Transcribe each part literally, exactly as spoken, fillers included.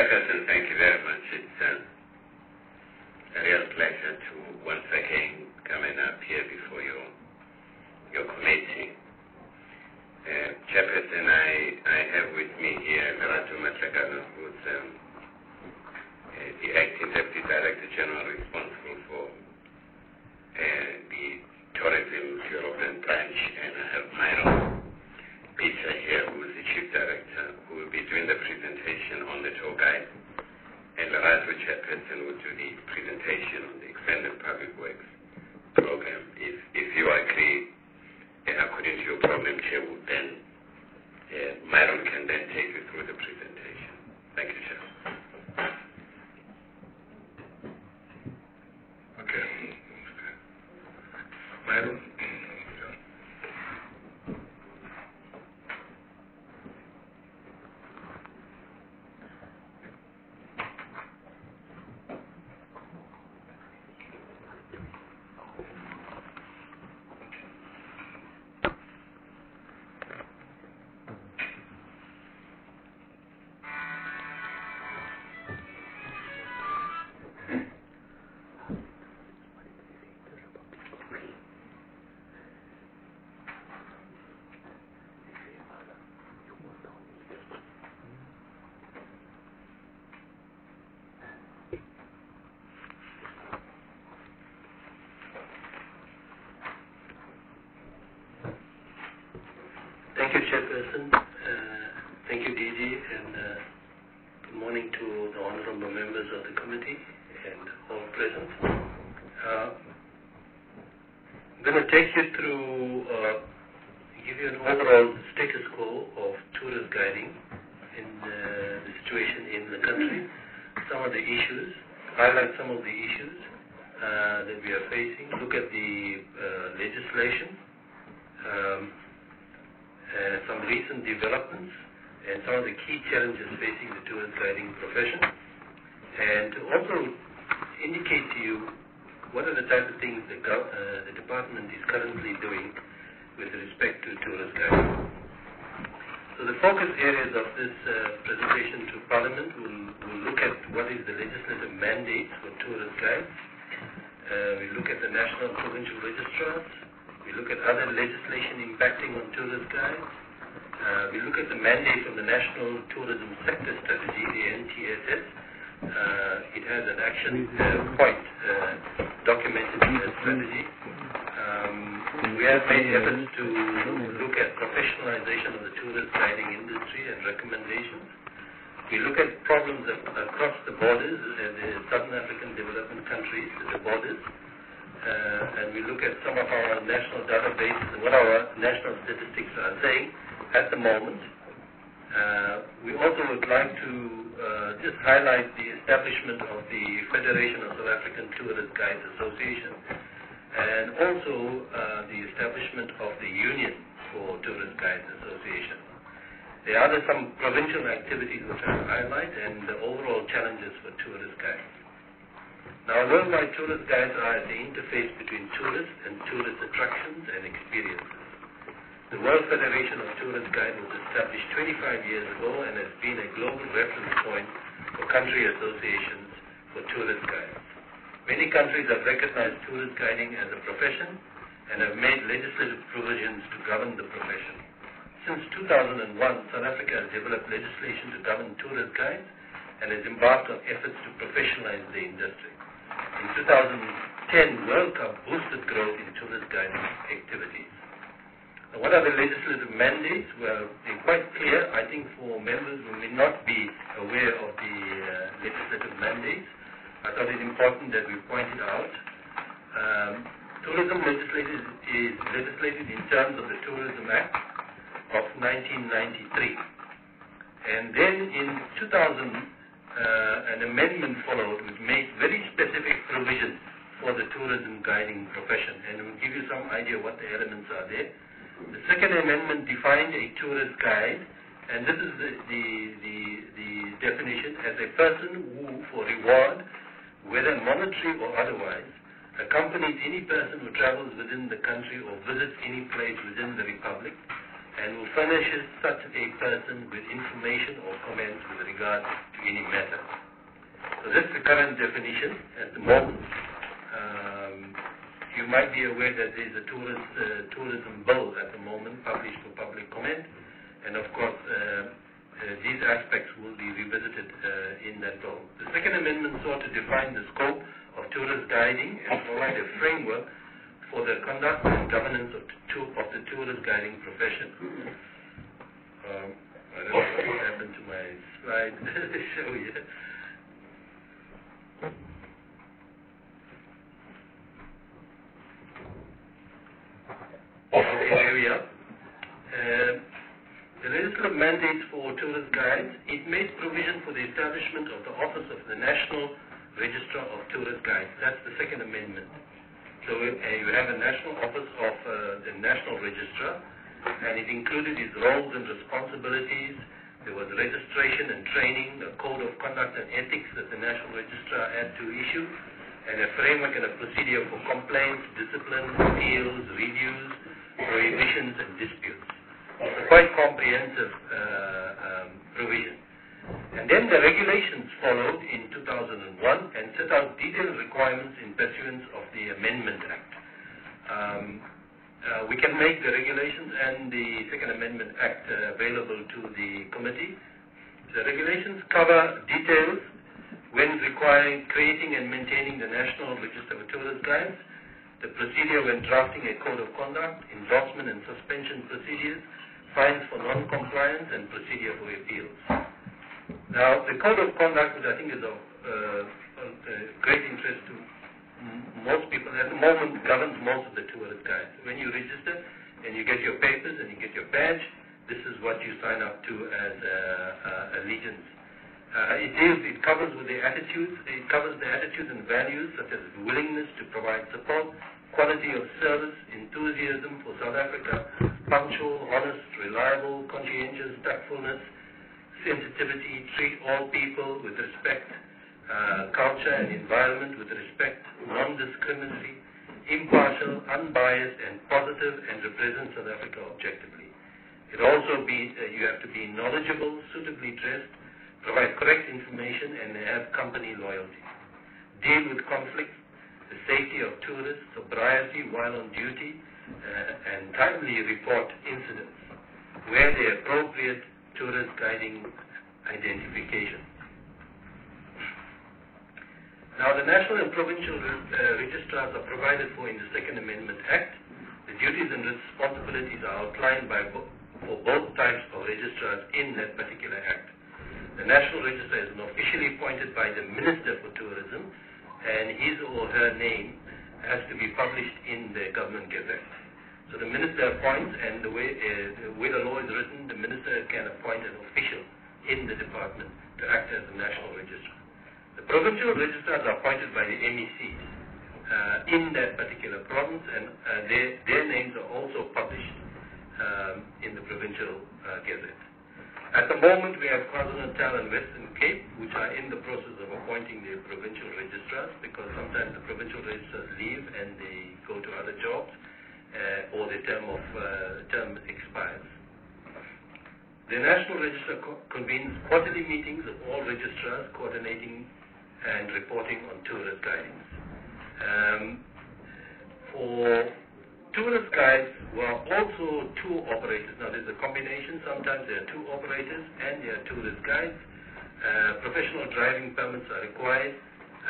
Chairperson, thank you very much. It's uh, a real pleasure to once again come and appear before your your committee. Uh, Chairperson, I, I have with me here Lerato Matlakano, who's um, uh, the Acting Deputy Director General responsible for uh, the Tourism European branch, and I have Myron Peter here, who is the Chief Director, who will be doing the presentation on the tour guide, and Lerato, Chairperson, will do the presentation on the Extended Public Works Program. If, if you agree, uh, according to your program, Chair, then uh, Myron can then take you through the presentation. Thank you, Chair. Okay. Myron? Thank you, Chairperson. Uh, thank you, D G, and uh, good morning to the honorable members of the committee and all present. Uh, I'm going to take you through, uh, give you an overall status quo of tourist guiding in uh, the situation in the country, some of the issues, highlight some of the issues uh, that we are facing, look at the uh, legislation, um, Uh, some recent developments and some of the key challenges facing the tourist guiding profession, and to also indicate to you what are the type of things the, uh, the department is currently doing with respect to tourist guiding. So the focus areas of this uh, presentation to Parliament will, will look at what is the legislative mandate for tourist guides. Uh, we look at the national and provincial registrars. We look at other legislation impacting on tourist guides. Uh, we look at the mandate from the National Tourism Sector Strategy, the N T S S. Uh, it has an action uh, point uh, documented in the strategy. Um, we have made efforts to look at professionalization of the tourist guiding industry and recommendations. We look at problems across the borders, uh, the Southern African development countries, the borders. Uh, and we look at some of our national databases and what our national statistics are saying at the moment. Uh, we also would like to uh, just highlight the establishment of the Federation of South African Tourist Guides Association, and also uh, the establishment of the Union for Tourist Guides Association. There are some provincial activities which I highlight, and the overall challenges for tourist guides. Now, worldwide tourist guides are at the interface between tourists and tourist attractions and experiences. The World Federation of Tourist Guides was established twenty-five years ago and has been a global reference point for country associations for tourist guides. Many countries have recognized tourist guiding as a profession and have made legislative provisions to govern the profession. Since two thousand one, South Africa has developed legislation to govern tourist guides and has embarked on efforts to professionalize the industry. In two thousand ten, World Cup boosted growth in tourist guiding activities. Now, what are the legislative mandates? Well, they're quite clear. I think for members who may not be aware of the uh, legislative mandates, I thought it important that we point it out. Um, tourism legislation is legislated in terms of the Tourism Act of nineteen ninety-three. And then in two thousand, Uh, an amendment followed which made very specific provisions for the tourism guiding profession, and we'll give you some idea what the elements are there. The second amendment defined a tourist guide, and this is the, the, the, the definition as a person who, for reward, whether monetary or otherwise, accompanies any person who travels within the country or visits any place within the Republic, and who furnishes such a person with information or comments with regard to any matter. So that's the current definition at the moment. Um, you might be aware that there is a tourist, uh, tourism bill at the moment published for public comment, and of course uh, uh, these aspects will be revisited uh, in that bill. The Second Amendment sought to define the scope of tourist guiding and provide a framework for the conduct and governance of, to, of the tourist guiding profession. Um, I don't know what happened to my slide show here. Here we are. Uh, the legislative mandates for tourist guides, it made provision for the establishment of the Office of the National Registrar of Tourist Guides. That's the Second Amendment. So uh, you have a national office of uh, the National Registrar, and it included his roles and responsibilities. There was registration and training, a code of conduct and ethics that the National Registrar had to issue, and a framework and a procedure for complaints, discipline, appeals, reviews, prohibitions, and disputes. It's a quite comprehensive uh, um, provision. And then the regulations followed in two thousand one and set out detailed requirements in pursuance of the Amendment Act. Um, uh, we can make the regulations and the Second Amendment Act uh, available to the committee. The regulations cover details when requiring creating and maintaining the National Register of Tourist Guides, the procedure when drafting a code of conduct, endorsement and suspension procedures, fines for non-compliance, and procedure for appeals. Now, the code of conduct, which I think is of uh, uh, great interest to m most people, at the moment governs most of the tourist guides. When you register and you get your papers and you get your badge, this is what you sign up to as uh, uh, allegiance. Uh, it deals, it covers with the attitudes, it covers the attitudes and values such as willingness to provide support, quality of service, enthusiasm for South Africa, punctual, honest, reliable, conscientious, tactfulness, sensitivity, treat all people with respect, uh, culture and environment with respect, non-discriminatory, impartial, unbiased, and positive, and represent South Africa objectively. It also be, uh, you have to be knowledgeable, suitably dressed, provide correct information, and have company loyalty. Deal with conflicts, the safety of tourists, sobriety while on duty, uh, and timely report incidents where the appropriate tourist guiding identification. Now, the national and provincial uh, registrars are provided for in the Second Amendment Act. The duties and responsibilities are outlined by bo for both types of registrars in that particular act. The National Registrar is officially appointed by the Minister for Tourism, and his or her name has to be published in the Government Gazette. So the Minister appoints, and the way, uh, the way the law is written, the Minister can appoint an official in the department to act as the National Registrar. The provincial registrars are appointed by the M E Cs uh, in that particular province, and uh, their, their names are also published um, in the Provincial uh, Gazette. At the moment, we have KwaZulu-Natal and Western Cape, which are in the process of appointing their provincial registrars, because sometimes the provincial registrars leave and they go to other jobs, uh, or the term of uh, term expires. The National Register co convenes quarterly meetings of all registrars, coordinating and reporting on tourist guidings. Um, for tourist guides were also two operators. Now there's a combination. Sometimes there are two operators and there are tourist guides. Uh, professional driving permits are required uh,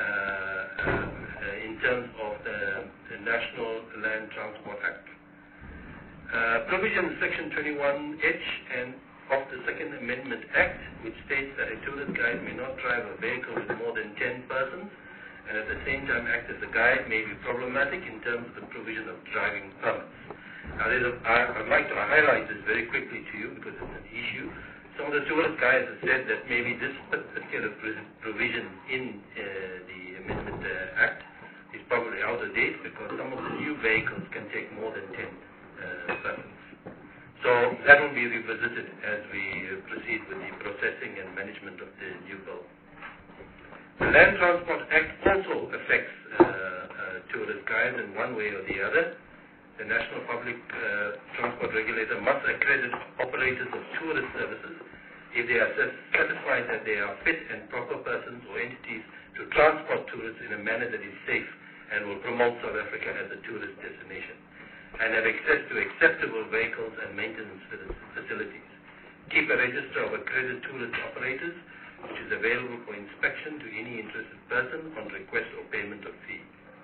uh, in terms of the, the National Land Transport Act. Uh, provision section twenty-one H and of the Second Amendment Act, which states that a tourist guide may not drive a vehicle with more than ten persons, and at the same time act as a guide, may be problematic in terms of the provision of driving permits. Now, there's a, I, I'd like to highlight this very quickly to you because it's an issue. Some of the tourist guides have said that maybe this particular provision in uh, the Amendment uh, Act is probably out of date because some of the new vehicles can take more than ten uh, persons. So that will be revisited as we uh, proceed with the processing and management of the new bill. The Land Transport Act also affects uh, uh, tourist guides in one way or the other. The National Public uh, Transport Regulator must accredit operators of tourist services if they are satisfied that they are fit and proper persons or entities to transport tourists in a manner that is safe and will promote South Africa as a tourist destination, and have access to acceptable vehicles and maintenance facilities. Keep a register of accredited tourist operators, which is available for inspection to any interested person on request or payment of fee.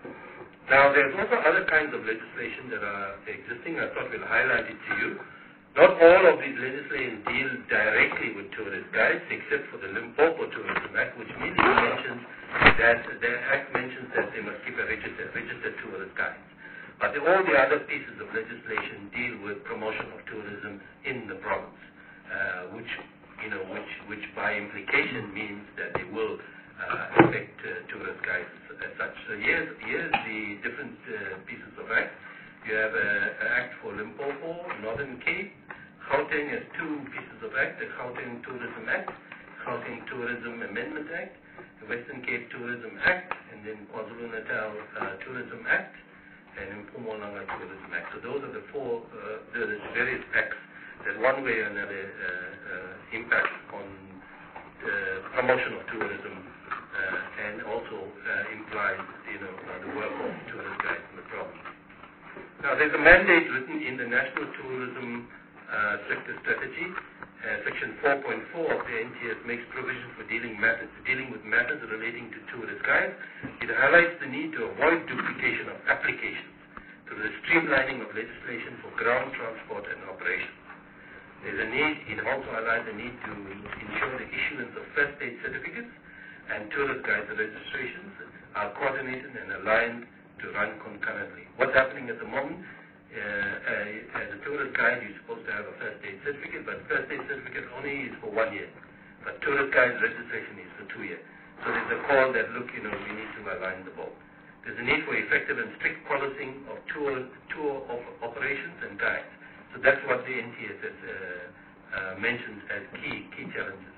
Now, there's also other kinds of legislation that are existing. I thought we'll highlight it to you. Not all of these legislations deal directly with tourist guides, except for the Limpopo Tourism Act, which mainly mentions that the Act mentions that they must keep a registered, registered tourist guides. But the, all the other pieces of legislation deal with promotion of tourism in the province, uh, which, you know, which, which by implication means that they will uh, affect uh, tourist guides as such. So here's, here's the different uh, pieces of Act. You have an Act for Limpopo, Northern Cape. Gauteng has two pieces of Act, the Gauteng Tourism Act, Gauteng Tourism Amendment Act, the Western Cape Tourism Act, and then KwaZulu-Natal uh, Tourism Act, and Mpumalanga Tourism Act. So those are the four, uh, the various acts that one way or another uh, uh, impact on the promotion of tourism uh, and also uh, implies, you know, uh, the work of tourist guides in the province. Now, there's a mandate written in the National Tourism uh, Sector Strategy. Uh, Section four point four of the N T S makes provision for dealing, matters, dealing with matters relating to tourist guides. It highlights the need to avoid duplication of applications through the streamlining of legislation for ground transport and operations. There's a need, it also highlights the need to ensure the issuance of first aid certificates and tourist guide registrations are coordinated and aligned to run concurrently. What's happening at the moment, uh, uh, as a tourist guide, you're supposed to have a first aid certificate, but first aid certificate only is for one year. But tourist guide registration is for two years. So there's a call that, look, you know, we need to align the ball. There's a need for effective and strict policing of tour, tour of operations and guides. So that's what the N T S has uh, uh, mentioned as key, key challenges.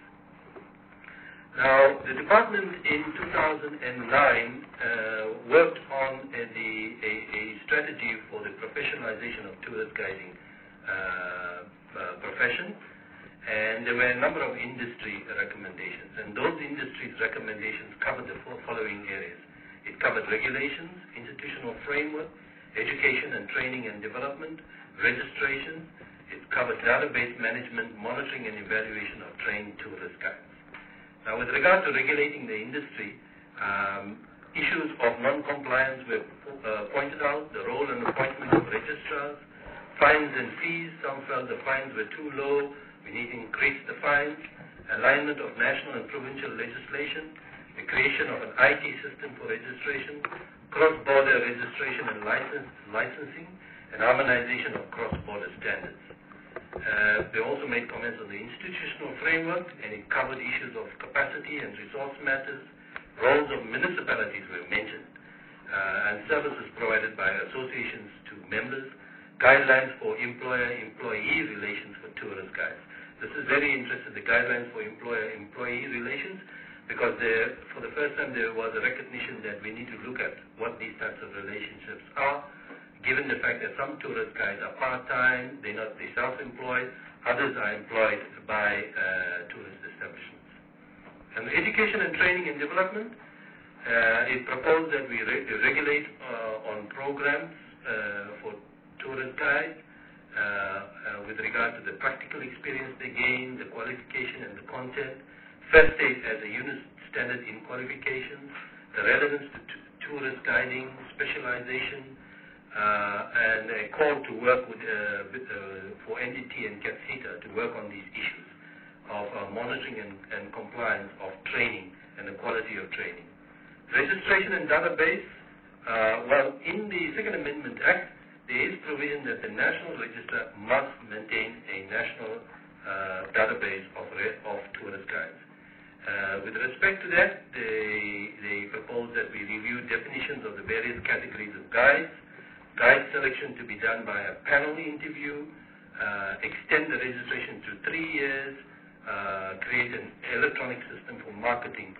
Now, the department in two thousand nine uh, worked on a, the, a, a strategy for the professionalization of tourist guiding uh, uh, profession, and there were a number of industry recommendations, and those industry recommendations covered the following areas. It covered regulations, institutional framework, education and training and development, registration. It covered database management, monitoring and evaluation of trained tourist guides. Now, with regard to regulating the industry, um, issues of non-compliance were uh, pointed out, the role and appointment of registrars, fines and fees. Some felt the fines were too low, we need to increase the fines, alignment of national and provincial legislation, the creation of an I T system for registration, cross-border registration and license, licensing, and harmonization of cross-border standards. Uh, they also made comments on the institutional framework, and it covered issues of capacity and resource matters. Roles of municipalities were mentioned, uh, and services provided by associations to members, guidelines for employer-employee relations for tourist guides. This is very interesting, the guidelines for employer-employee relations, because there, for the first time there was a recognition that we need to look at what these types of relationships are, given the fact that some tourist guides are part-time, they're not they self-employed, others are employed by uh, tourist establishments. And education and training and development, uh, it proposed that we re regulate uh, on programs uh, for tourist guides uh, uh, with regard to the practical experience they gain, the qualification and the content, first aid as a unit standard in qualifications, the relevance to tourist guiding, specialization, Uh, and a call to work with, uh, with, uh, for N D T and CAPSITA to work on these issues of uh, monitoring and, and compliance of training and the quality of training. Registration and database, uh, well, in the Second Amendment Act, there is provision that the National Register must maintain a national uh, database of, of tourist guides. Uh, with respect to that, they, they propose that we review definitions of the various categories of guides, guide selection to be done by a panel interview, uh, extend the registration to three years, uh, create an electronic system for marketing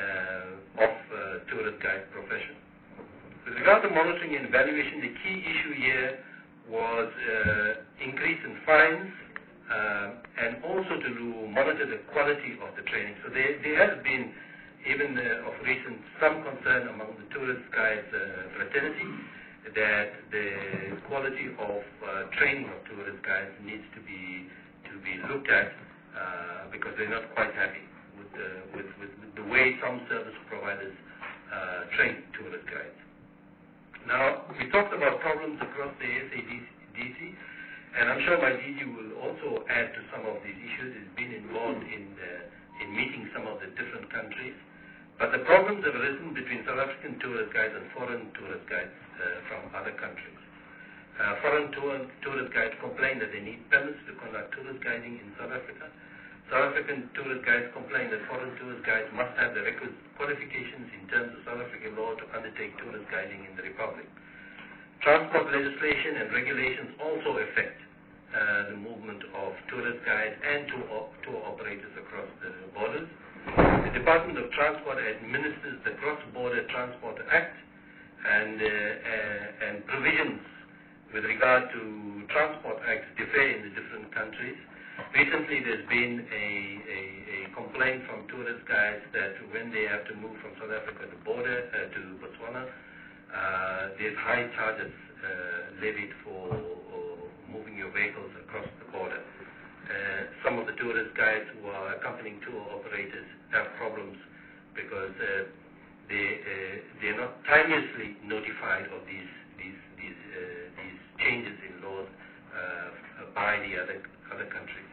uh, of uh, tourist guide profession. With regard to monitoring and evaluation, the key issue here was uh, increase in fines, um, and also to monitor the quality of the training. So there, there has been, even uh, of recent, some concern among the tourist guides uh, fraternity that the quality of uh, training of tourist guides needs to be to be looked at uh, because they're not quite happy with, uh, with, with, with the way some service providers uh, train tourist guides. Now, we talked about problems across the S A D C, and I'm sure my D G will also add to some of these issues. He's been involved in, uh, in meeting some of the different countries. But the problems have arisen between South African tourist guides and foreign tourist guides uh, from other countries. Uh, foreign tour, tourist guides complain that they need permits to conduct tourist guiding in South Africa. South African tourist guides complain that foreign tourist guides must have the requisite qualifications in terms of South African law to undertake tourist guiding in the Republic. Transport legislation and regulations also affect uh, the movement of tourist guides and tour, tour operators across the borders. The Department of Transport administers the Cross-Border Transport Act and, uh, uh, and provisions with regard to Transport Acts differ in the different countries. Recently there's been a, a, a complaint from tourist guides that when they have to move from South Africa to border uh, to Botswana, uh, there's high charges uh, levied for uh, moving your vehicles across the border. Uh, some of the tourist guides who are accompanying tour operators have problems because uh, they uh, they're not timelessly notified of these these these uh, these changes in laws uh, by the other other countries.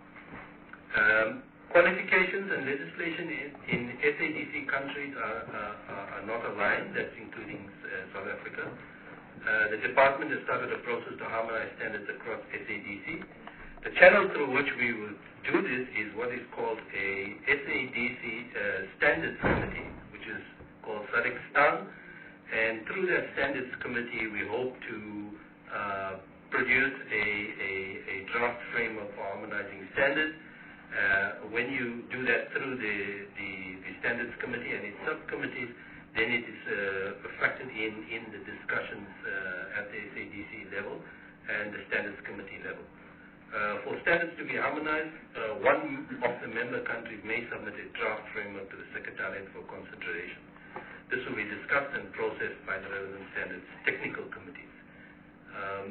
Um, qualifications and legislation in, in S A D C countries are, are, are not aligned. That's including uh, South Africa. Uh, the department has started a process to harmonize standards across S A D C. The channel through which we will do this is what is called a S A D C uh, Standards Committee, which is called SADC-STAN, and through that Standards Committee we hope to uh, produce a, a, a draft framework for harmonizing standards. Uh, when you do that through the, the, the Standards Committee and its subcommittees, then it is uh, factored in in the discussions uh, at the S A D C level and the Standards Committee level. Uh, for standards to be harmonized, uh, one of the member countries may submit a draft framework to the Secretariat for consideration. This will be discussed and processed by the relevant standards technical committees. Um,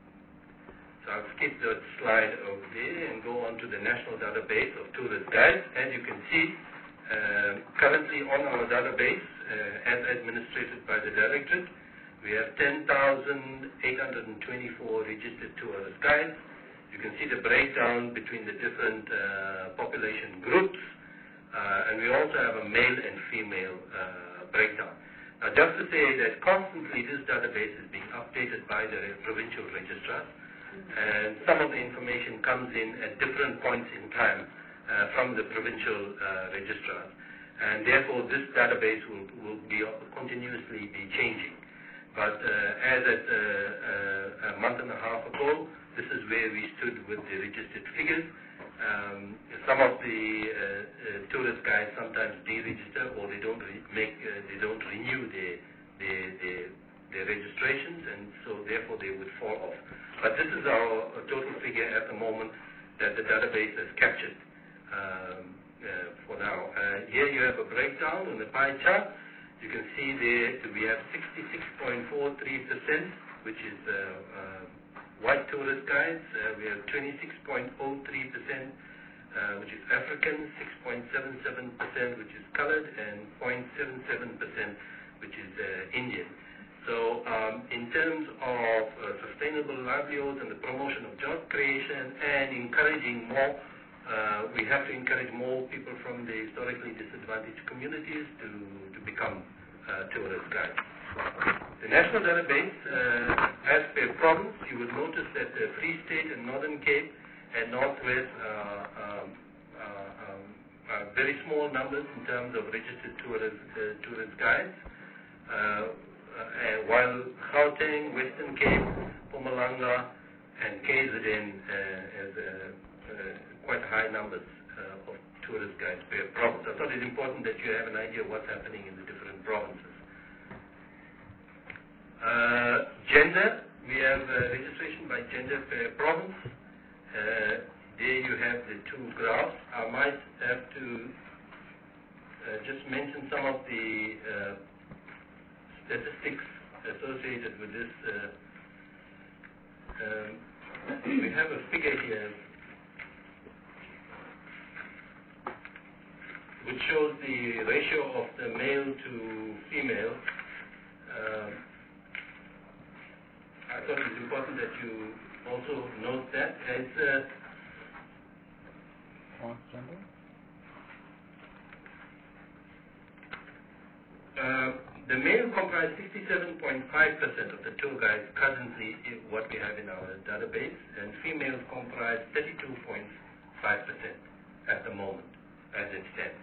so I'll skip that slide over there and go on to the National Database of Tourist Guides. As you can see, uh, currently on our database, uh, as administrated by the Directorate, we have ten thousand eight hundred twenty-four registered tourist guides. You can see the breakdown between the different uh, population groups, uh, and we also have a male and female uh, breakdown. Now, just to say that constantly this database is being updated by the provincial registrars, and some of the information comes in at different points in time uh, from the provincial uh, registrars, and therefore this database will, will be continuously be changing. But uh, as at uh, uh, a month and a half ago, this is where we stood with the registered figures. Um, some of the uh, uh, tourist guides sometimes deregister, or they don't re make, uh, they don't renew their, their, their, their registrations, and so therefore they would fall off. But this is our uh, total figure at the moment that the database has captured um, uh, for now. Uh, here you have a breakdown on the pie chart. You can see there we have sixty-six point four three percent, which is uh, uh, white tourist guides. Uh, we have twenty-six point zero three percent, uh, which is African, six point seven seven percent, which is colored, and zero point seven seven percent, which is uh, Indian. So um, in terms of uh, sustainable livelihoods and the promotion of job creation and encouraging more, uh, we have to encourage more people from the historically disadvantaged communities to, to become uh, tourist guides. The national database, uh, as per province, you would notice that the Free State and Northern Cape and Northwest are, um, are, um, are very small numbers in terms of registered tourist, uh, tourist guides. Uh, uh, while Gauteng, Western Cape, Mpumalanga, and K Z N uh, has uh, uh, quite high numbers uh, of tourist guides per province. I thought it's important that you have an idea of what's happening in the different provinces. Uh, gender, we have uh, registration by gender per province. Uh, there you have the two graphs. I might have to uh, just mention some of the uh, statistics associated with this. Uh, um, we have a figure here which shows the ratio of the male to female. Um, I thought it's important that you also note that. It's, uh, uh, the male comprise sixty-seven point five percent of the tour guides currently what we have in our database, and females comprise thirty-two point five percent at the moment as it stands.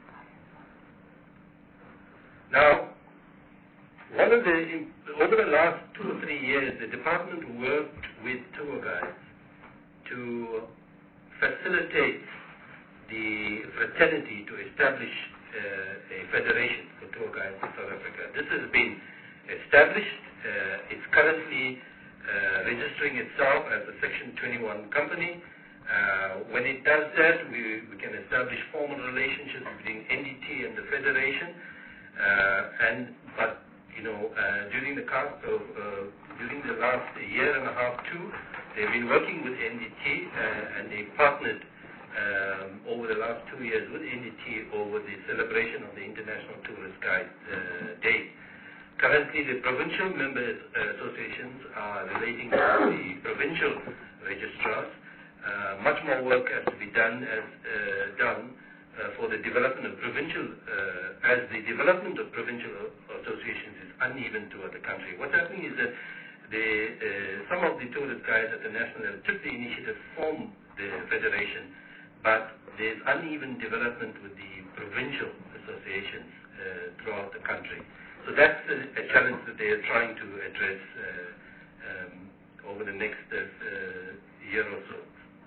Now, one of the, over the last two or three years, the department worked with tour guides to facilitate the fraternity to establish uh, a federation for tour guides in South Africa. This has been established. Uh, it's currently uh, registering itself as a Section twenty-one company. Uh, when it does that, we, we can establish formal relationships between N D T and the federation. Uh, and but you know uh, during the course of uh, during the last year and a half too, they've been working with N D T uh, and they partnered um, over the last two years with N D T over the celebration of the International Tourist Guide uh, Day. Currently, the provincial member uh, associations are relating to the provincial registrars. Uh, much more work has to be done as uh, done. Uh, for the development of provincial, uh, as the development of provincial associations is uneven throughout the country. What's happening is that the, uh, some of the tourist guides at the national level took the initiative to form the federation, but there's uneven development with the provincial associations uh, throughout the country. So that's a, a challenge that they are trying to address uh, um, over the next uh, year or so.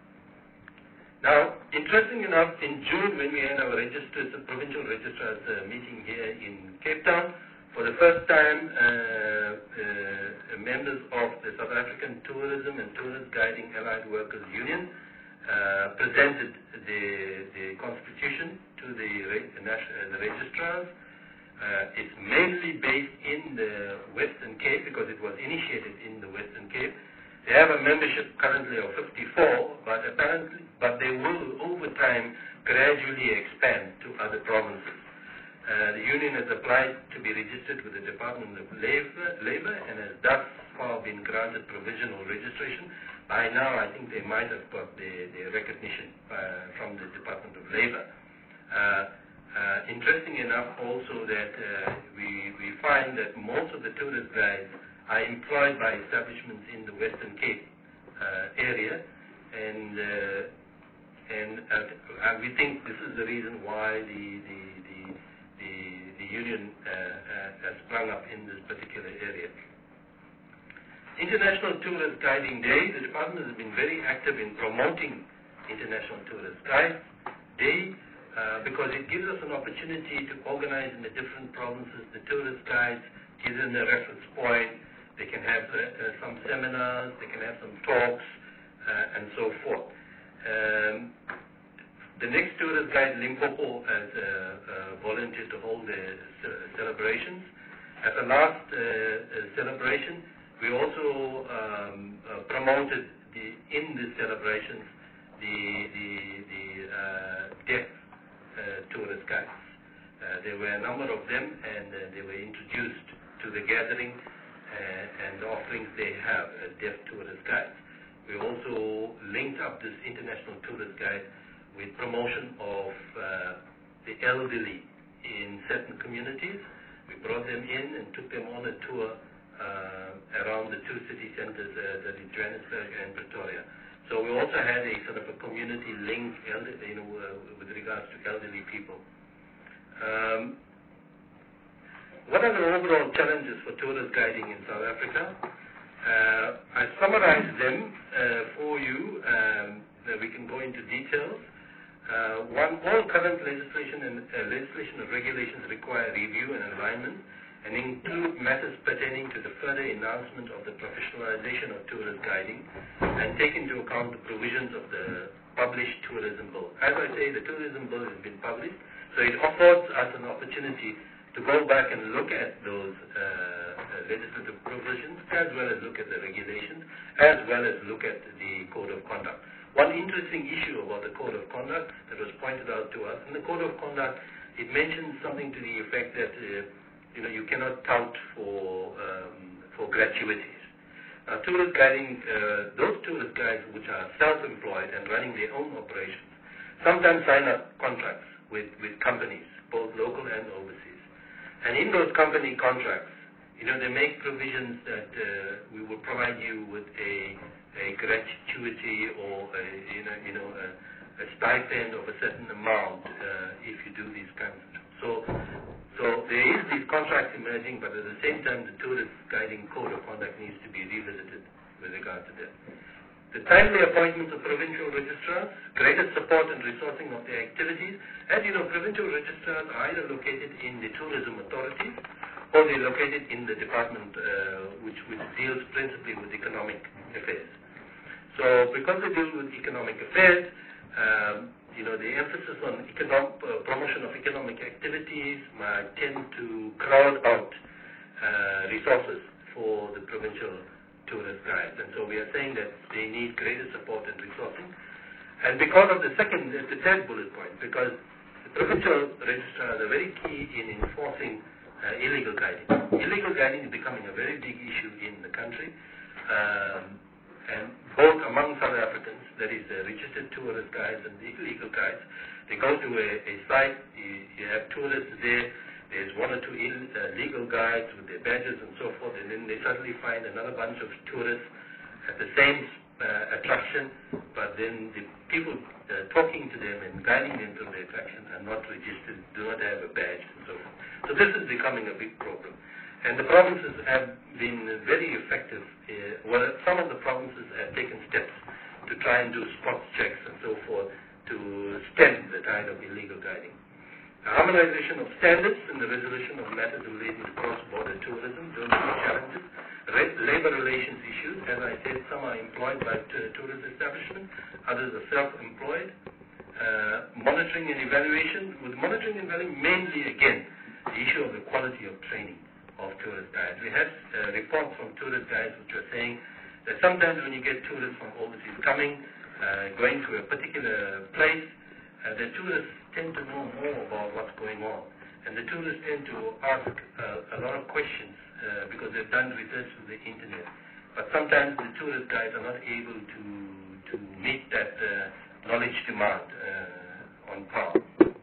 Now, interesting enough, in June when we had our registrars, the provincial registrars uh, meeting here in Cape Town, for the first time, uh, uh, members of the South African Tourism and Tourist Guiding Allied Workers Union uh, presented the, the constitution to the, the, national, the registrars. Uh, it's mainly based in the Western Cape because it was initiated in the Western Cape. They have a membership currently of fifty-four, but apparently, but they will over time gradually expand to other provinces. Uh, the union has applied to be registered with the Department of Labor, Labor and has thus far been granted provisional registration. By now, I think they might have got the, the recognition uh, from the Department of Labor. Uh, uh, interesting enough also that uh, we, we find that most of the tourist guides are employed by establishments in the Western Cape uh, area, and uh, and uh, we think this is the reason why the the the, the, the union uh, uh, has sprung up in this particular area. International Tourist Guiding Day. The department has been very active in promoting International Tourist Guide Day uh, because it gives us an opportunity to organize in the different provinces the tourist guides, gives them a reference point. They can have uh, uh, some seminars, they can have some talks, uh, and so forth. Um, the next tourist guide, Limpopo, has uh, uh, volunteered to hold the ce celebrations. At the last uh, uh, celebration, we also um, uh, promoted the, in the celebrations the, the, the uh, deaf uh, tourist guides. Uh, there were a number of them, and uh, they were introduced to the gathering. Uh, and the offerings they have as deaf tourist guides. We also linked up this International Tourist Guide with promotion of uh, the elderly in certain communities. We brought them in and took them on a tour uh, around the two city centers, uh, that is Johannesburg and Pretoria. So we also had a sort of a community link, elder, you know, uh, with regards to elderly people. Um, What are the overall challenges for tourist guiding in South Africa? Uh, I summarized them uh, for you. Um, we can go into details. Uh, one, all current legislation and uh, legislation and regulations require review and alignment and include matters pertaining to the further enhancement of the professionalization of tourist guiding and take into account the provisions of the published tourism bill. As I say, the tourism bill has been published, so it affords us an opportunity to go back and look at those uh, uh, legislative provisions, as well as look at the regulations, as well as look at the code of conduct. One interesting issue about the code of conduct that was pointed out to us, in the code of conduct, it mentions something to the effect that uh, you know you cannot tout for um, for gratuities. Now, tourist guiding, uh, those tourist guides which are self-employed and running their own operations, sometimes sign up contracts with, with companies, both local and overseas. And in those company contracts, you know, they make provisions that uh, we will provide you with a, a gratuity or a, you know, you know, a, a stipend of a certain amount uh, if you do these kinds of jobs. So, so there is these contracts emerging, but at the same time, the tourist guiding code of conduct needs to be revisited with regard to that. The timely appointments of provincial registrars, greater support and resourcing of their activities. As you know, provincial registrars are either located in the tourism authorities or they're located in the department uh, which, which deals principally with economic affairs. So because they deal with economic affairs, um, you know, the emphasis on economic, uh, promotion of economic activities might tend to crowd out uh, resources for the provincial tourist guides. And so we are saying that they need greater support and resourcing. And because of the second, the third bullet point, because the provincial registrars are very key in enforcing uh, illegal guiding. Illegal guiding is becoming a very big issue in the country. Um, and both among South Africans, that is the registered tourist guides and the illegal guides, they go to a, a site, you, you have tourists there, there's one or two Ill, uh, legal guides with their badges and so forth, and then they suddenly find another bunch of tourists at the same uh, attraction, but then the people uh, talking to them and guiding them to the attraction are not registered, do not have a badge and so forth. So this is becoming a big problem. And the provinces have been very effective. Uh, well, some of the provinces have taken steps to try and do spot checks and so forth to stem the tide of illegal guiding. The harmonization of standards and the resolution of matters relating to cross-border tourism, those are the challenges. Re- labor relations issues, as I said, some are employed by t- tourist establishments, others are self-employed. Uh, monitoring and evaluation. With monitoring and evaluation, mainly, again, the issue of the quality of training of tourist guides. We have uh, reports from tourist guides which are saying that sometimes when you get tourists from overseas coming, uh, going to a particular place, uh, the tourists tend to know more about what's going on. And the tourists tend to ask uh, a lot of questions uh, because they've done research through the internet. But sometimes the tourist guides are not able to, to meet that uh, knowledge demand uh, on par.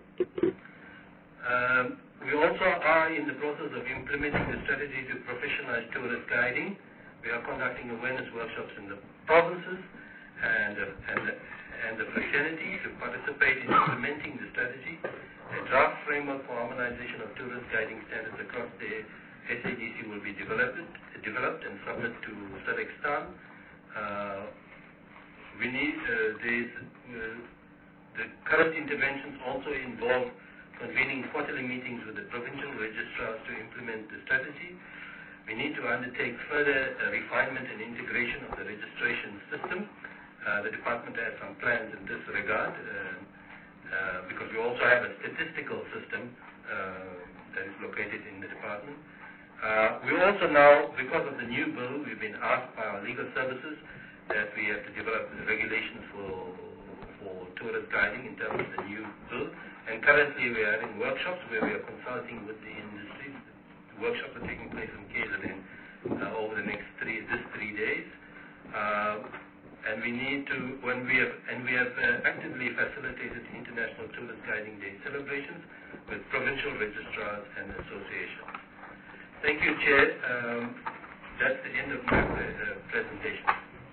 Um, We also are in the process of implementing the strategy to professionalize tourist guiding. We are conducting awareness workshops in the provinces and, uh, and, and the fraternities to participate in implementing the strategy. A draft framework for harmonization of tourist guiding standards across the S A D C will be developed, developed and submitted to SADC-STAN. Uh, we need, uh, these, uh, the current interventions also involve convening quarterly meetings with the provincial registrars to implement the strategy. We need to undertake further uh, refinement and integration of the registration system. Uh, the department has some plans in this regard uh, uh, because we also have a statistical system uh, that is located in the department. Uh, we also now, because of the new bill, we've been asked by our legal services that we have to develop regulations for, for tourist guiding in terms of the new bill. And currently we are having workshops where we are consulting with the industry. The workshops are taking place in K Z N uh, over the next three, this three days. Uh, and we need to, when we have, and we have uh, actively facilitated International Tourist Guiding Day celebrations with provincial registrars and associations. Thank you, Chair. Um, that's the end of my pre- uh, presentation.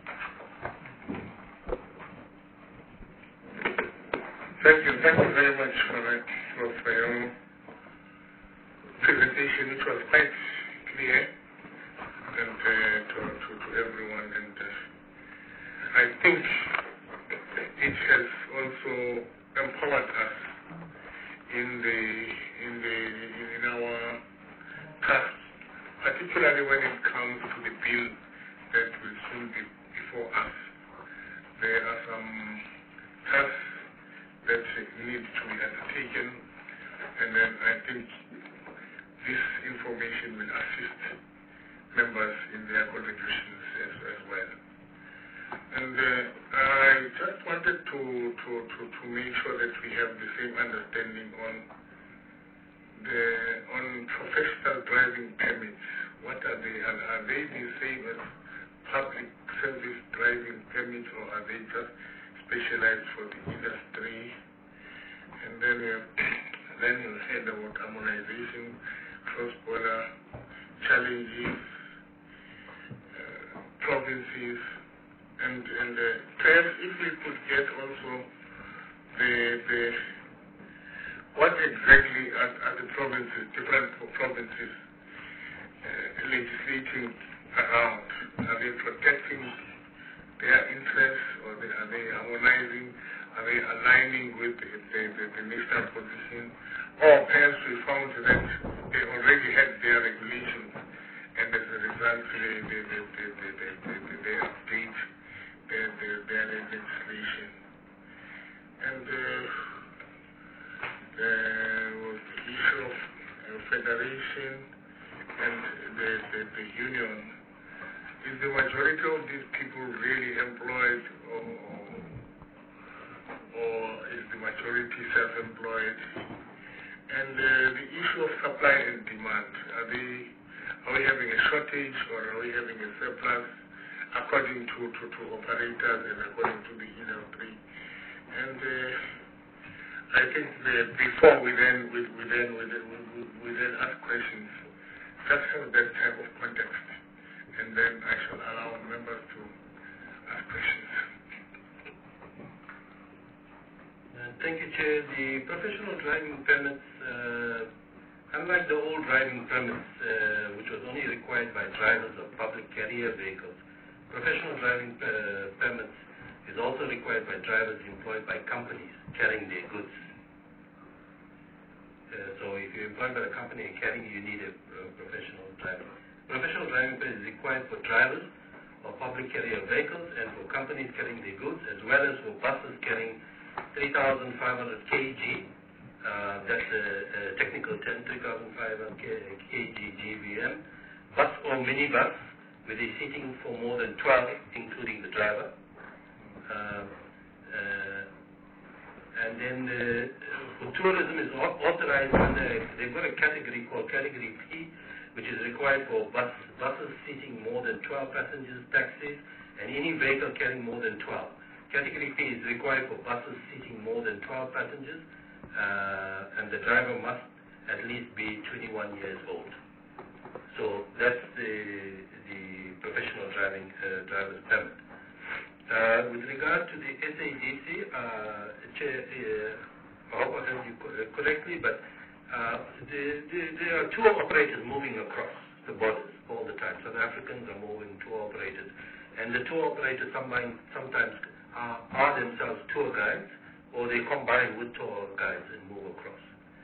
Thank you. Thank you very much for that, for your presentation, which was quite clear and uh, to, to, to everyone. And uh, I think it has also empowered us in the in the in our task, particularly when it comes to the bill that will soon be before us. There are some And then I think this information will assist members in their contributions as, as well. And uh, I just wanted to, to, to, to make sure that we have the same understanding on the on professional driving permits. What are they? Are, are they the same as public service driving permits, or are they just specialized for the industry? And then we have, then you said about harmonization, cross-border challenges, uh, provinces, and and uh, perhaps if we could get also the the what exactly are, are the provinces, different provinces uh, legislating around? Are they protecting their interests, or they, are they harmonizing? Are they aligning with the, the, the, the national position? Or perhaps we found that they already had their regulations, and as a result they, they, they, they, they, they, they, they update their, their, their legislation. And uh, there was the issue of uh, federation and the, the, the union. Is the majority of these people really employed, or, or is the majority self-employed? And uh, the issue of supply and demand, are they, are we having a shortage, or are we having a surplus according to, to, to operators and according to the industry? And uh, I think that before we then we, we then we then, we, we then ask questions, just have that type of context, and then I shall allow members to ask questions. Uh, thank you, Chair. The professional driving permits, uh, unlike the old driving permits, uh, which was only required by drivers of public carrier vehicles, professional driving uh, permits is also required by drivers employed by companies carrying their goods. Uh, so if you're employed by a company and carrying, you need a uh, professional driver. Professional driving permit is required for drivers of public carrier vehicles and for companies carrying their goods, as well as for buses carrying three thousand five hundred kilograms, uh, that's a, a technical term, three thousand five hundred kilograms G V M, bus or minibus with a seating for more than twelve, including the driver. Uh, uh, and then uh, for tourism is authorized under, they've got a category called Category P, which is required for bus, buses seating more than twelve passengers, taxis, and any vehicle carrying more than twelve. Category P is required for buses seating more than twelve passengers, uh, and the driver must at least be twenty-one years old. So that's the, the professional driving uh, driver's permit. Uh, with regard to the S A D C, uh, Chair, uh, I hope I heard you co correctly, but uh, the, the, there are tour operators moving across the borders all the time. South Africans are moving tour operators, and the tour operators sometimes, sometimes are, are themselves tour guides, or they combine with tour guides and move across.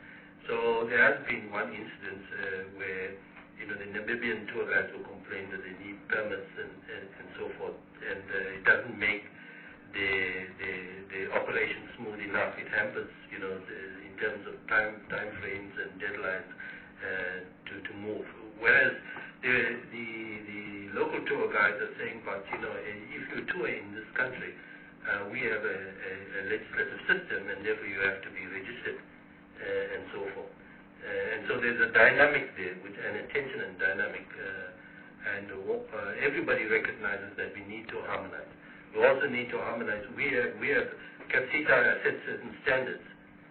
So there has been one incident uh, where you know, the Namibian tour guides will complain that they need permits and, and, and so forth, and uh, it doesn't make the, the, the operation smooth enough. It hampers, you know, the, in terms of time, time frames and deadlines uh, to, to move. Whereas the, the, the local tour guides are saying, but, you know, if you tour in this country, uh, we have a, a, a legislative system, and therefore you have to be registered uh, and so forth. Uh, and so there's a dynamic there, with an attention and dynamic, uh, and uh, everybody recognizes that we need to harmonize. We also need to harmonize. We have, we have CAPCITA set certain standards,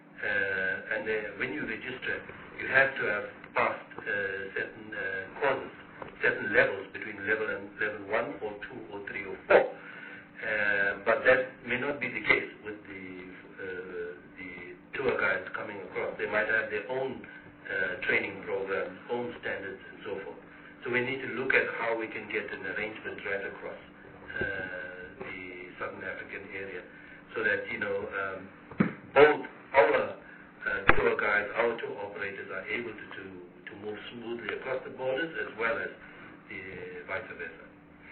uh, and uh, when you register, you have to have passed uh, certain uh, courses, certain levels between level and level one or two or three or four. Uh, but that may not be the case with the uh, the tour guides coming across. They might have their own Uh, training programs, own standards, and so forth. So we need to look at how we can get an arrangement right across uh, the Southern African area, so that you know um, both our uh, tour guides, our tour operators are able to, to to move smoothly across the borders, as well as the vice versa.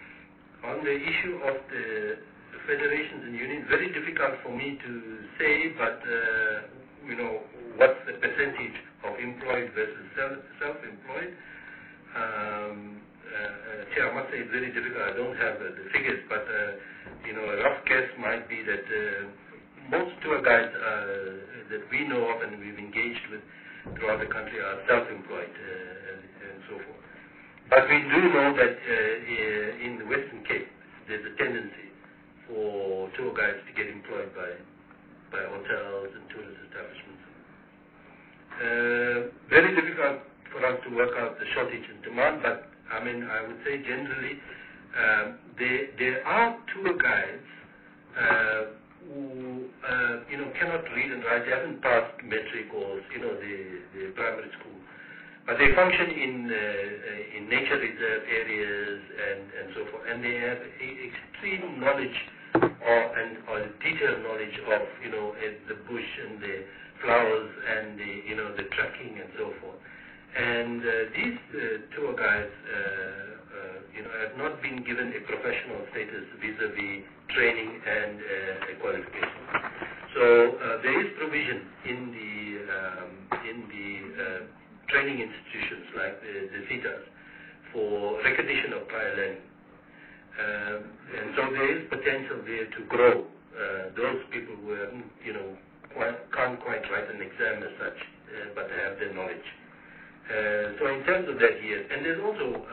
On the issue of the federations and unions, very difficult for me to say, but uh, you know what's the percentage employed versus self-employed. Um, uh, uh, I must say it's very difficult. I don't have uh, the figures, but uh, you know, a rough guess might be that uh, most tour guides uh, that we know of and we've engaged with throughout the country are self-employed uh, and, and so forth. But we do know that uh, in the Western Cape, there's a tendency for tour guides to get employed by, by hotels and tourist establishments. Uh, very difficult for us to work out the shortage in demand, but I mean, I would say generally, um, there, there are tour guides uh, who, uh, you know, cannot read and write. They haven't passed metric or, you know, the, the primary school. But they function in uh, in nature reserve areas and, and so forth, and they have a, extreme knowledge or and or detailed knowledge of you know uh, the bush and the flowers and the you know the trekking and so forth. And uh, these uh, tour guides, uh, uh, you know, have not been given a professional status vis-a-vis training and uh, a qualification. So uh, there is provision in the um, in the uh, training institutions like the, the CETAs for recognition of prior learning. Um, and so there is potential there to grow uh, those people who haven't, you know, quite, can't quite write an exam as such, uh, but have the knowledge. Uh, so in terms of that, yes. And there's also uh, uh,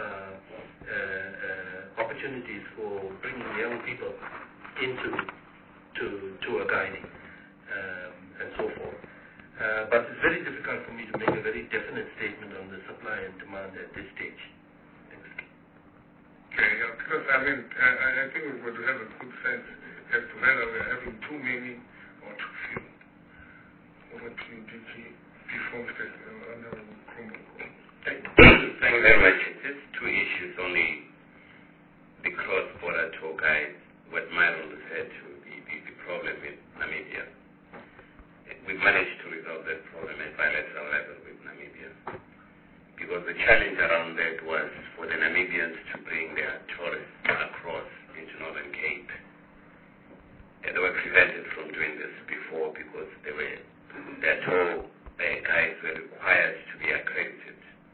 uh, opportunities for bringing young people into to tour guiding um, and so forth. Uh, but it's very difficult for me to make a very definite statement on the supply and demand at this stage. Thanks. Okay, yeah, because I mean, I, I think we've got to have a good sense as to whether we're having too many or too few. Over to you, D G, before Mister Under Krumbo. Thank you very much. Just two issues only. The cross-border tour guide, what Myron referred to, the, the, the problem with Namibia. We've managed to resolve that problem at bilateral level with Namibia. Because the challenge around that was for the Namibians to bring their tourists across into Northern Cape. And they were prevented from doing this before because they were, their tour uh, guides were required to be accredited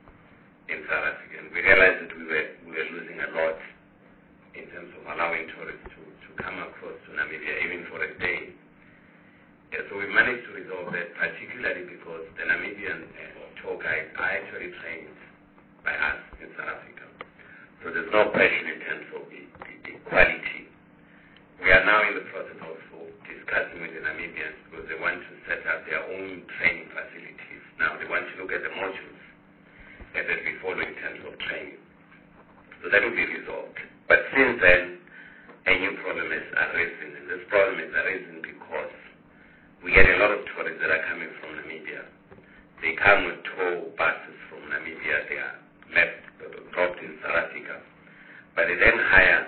in South Africa. And we realized that we were, we were losing a lot in terms of allowing tourists to, to come across to Namibia, even for a day. Yeah, so we managed to resolve that, particularly because the Namibian uh, tour guides are actually trained by us in South Africa. So there's no question in terms of the, the, the quality. We are now in the process of discussing with the Namibians because they want to set up their own training facilities. Now they want to look at the modules that we follow in terms of training. So that will be resolved. But since then, a new problem has arisen. And this problem has arisen because we get a lot of tourists that are coming from Namibia. They come with tour buses from Namibia. They are left, dropped in South Africa. But they then hire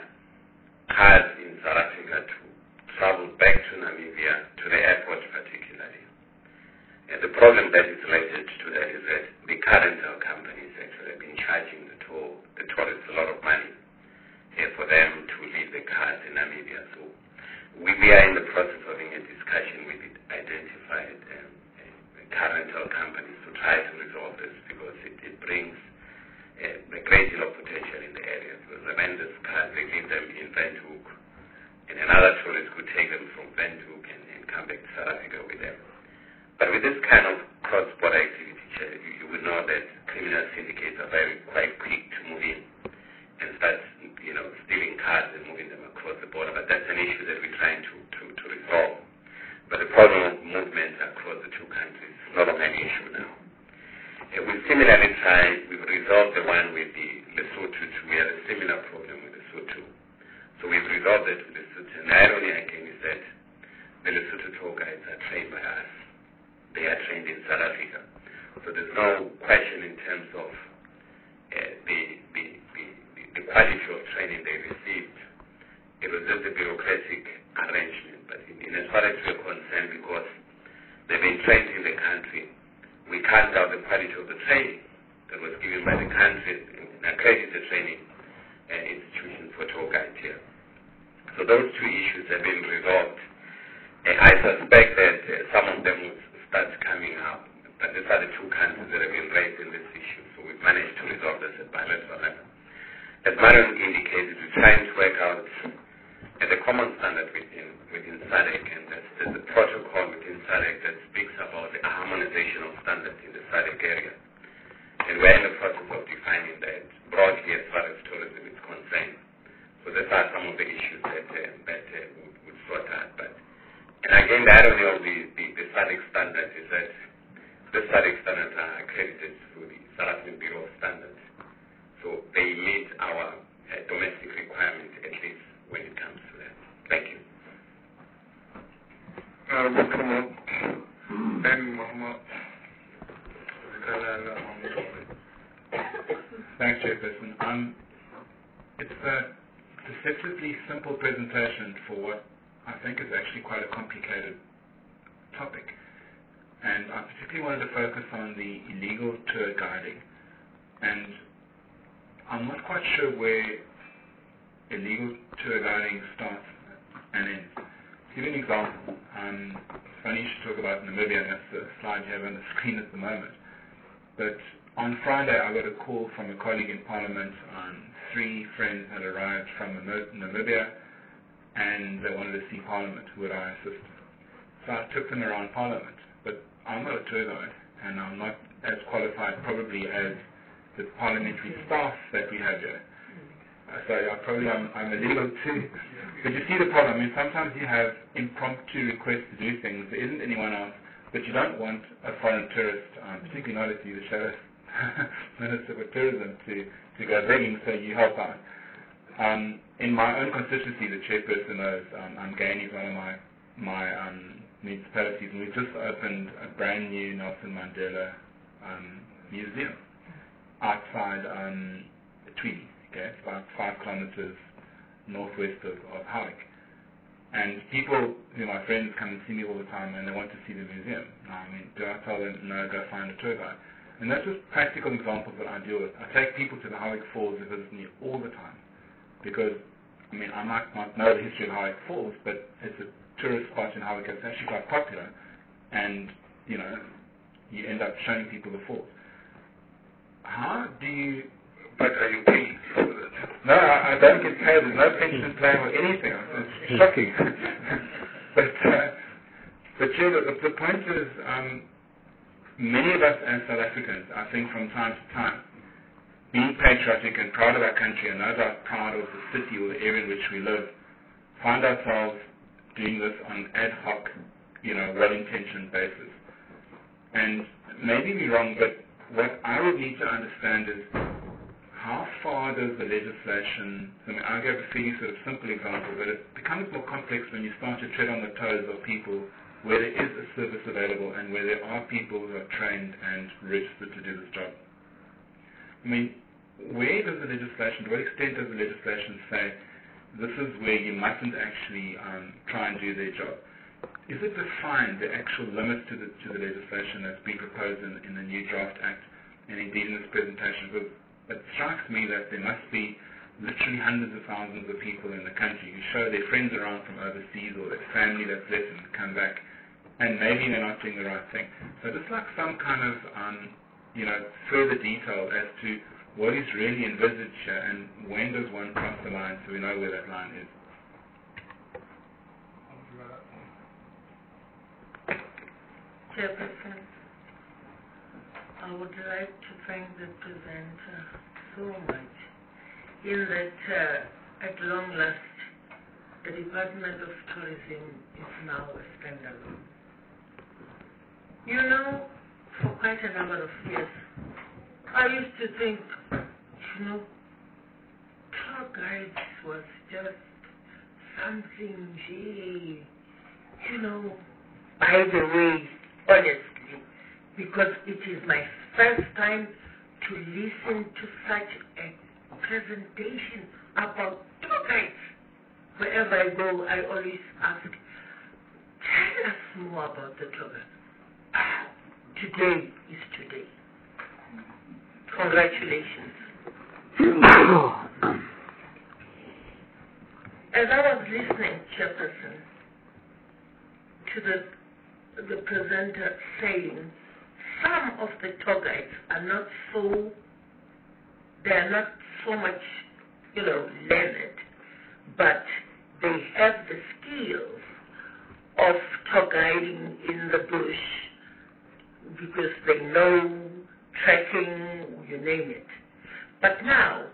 cars in South Africa to travel back to Namibia, to the airport particularly. And the problem that is related to that is that the car rental companies actually have been charging the tour, the tourists a lot of money uh, for them to leave the cars in Namibia. So we, we are in the process of having a discussion with the identified um, uh, car rental companies to try to resolve this because it, it brings uh, a great deal of potential in the area. Because the vendors' cars, they leave them in Windhoek, and another tourist could take them from Windhoek and, and come back to South Africa with them. But with this kind of cross-border activity, you, you would know that criminal syndicates are very quite quick to move in and start, you know, stealing cars and moving them across the border. But that's an issue that we're trying to, to, to resolve. But the problem of movement across the two countries is no longer an issue now. And we similarly tried, we've resolved the one with the Lesotho too. We had a similar problem with Lesotho. So we've resolved it with Lesotho. And the irony again is that the Lesotho tour guides are trained by us. They are trained in South Africa. So there's no question in terms of uh, the, the, the, the quality of training they received. It was just a bureaucratic arrangement. But in, in as far as we're concerned, because they've been trained in the country, we can't doubt the quality of the training that was given by the country, an accredited training uh, institution for tour guides here. So those two issues have been resolved. Uh, I suspect that uh, some of them will start coming up, but these are the two countries that have been raised in this issue. So we've managed to resolve this at bilateral level. As Marion indicated, we're trying to work out at a common standard within within SADC, and there's, there's a protocol within SADC that speaks about the harmonization of standards in the SADC area. And we're in the process of defining that broadly as far as tourism is concerned. So these are some of the issues that uh, that uh, would, would sort out. But and again, the irony of the, the, the SADC standard is that the SADC standards are accredited through the South African Bureau of Standards. So they meet our uh, domestic requirements, at least when it comes to that. Thank you. Thanks, Chairperson. Um, it's a deceptively simple presentation for what I think is actually quite a complicated topic. And I particularly wanted to focus on the illegal tour guiding. And I'm not quite sure where illegal tour guiding starts and ends. To give you an example, um, it's funny you should talk about Namibia, and that's the slide you have on the screen at the moment. But on Friday, I got a call from a colleague in Parliament. Um, three friends had arrived from Namibia, and they wanted to see Parliament. Would I assist? So I took them around Parliament. But I'm not a tour guide, and I'm not as qualified probably as the parliamentary staff that we have here. Uh, so I probably I'm, I'm illegal too. But you see the problem. I mean, sometimes you have impromptu requests to do things. There isn't anyone else, but you don't want a foreign tourist, um, particularly not if you're the shadow minister for tourism, to, to go begging, so you help out. Um, in my own constituency, the chairperson knows, um, I'm Gaini, one of my, my um, municipalities, and we've just opened a brand new Nelson Mandela um, museum outside um, Tweedy. Okay, it's about five kilometers northwest of, of Howick. And people, you know, my friends come and see me all the time, and they want to see the museum. Now, I mean, do I tell them, no, go find a tour guide? And that's just practical examples that I deal with. I take people to the Howick Falls to visit me all the time, because, I mean, I might not know the history of Howick Falls, but it's a tourist spot in Howick that's actually quite popular, and, you know, you end up showing people the falls. How do you... But are you paid for that? No, I, I don't get paid. There's no pension plan or anything. It's shocking. but, uh, but yeah, the, the point is, um, many of us as South Africans, I think from time to time, being patriotic and proud of our country and no doubt proud of the city or the area in which we live, find ourselves doing this on ad hoc, you know, well-intentioned basis. And maybe we're wrong, but what I would need to understand is how far does the legislation, I mean, I gave a fairly sort of simple example, but it becomes more complex when you start to tread on the toes of people where there is a service available and where there are people who are trained and registered to do this job. I mean, where does the legislation, to what extent does the legislation say this is where you mustn't actually um, try and do their job? Is it defined, the actual limits to the, to the legislation that's been proposed in, in the new draft act and indeed in this presentation? Because it strikes me that there must be literally hundreds of thousands of people in the country who show their friends around from overseas or their family that's left and come back, and maybe they're not doing the right thing. So just like some kind of, um, you know, further detail as to what is really envisaged here and when does one cross the line so we know where that line is. Chairperson, I would like to thank the presenter so much in that uh, at long last the Department of Tourism is now a standalone. You know, for quite a number of years, I used to think, you know, tour guides was just something, gee, you know, by the way, honestly, because it is my first time to listen to such a presentation about tour guides. Wherever I go, I always ask, tell us more about the tour guide. Ah, today is today. Congratulations. As I was listening, Chairperson, to the, the presenter saying some of the tour guides are not so, they are not so much, you know, learned, but they have the skills of tour guiding in the bush because they know trekking, you name it. But now,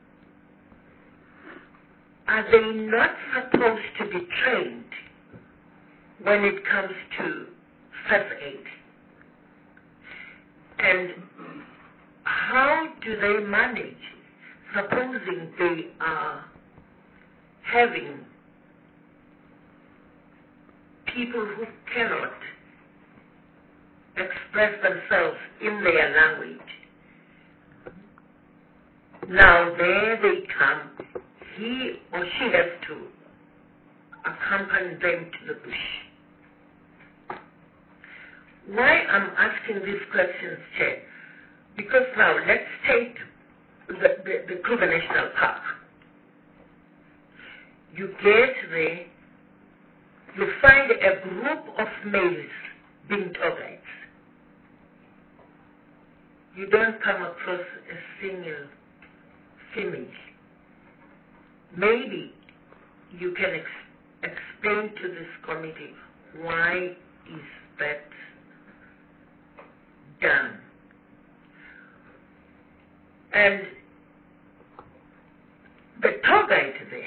are they not supposed to be trained when it comes to first aid? And how do they manage, supposing they are having people who cannot express themselves in their language? Now there they come. He or she has to accompany them to the bush. Why I'm asking these questions, Chair? Because now let's take the, the, the Kruger National Park. You get there, you find a group of males being tour guides. You don't come across a single female. Maybe you can ex- explain to this committee why is that done. And the tour guide there,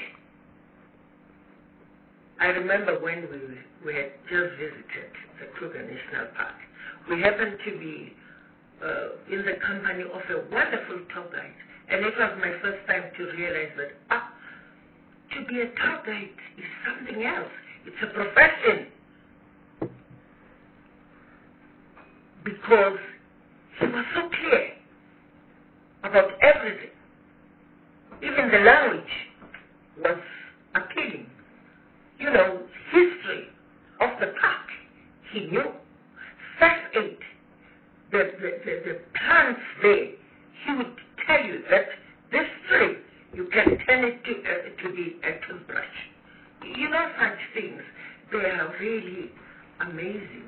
I remember when we, we had just visited the Kruger National Park, we happened to be uh, in the company of a wonderful tour guide. And it was my first time to realize that, ah, to be a tour guide is something else. It's a profession. Because he was so clear about everything. Even the language was appealing. You know, history of the park, he knew. First aid, the, the, the, the plants there, he would tell you that this tree, you can turn it to, uh, to be a toothbrush. You know such things. They are really amazing.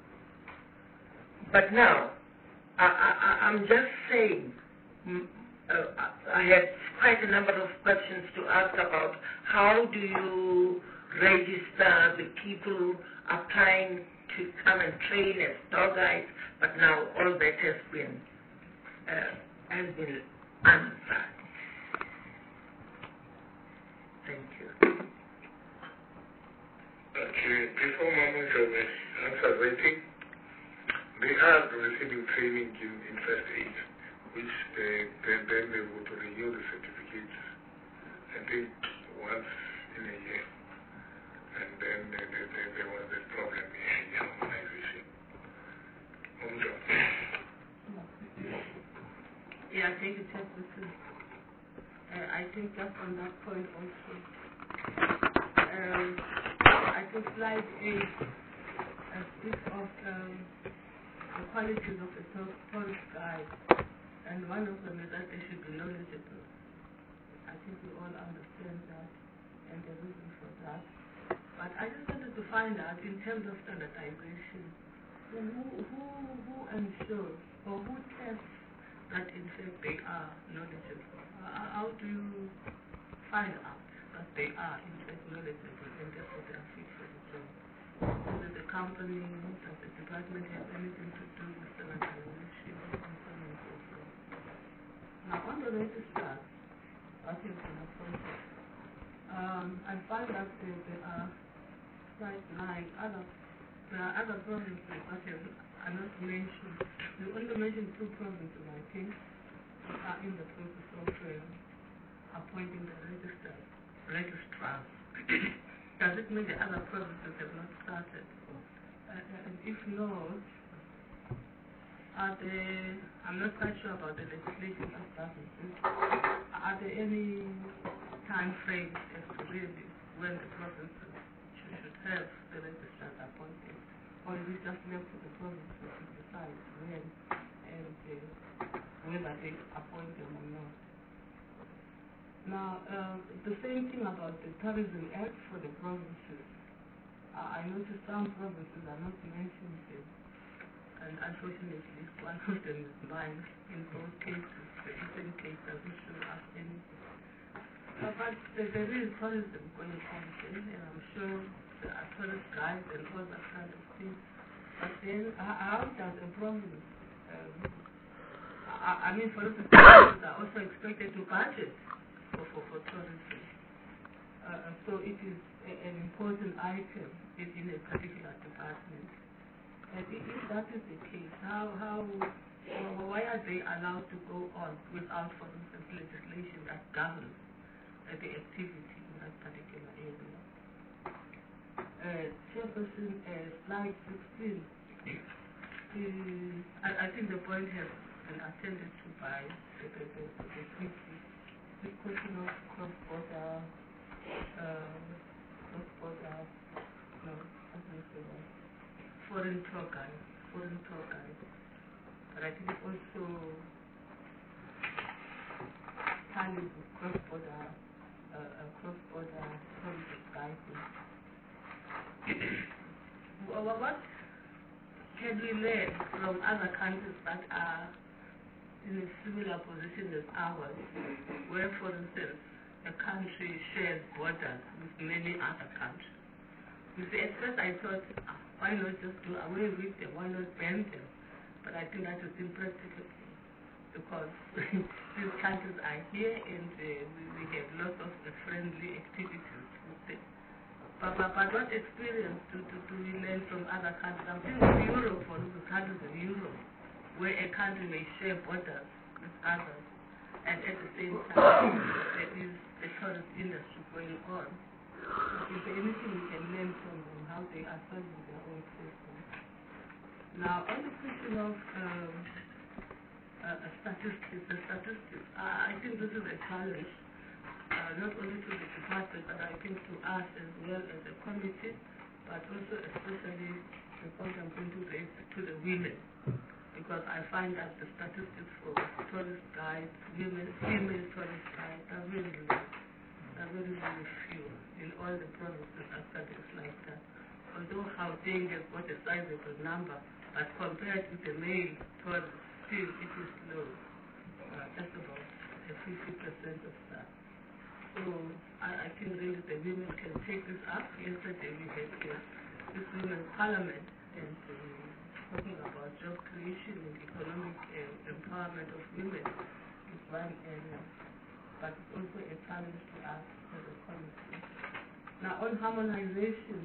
But now, I, I, I'm just saying, uh, I had quite a number of questions to ask about how do you register the people applying to come and train as tour guides, but now all that has been, uh, has been answered. Thank you. Okay, before Mama Joe answers, I think they are receiving training in, in first aid, which they, they, then they will to renew the certificates, I think once in a year. And then they, they, they, there was this problem in the organization. Mama Joe. Yeah, I think it's just uh, I think just on that point also. Um, I think slide eight uh, speaks of um, the qualities of a tourist guide, and one of them is that they should be knowledgeable. I think we all understand that, and the reason for that. But I just wanted to find out, in terms of standardization, who who who ensures or who tests that in fact they are knowledgeable? Uh, how do you find out that they are in fact knowledgeable and therefore they are fit for the job? Does the company, does the department have anything to do with standardization and so on and so forth? Now on the register, that has been appointed. Um, I find that there, there are quite like other, there are other provinces that have, are not mentioned. You only mentioned two provinces, I think, that are in the process of uh, appointing the register, registrars. Does it mean the other provinces have not started? Uh, and if not, are there, I'm not quite sure about the legislation of provinces. Are there any time frames as to really when the provinces should, should have the registrars appointed? Or is it just left to the provinces to decide when and uh, whether they appoint them or not? Now, uh, the same thing about the Tourism Act for the provinces. Uh, I noticed some provinces are not mentioned here. and unfortunately, one of them is mine in both cases. The Eastern case doesn't show up anything. Uh, but there, there is tourism going on there, and I'm sure there are tourist guides and all that kind of thing. But then, how, how does a province, um, I, I mean, for instance, provinces are also expected to budget for, for, for tourism. Uh, so it is a, an important item in, in a particular department. And if, if that is the case, how, how, well, why are they allowed to go on without, for instance, legislation that governs uh, the activity in that particular area? Uh, Chairperson, uh, slide sixteen. Uh, I, I think the point has been attended to by the, the, the, the committee. The question of cross-border, uh, cross-border, no, I think so. Foreign tour guide, foreign tour guide. But I think also tallies with cross-border, uh, uh, cross-border tourist guiding. Well, what can we learn from other countries that are in a similar position as ours, where, for instance, a country shares borders with many other countries? You see, at first I thought, ah, why not just do away with them? Why not ban them? But I think that is impractical because these countries are here and uh, we, we have lots of uh, friendly activities with them. But, but, but what experience do, do, do we learn from other countries? I'm thinking of Europe, for instance, countries in Europe, where a country may share borders with others, and at the same time, there is the tourist industry going on. Is there anything we can learn from them, how they are solving their own problems? Now, on the question of um, uh, statistics, the statistics, uh, I think this is a challenge, uh, not only to the department, but I think to us as well as a committee, but also especially the point I'm going to raise to the women, because I find that the statistics for tourist guides, women, female tourist guides, are very low. Are very, very few in all the provinces are studies like that. Although Gauteng has got a sizable number, but compared to the male tourists, still it is low. Uh, that's about fifty percent of that. So I, I think really the women can take this up. Yesterday we had uh, this women's parliament and uh, talking about job creation and economic uh, empowerment of women is one area. But it's also a challenge to us as a committee. Now, on harmonization,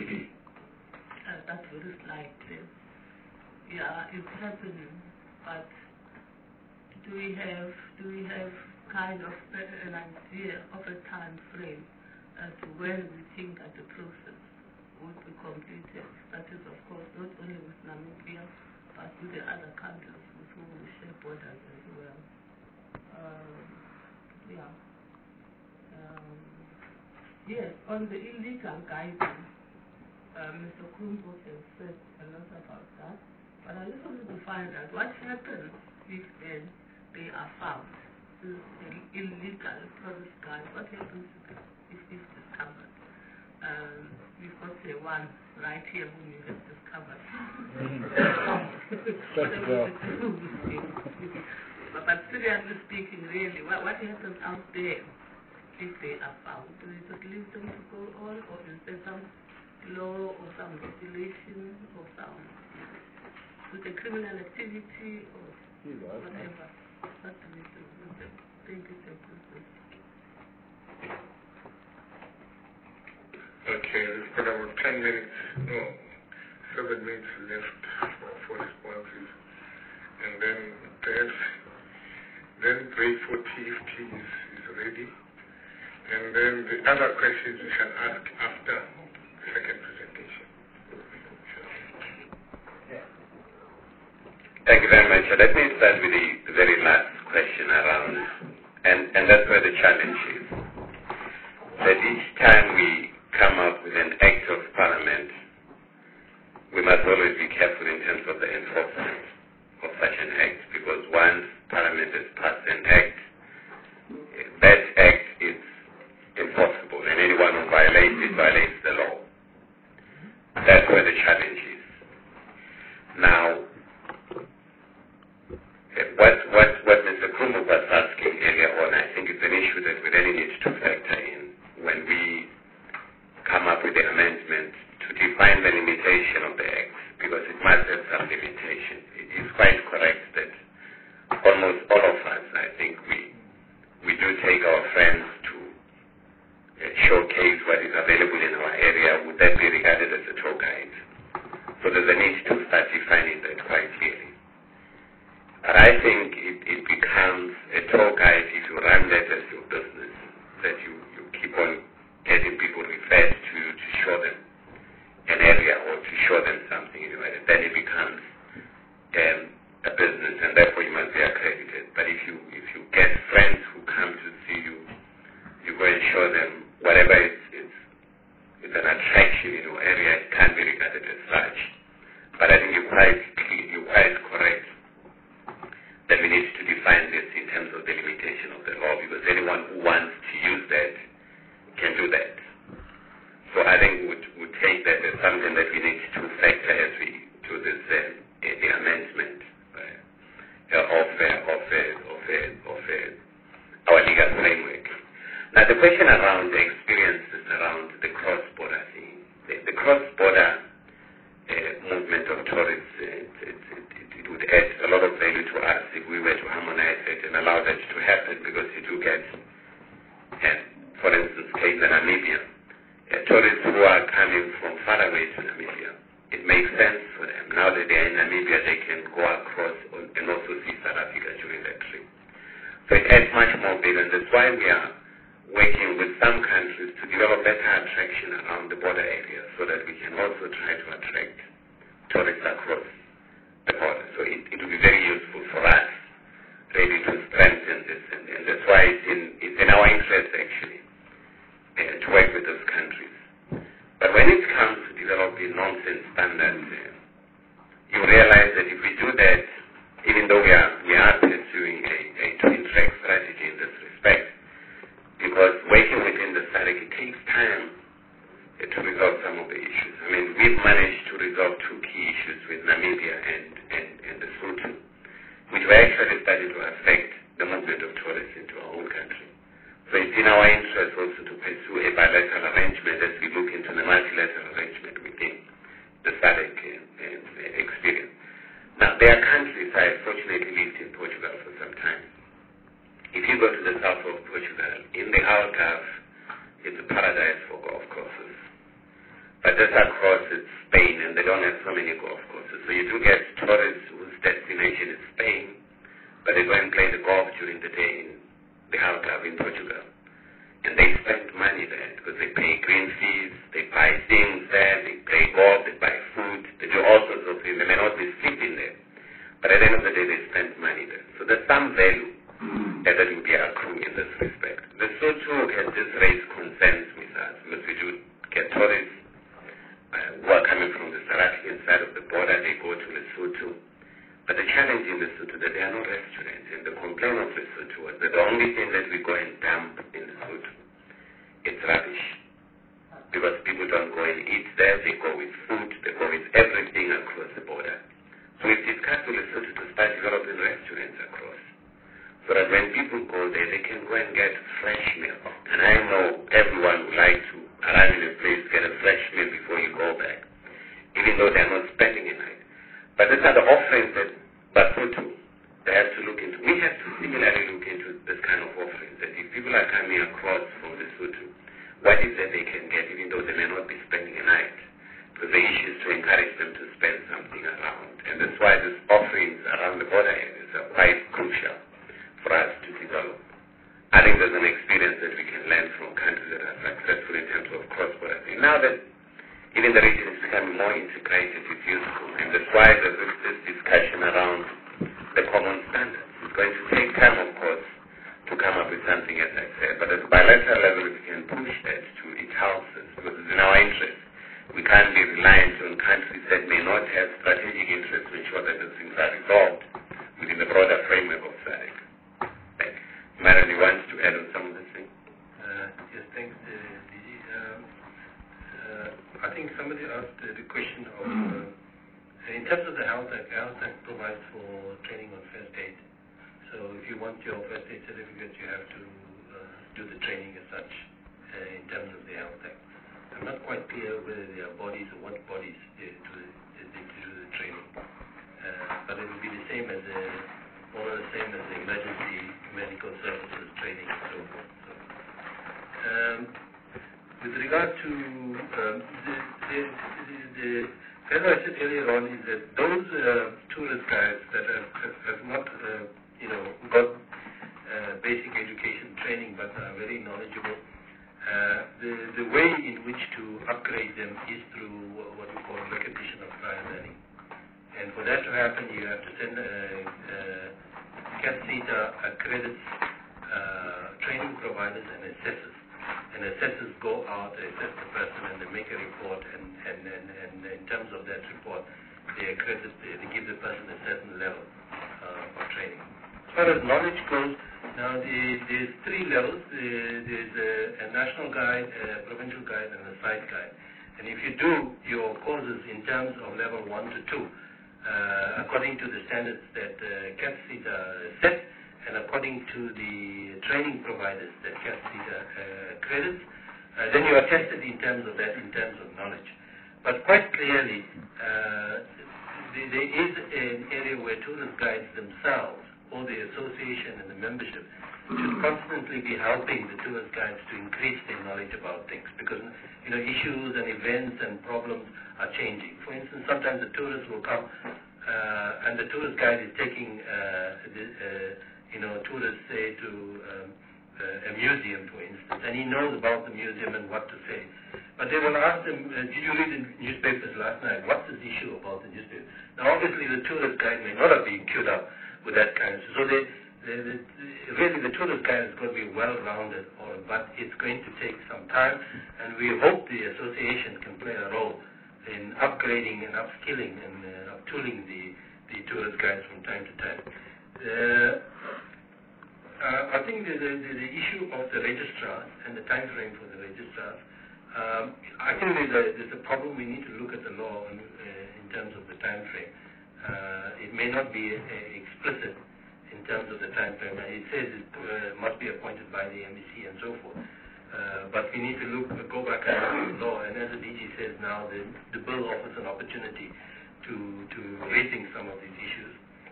uh, that's very slight. Uh, yeah, it's happening, but do we have do we have kind of an idea of a time frame as to when we think that the process would be completed? That is, of course, not only with Namibia, but with the other countries with whom we share borders as well. Um, Yeah. Um, yes, on the illegal guiding, uh, Mister Kumbo has said a lot about that, but I just wanted to find out what happens if then they are found, this illegal tourist guide, what happens if it's discovered? Um, we've got the one right here whom you have discovered. But, but seriously speaking, really, what, what happens out there if they are found? Do we just leave them to go on, or is there some law or some regulation or some with a criminal activity or whatever? What do we do with them? Thank you, Chairperson. Okay, we've got about ten minutes, no, seven minutes left for, for responses. And then perhaps then break for tea if tea is, is ready. And then the other questions we can ask after the second presentation. Thank you very much. Let me start with the, the very last question around, and, and that's where the challenge is. That each time we come up with an act of parliament, we must always be careful in terms of the enforcement of such an act, because once Parliament has passed an act, that act is enforceable, and anyone who violates it violates the law. That's where the challenge is. Now, to factor in when we come up with the amendment to define the limitation of the Act, because it must have some limitation. It is quite correct that almost all of us, I think, we we do take our friends to uh, showcase what is available in our area. Would that be regarded as a tour guide? So there's a need to start defining that quite clearly. But I think it, it becomes a tour guide if you run that as your business, that you, you keep on getting people referred to you to show them an area or to show them something in your area. Then it becomes um, a business, and therefore you must be accredited. But if you if you get friends who come to see you, you go and show them whatever is, is, is an attraction in your area, it can't be regarded as such. But I think you're quite clear, you're quite correct that we need to define this in terms of the limitation of the law, because anyone who wants to use that can do that. So I think we would we'll take that as something that we need to factor as we do this uh, the amendment uh, of, uh, of, uh, of, uh, of uh, our legal framework. Now the question around the experiences around the cross-border thing, the, the cross-border uh, movement of tourists, uh, it, it, it, it would add a lot of value to us if we were to harmonize it and allow that to happen, because you do get, uh, for instance, case in Namibia, uh, tourists who are coming from far away to Namibia. It makes sense for them. Now that they are in Namibia, they can go across and also see South Africa during that trip. So it adds much more value, and that's why we are working with some countries to develop better attraction around the border area, so that we can also try to attract tourists across the border. So it, it will be very useful for us, really, to strengthen this, and, and that's why it's in, it's in our interest, actually, uh, to work with those countries. But when it comes to developing nonsense standards, uh, you realize that if we do that, even though we are, we are pursuing a, a twin-track strategy in this respect, because working within the SADC, it takes time uh, to resolve some of the issues. I mean, we've managed to resolve two key issues with Namibia and, and, and Lesotho, which were actually starting to affect the movement of tourists into our own country. So it's in our interest also to pursue a bilateral arrangement as we look into the multilateral arrangement within the SADC uh, experience. Now, there are countries, I fortunately lived in Portugal for some time. If you go to the south of Portugal, in the Algarve, it's a paradise for golf courses. But just across it's Spain, and they don't have so many golf courses. So you do get tourists whose destination is Spain, but they go and play the golf during the day in the Algarve in Portugal. And they spend money there because they pay green fees, they buy things there, they play golf, they buy food, they do all sorts of things. They may not be sleeping there, but at the end of the day they spend money there. So there's some value that will be accruing in this respect. The Lesotho has just raised concerns with us, because we do get tourists uh, who are coming from the South African side of the border, they go to Lesotho. But the challenge in Lesotho is that there are no restaurants, and the complaint of Lesotho was that the only thing that we go and dump in Lesotho, it's rubbish. Because people don't go and eat there, they go with food, they go with everything across the border. So we've discussed with Lesotho to start developing restaurants across, so that when people go there, they can go and get fresh meal. And I know everyone would like to arrive in a place, get a fresh meal before you go back, even though they're not spending a night. But these are the offerings that Lesotho, they have to look into. We have to similarly look into this kind of offerings, that if people are coming across from Lesotho, what is that they can get, even though they may not be spending a night? Because the issue is to encourage them to spend something around. And that's why these offerings around the border areas are quite crucial for us to develop. I think there's an experience that we can learn from countries that are successful in terms of cross-border things. Now that even the region is becoming more integrated, it's useful. And that's why there's this discussion around the common standards. It's going to take time, of course, to come up with something, as I said. But at the bilateral level, if we can push that to it helps us, because it's in our interest. We can't be reliant on countries that may not have strategic interest to ensure that these things are resolved within the broader framework of SADC. Marilyn, you want to add on some of this thing? Uh, yes, thanks, uh, D G. Um, uh, I think somebody asked uh, the question of, uh, in terms of the Health Act, the Health Act provides for training on first aid. So if you want your first aid certificate, you have to uh, do the training as such uh, in terms of the Health Act. I'm not quite clear whether there are bodies or what bodies they do the, they do the training, uh, but it will be the same as the, more or the same as the emergency medical services training and so forth. So, um, with regard to um, the, the, the, the, as I said earlier on, is that those uh, tourist guides that have, have, have not, uh, you know, got uh, basic education training but are very knowledgeable. Uh, the, the way in which to upgrade them is through what we call recognition of prior learning. And for that to happen, you have to send uh, uh, CATSETA accredits uh, training providers and assessors. And assessors go out, they assess the person, and they make a report, and, and, and, and in terms of that report, they accredit, they, they give the person a certain level uh, of training. As far as knowledge goes, now the, there's three levels. The, there's a, a national guide, a provincial guide, and a site guide. And if you do your courses in terms of level one to two, uh, according to the standards that uh, CATSETA set, and according to the training providers that CATSETA uh, accredits, uh, then you are tested in terms of that, in terms of knowledge. But quite clearly, uh, there is an area where tourist guides themselves, or the association and the membership, should constantly be helping the tourist guides to increase their knowledge about things, because you know issues and events and problems are changing. For instance, sometimes the tourist will come uh, and the tourist guide is taking uh, the, uh, you know tourists say to um, uh, a museum, for instance, and he knows about the museum and what to say. But they will ask them, uh, did you read the newspapers last night? What's this issue about the newspaper? Now, obviously, the tourist guide may not have been queued up with that kind of, so they, they, they, really the tourist guide is going to be well-rounded, or, but it's going to take some time, and we hope the association can play a role in upgrading and upskilling and uh, up-tooling the, the tourist guides from time to time. Uh, uh, I think the, the, the issue of the registrars and the time frame for the registrars, um, I think there's a, there's a problem. We need to look at the law in, uh, in terms of the time frame. Uh, it may not be uh, explicit in terms of the time frame. It says it uh, must be appointed by the M E C and so forth. Uh, but we need to look, go back and look at the law. And as the D G says now, the, the bill offers an opportunity to, to raising some of these issues.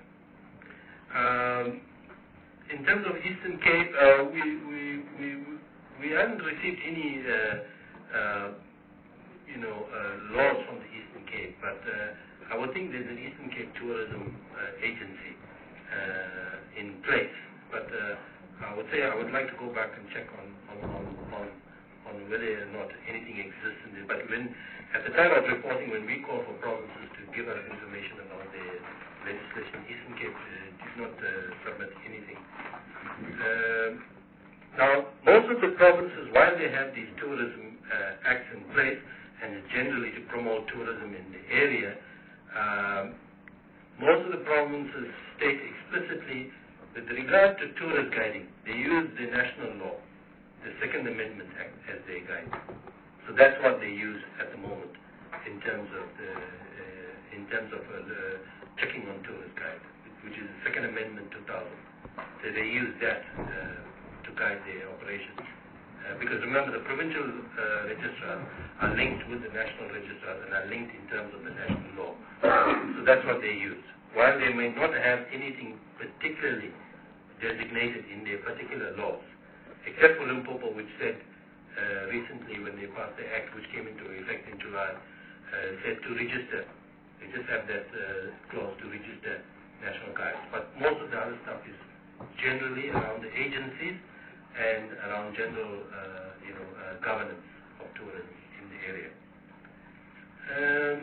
Um, in terms of Eastern Cape, uh, we, we, we, we haven't received any uh, uh, you know, uh, laws from the Eastern Cape, but uh, I would think there's an Eastern Cape Tourism uh, Agency uh, in place, but uh, I would say I would like to go back and check on on, on, on, on whether or not anything exists in there. But when, at the time of reporting, when we call for provinces to give us information about the legislation, Eastern Cape uh, did not uh, submit anything. Uh, now, most of the provinces, while they have these tourism uh, acts in place, and generally to promote tourism in the area, Um, most of the provinces state explicitly with regard to tourist guiding, they use the national law, the Second Amendment Act, as their guide. So that's what they use at the moment in terms of the uh, in terms of uh, the checking on tourist guide, which is the Second Amendment two thousand. So they use that uh, to guide their operations. Uh, because remember, the provincial uh, registrars are linked with the national registrars and are linked in terms of the national law. So that's what they use. While they may not have anything particularly designated in their particular laws, except for Limpopo, which said uh, recently when they passed the act, which came into effect in July, uh, said to register. They just have that uh, clause to register national guides. But most of the other stuff is generally around the agencies and around general, uh, you know, uh, governance of tourism in the area. Um,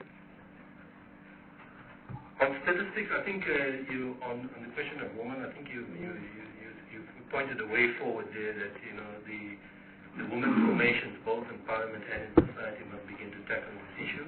on statistics, I think uh, you on, on the question of women, I think you you, you, you you pointed a way forward there that you know the the women's formations, both in Parliament and in society, must begin to tackle this issue.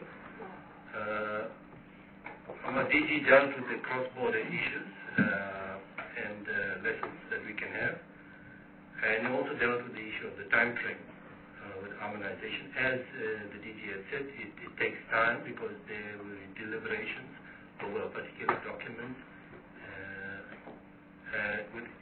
Uh, our D G dealt with the cross-border issues uh, and uh, lessons that we can have. And also dealt with the issue of the time frame uh, with harmonization. As uh, the D G has said, it, it takes time because there will be deliberations over a particular document. Uh, uh, with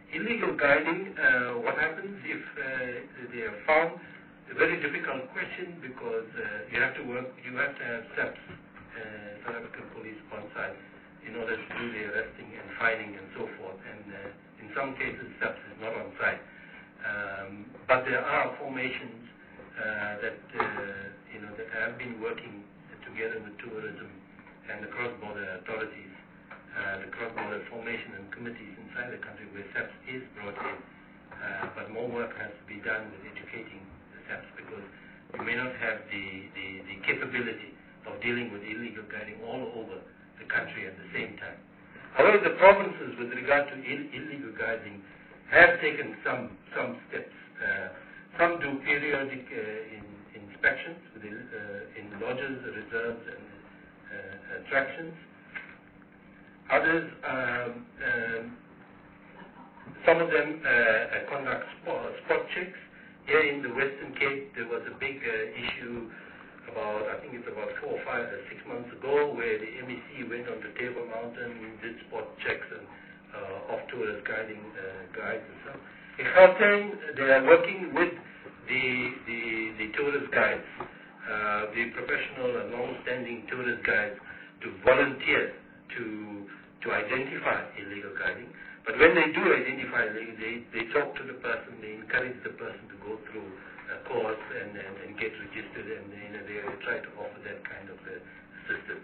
illegal guiding, uh, what happens if uh, they are found? A very difficult question because uh, you have to work, you have to have S A Ps, uh, South African police on site, in order to do the arresting and fining and so forth. And uh, in some cases, S A Ps is not on site. Um, but there are formations uh, that uh, you know that have been working together with tourism and the cross-border authorities, uh, the cross-border formation and committees inside the country where S A Ps is brought in. Uh, but more work has to be done with educating because you may not have the, the, the capability of dealing with illegal guiding all over the country at the same time. However, the provinces with regard to Ill, illegal guiding have taken some, some steps. Uh, some do periodic uh, in, inspections with the, uh, in lodges, reserves, and uh, attractions. Others, um, um, some of them uh, conduct spot, spot checks. Here in the Western Cape, there was a big uh, issue about, I think it's about four or five or six months ago, where the M E C went onto Table Mountain, did spot checks and uh, off tourist guiding uh, guides and so on. In Gauteng, they are working with the the, the tourist guides, uh, the professional and long-standing tourist guides, to volunteer to to identify illegal guiding. But when they do identify, they, they, they talk to the person, they encourage the person to go through a course and, and, and get registered, and you know, they try to offer that kind of uh, assistance.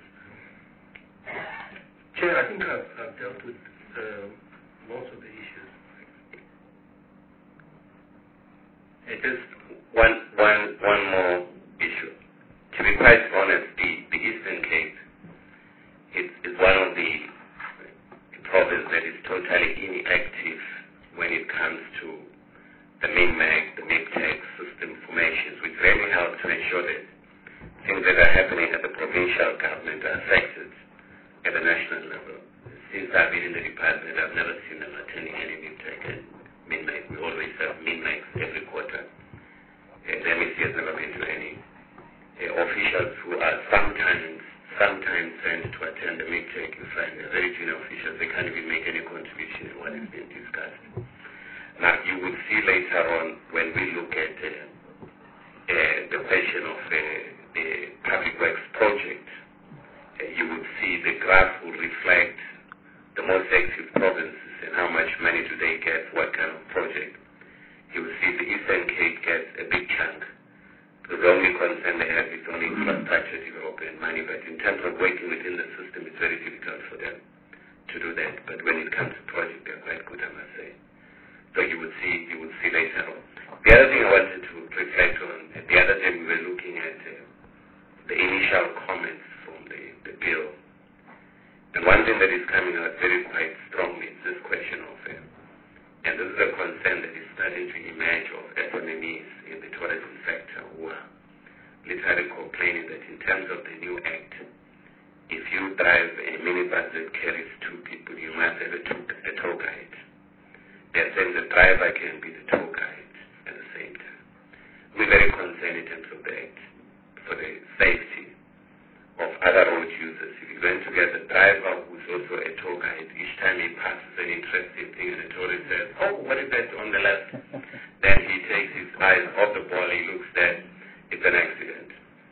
Chair, I think I've, I've dealt with uh, most of the issues. It is one, one, one more issue. To be quite honest, the, the Eastern Cape is, is one of the province that is totally inactive when it comes to the MINMAG, the MIPTEC system formations, which really help to ensure that things that are happening at the provincial government are affected at the national level. Since I've been in the department, I've never seen them attending any MIPTEC and MINMAG. We always have MINMAGs every quarter. And the M E C has never been to any uh, officials who are sometimes sometimes sent to attend the MIPTEC. You find they're very junior officials, they can't even make any contribution in what is being discussed. Now, you will see later on when we look at uh, uh, the question of uh, the public works project, uh, you will see the graph will reflect the most active provinces and how much money do they get, what kind of project. You will see the Eastern Cape gets a big chunk. The only concern they have is only infrastructure development money, but in terms of working within the system, it's very difficult for them to do that. But when it comes to projects, they're quite good, I must say. So you would see, you would see later on. The other thing I wanted to reflect on, the other day we were looking at uh, the initial comments from the, the bill. And one thing that is coming out very quite strongly is this question of, uh, and this is a concern that is starting to emerge of S M M Es in the tourism sector who are literally complaining that in terms of the new act, if you drive a minibus that carries two people, you must have a tour, a tour guide. They're saying the driver can be the tour guide at the same time. We're very concerned in terms of the act for the safety of other road users. If you're going to get a driver who's also a tour guide, each time he passes an interesting thing and the tourist says, oh, what is that on the left? Then he takes his eyes off the ball, he looks there, it's an accident.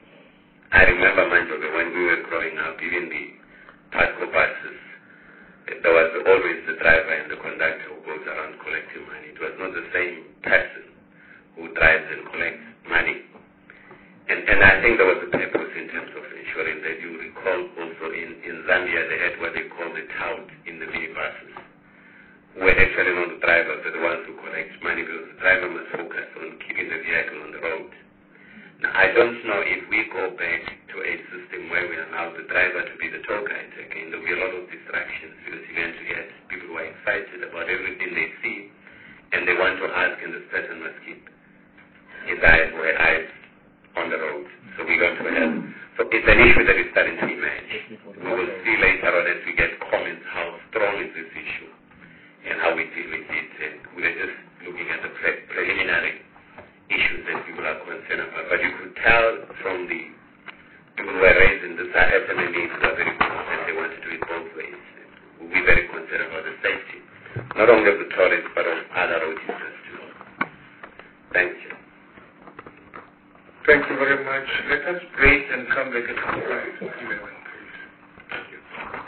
I remember, Manjoga, when we were growing up, even the Pasco buses, there was always the driver and the conductor who goes around collecting money. It was not the same person who drives and collects money. And, and I think there was a purpose in terms of ensuring that you recall also in, in Zambia they had what they call the tout in the minibuses, who were actually not the drivers, but the ones who collect money, because the driver must focus on keeping the vehicle on the road. Now, I don't know if we go back to a system where we allow the driver to be the tour guide again. There will be a lot of distractions because you're going to get people who are excited about everything they see and they want to ask, and this person must keep his eyes or her eyes on the road. So we're going to have, so it's an issue that is starting to emerge. We will see later on as we get comments how strong is this issue and how we deal with it. And we're just looking at the pre- preliminary issues that people are concerned about. But you could tell from the people who are raising this are S M M Es who are very concerned. They want to do it both ways. We'll be very concerned about the safety not only of the tourists, but of other auditors too. Thank you. Thank you very much. Let us break and come back at half past eleven, please. Thank you.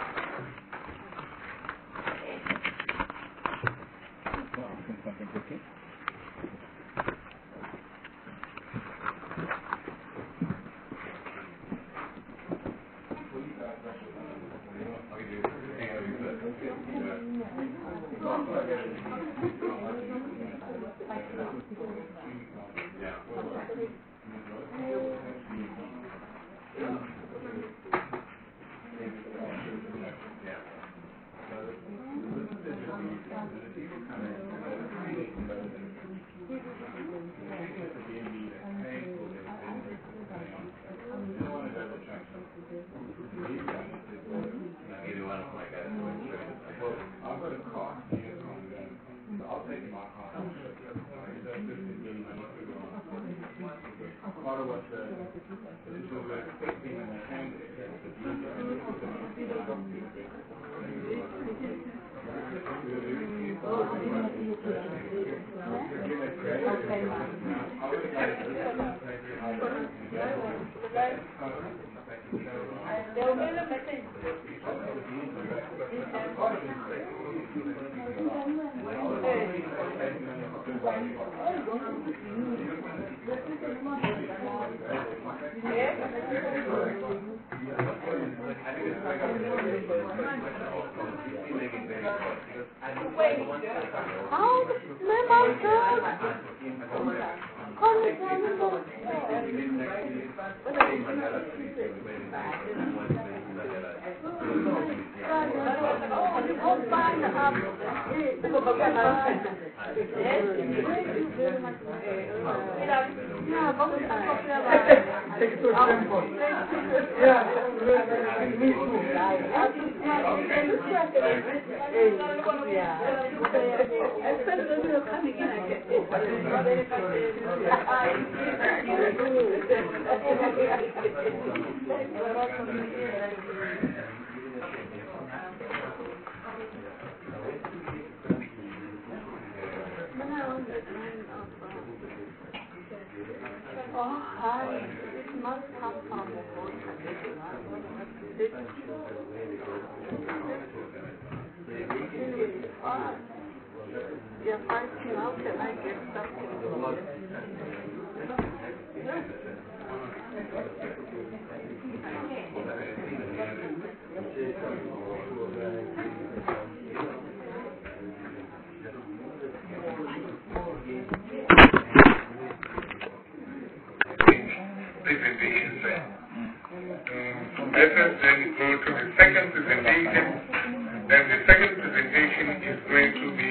Let us then go to the second presentation. Then the second presentation is going to be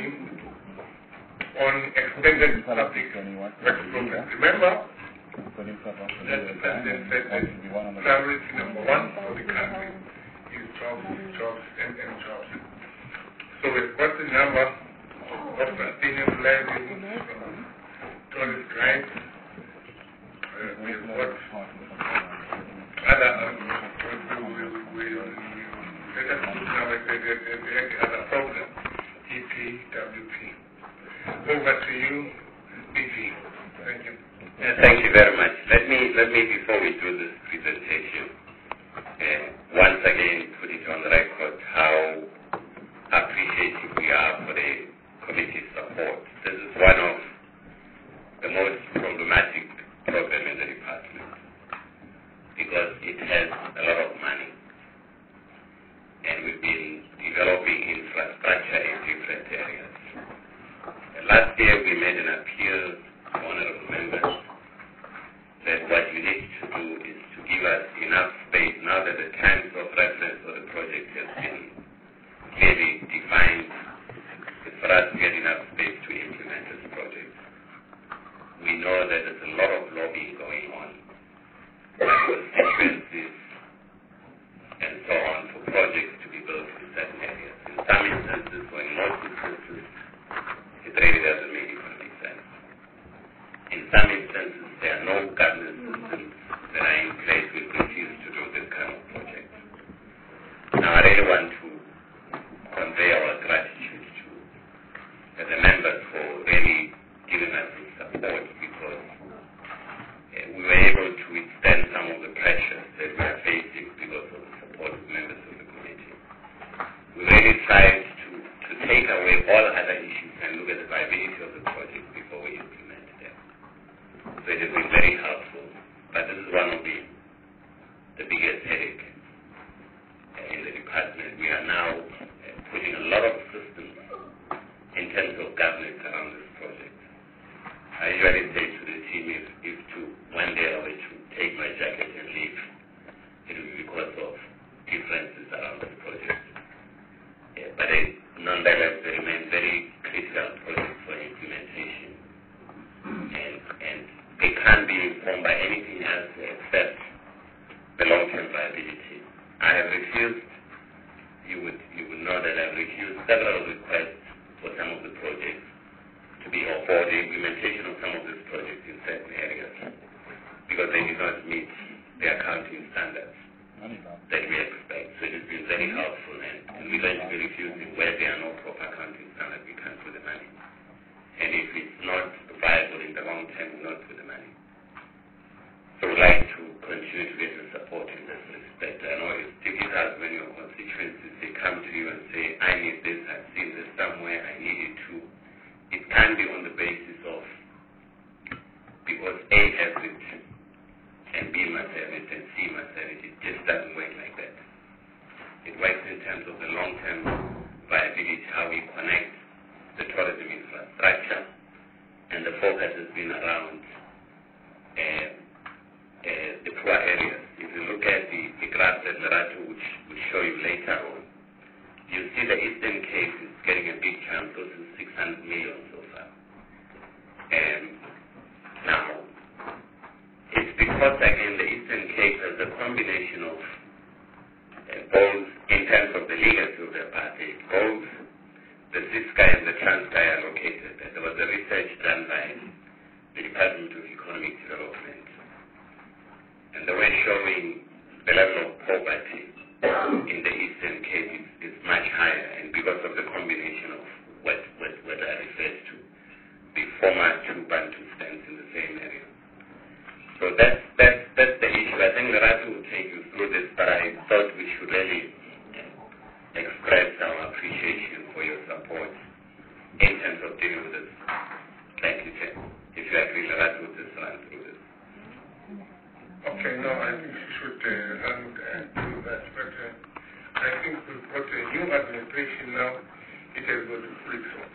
on extended public works program. Remember that the President said that priority number one for the country is jobs, jobs, and, and jobs. So we've got the number of sustainable livelihoods from tourist guides. Uh, we've got other um, we, we, we, let us put now the, the, the, the other program, E P W P. Over to you, D G. Thank you. Yeah, thank you very much. Let me, let me before we do this presentation, uh, once again put it on the record how appreciative we are for the committee's support. This is one of the most problematic programs in the department because it has a lot of money. And we've been developing infrastructure in different areas. And last year we made an appeal to honorable members that what you need to do is to give us enough space now that the times of reference for the project has been clearly defined, is for us to get enough space to implement this project. We know that there's a lot of lobbying going on by constituencies and so on for projects to be built in certain areas. In some instances, or in most instances, it really doesn't make economic sense. In some instances, there are no governance systems that are in place which refuse to do this kind of project. Now, I really want to convey our gratitude to other issues and look at the viability of the project before we implement them. So it has been very helpful, but this is one of the, the biggest headache in the department. We are now uh, putting a lot of systems in terms of governance around this project. I usually say to the team, if, if to one day I were to take my jacket and leave, it will be because of differences around this project. Yeah, but they, nonetheless, they remain very critical projects for implementation. And, and they can't be informed by anything else except the long-term viability. I have refused, you would, you would know that I've refused several requests for some of the projects to be, or for the implementation of some of these projects in certain areas, because they did not meet the accounting standards that we expect. So it has been very helpful, and, and we're going to be refusing where there are no proper accounting standards, we can't put the money. And if it's not viable in the long term, we'll not put the money. So we'd like to continue to get the support in this respect. I know it's difficult when your constituencies, they come to you and say, I need this, I've seen this somewhere, I need it too. It can be on the basis of, because A has it, and B must have it, and C must have it. It just doesn't work like that. It works in terms of the long-term viability, how we connect the tourism infrastructure, and the focus has been around uh, uh, the poor areas. If you look at the, the graph that Lerato will show you later on, you see the Eastern Cape is getting a big chunk, close to six hundred million so far. And now, it's because, again, the Eastern Cape has a combination of uh, both, in terms of the legacy of the apartheid, both the Ciskei and the Transkei are located. There was a research done by the Department of Economic Development, and they were showing the level of poverty in the Eastern Cape is, is much higher, and because of the combination of what, what, what I referred to, the former two Bantu stands in the same area. So that's, that's, that's the issue. I think Lerato will take you through this, but I thought we should really express our appreciation for your support in terms of dealing with this. Thank you, Chair. If you agree, Lerato will just run through this. Okay, no, I think you should uh, run uh, through that, but uh, I think we've got a new administration now. It has got to flip so.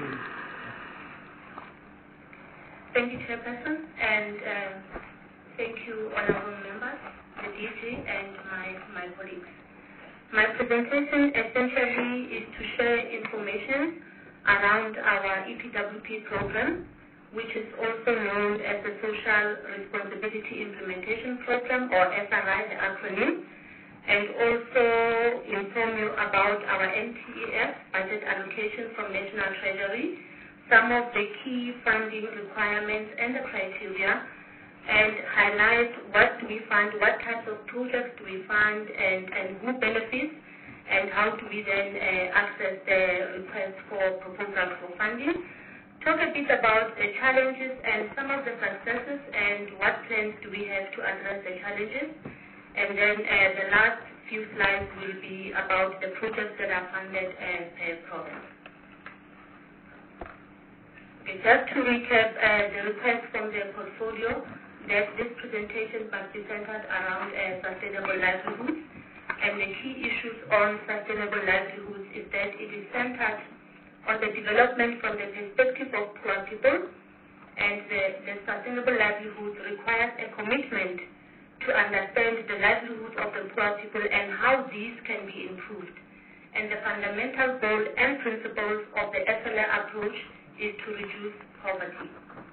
Thank you, Chairperson, and uh, thank you, honorable members, the D G, and my, my colleagues. My presentation essentially is to share information around our E P W P program, which is also known as the Social Responsibility Implementation Program, or S R I, the acronym, and also inform you about our N T E F, budget allocation from National Treasury, some of the key funding requirements and the criteria, and highlight what do we fund, what types of projects do we fund, and, and who benefits, and how do we then uh, access the request for proposal for funding. Talk a bit about the challenges and some of the successes, and what plans do we have to address the challenges. And then uh, the last few slides will be about the projects that are funded uh, per program. Okay, just to recap uh, the request from the portfolio, that this presentation must be centered around uh, sustainable livelihoods. And the key issues on sustainable livelihoods is that it is centered on the development from the perspective of poor people, and the, the sustainable livelihoods requires a commitment to understand the livelihoods of the poor people and how these can be improved. And the fundamental goal and principles of the S L A approach is to reduce poverty.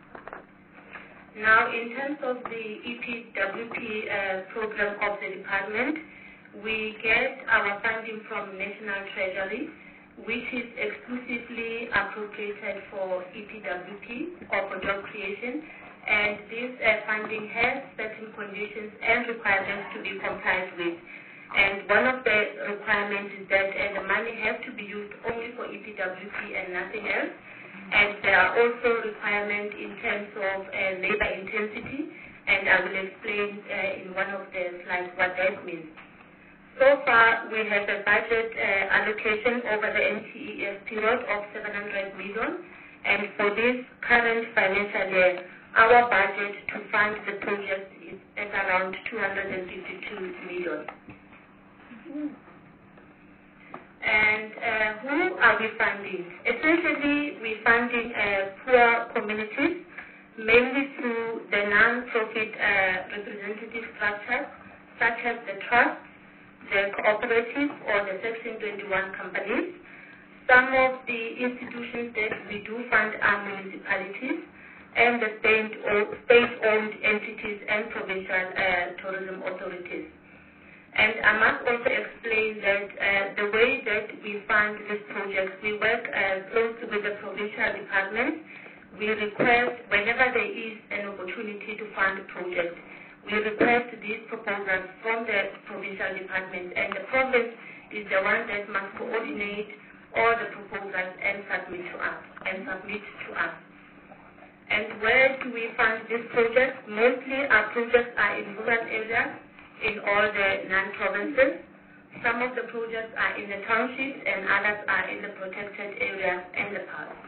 Now, in terms of the E P W P uh, program of the department, we get our funding from National Treasury, which is exclusively appropriated for E P W P, or for job creation, and this uh, funding has certain conditions and requirements to be complied with. And one of the requirements is that uh, the money has to be used only for E P W P and nothing else. And there are also requirements in terms of uh, labor intensity, and I will explain uh, in one of the slides what that means. So far, we have a budget uh, allocation over the N T E S period of seven hundred million, and for this current financial year, our budget to fund the project is at around two hundred fifty-two million. Mm-hmm. And uh, who are we funding? Essentially, we're funding uh, poor communities, mainly through the non-profit uh, representative structures, such as the trust, the cooperative, or the Section twenty-one companies. Some of the institutions that we do fund are municipalities and the state-owned entities and provincial uh, tourism authorities. And I must also explain that uh, the way that we fund these projects, we work uh, closely with the provincial department. We request, whenever there is an opportunity to fund a project, we request these proposals from the provincial department, and the province is the one that must coordinate all the proposals and submit to us. And submit to us. And where do we fund these projects? Mostly our projects are in rural areas, in all the non-provinces. Some of the projects are in the townships and others are in the protected areas and the parks.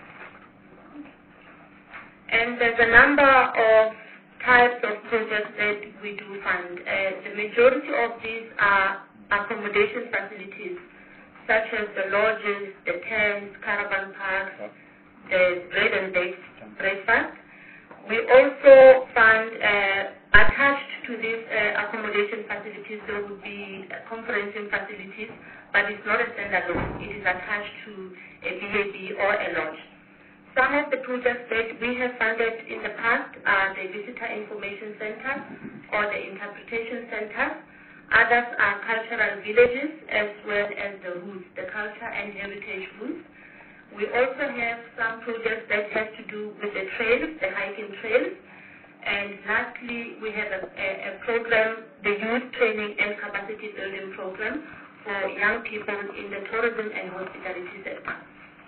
And there's a number of types of projects that we do fund. Uh, the majority of these are accommodation facilities, such as the lodges, the tents, caravan parks, the bread and breakfast. We also fund uh, attached to these uh, accommodation facilities, there would be uh, conferencing facilities, but it's not a standalone. It is attached to a B A B or a lodge. Some of the projects that we have funded in the past are the Visitor Information Center or the Interpretation Center. Others are cultural villages as well as the roots, the culture and heritage roots. We also have some projects that have to do with the trails, the hiking trails. And lastly, we have a, a, a program, the Youth Training and Capacity Building Program for young people in the tourism and hospitality sector.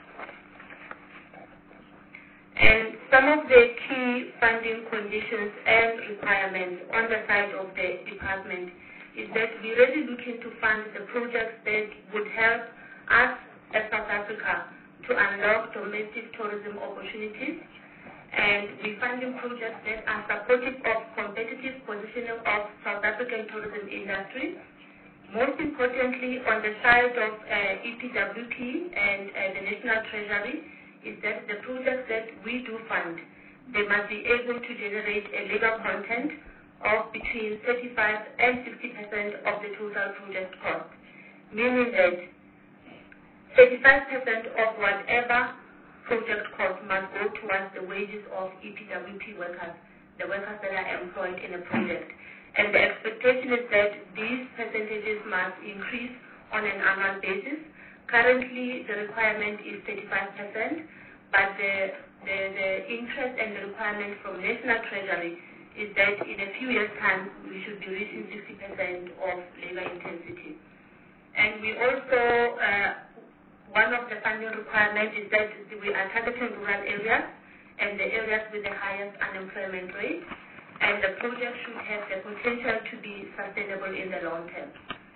And some of the key funding conditions and requirements on the side of the department is that we're really looking to fund the projects that would help us as South Africa to unlock domestic tourism opportunities. And we're funding projects that are supportive of competitive positioning of South African tourism industry. Most importantly, on the side of uh, E P W P and uh, the National Treasury, is that the projects that we do fund, they must be able to generate a legal content of between thirty-five and sixty percent of the total project cost, meaning that thirty-five percent of whatever project cost must go towards the wages of E P W P workers, the workers that are employed in a project. And the expectation is that these percentages must increase on an annual basis. Currently, the requirement is thirty-five percent, but the, the, the interest and the requirement from National Treasury is that in a few years' time, we should be reaching sixty percent of labor intensity. And we also uh, one of the funding requirements is that we are targeting rural areas and the areas with the highest unemployment rate, and the project should have the potential to be sustainable in the long term.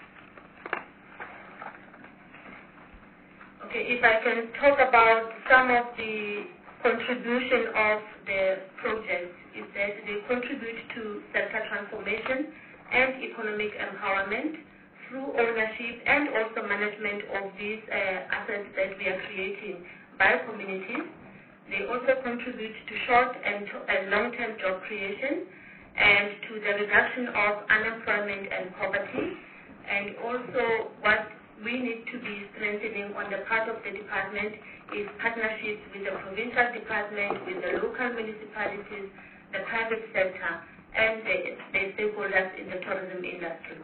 Okay, if I can talk about some of the contribution of the project, is that they contribute to sector transformation and economic empowerment through ownership and also management of these uh, assets that we are creating by communities. They also contribute to short and, and long-term job creation and to the reduction of unemployment and poverty. And also what we need to be strengthening on the part of the department is partnerships with the provincial department, with the local municipalities, the private sector, and the, the stakeholders in the tourism industry.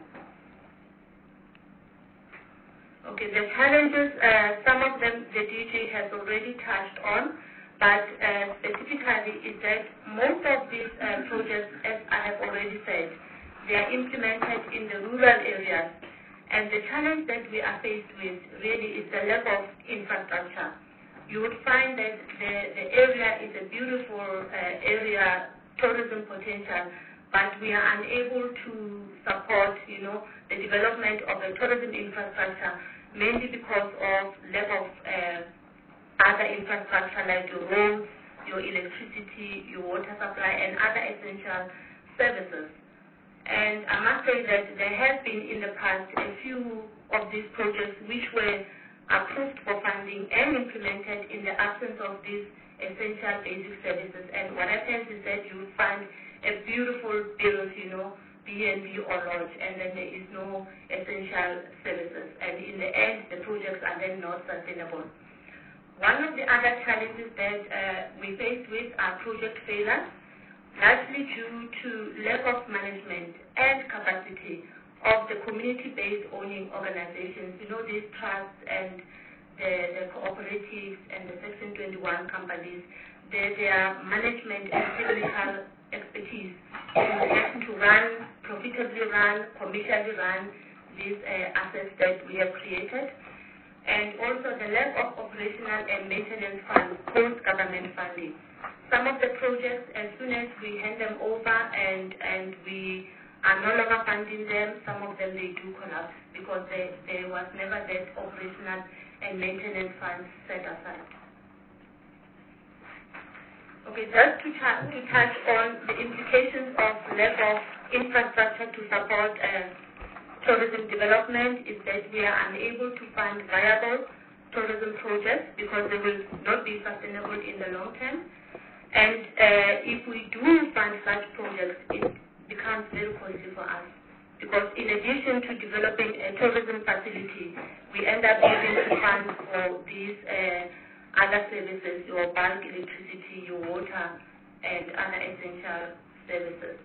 Okay, the challenges, uh, some of them the D G has already touched on, but uh, specifically is that most of these uh, projects, as I have already said, they are implemented in the rural areas. And the challenge that we are faced with really is the lack of infrastructure. You would find that the, the area is a beautiful uh, area, tourism potential, but we are unable to support, you know, the development of the tourism infrastructure, mainly because of lack of uh, other infrastructure like your roads, your electricity, your water supply, and other essential services. And I must say that there have been in the past a few of these projects which were approved for funding and implemented in the absence of these essential basic services. And what happens is that you find a beautiful build, you know, B and B or lodge, and then there is no essential services. And in the end, the projects are then not sustainable. One of the other challenges that uh, we face with are project failures, largely due to lack of management and capacity of the community-based owning organizations, you know, these trusts and the, the cooperatives and the Section twenty-one companies, their, their management and technical expertise to run, profitably run, commercially run these uh, assets that we have created. And also the lack of operational and maintenance funds, post-government funding. Some of the projects, as soon as we hand them over and, and we are no longer funding them, some of them they do collapse because they, there was never that operational and maintenance funds set aside. Okay, just to, to touch on the implications of lack of infrastructure to support uh, tourism development is that we are unable to fund viable tourism projects because they will not be sustainable in the long term. And uh, if we do fund such projects, it becomes very costly for us because in addition to developing a tourism facility, we end up using to fund for these uh, other services, your bulk electricity, your water, and other essential services.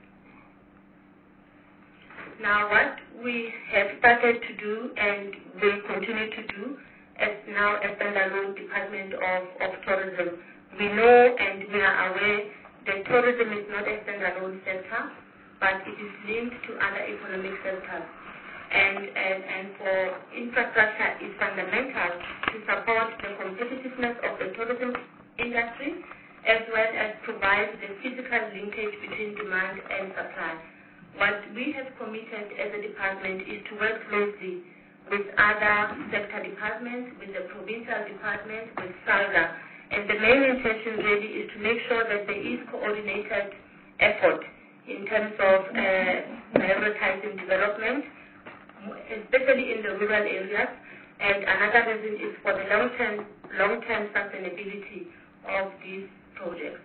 Now, what we have started to do and will continue to do as now a standalone Department of, of Tourism, we know and we are aware that tourism is not a standalone sector, but it is linked to other economic sectors. And, and, and for infrastructure is fundamental to support the competitiveness of the tourism industry, as well as provide the physical linkage between demand and supply. What we have committed as a department is to work closely with other sector departments, with the provincial department, with SALGA. And the main intention really is to make sure that there is coordinated effort in terms of uh, prioritizing development, especially in the rural areas. And another reason is for the long-term, long-term sustainability of these projects.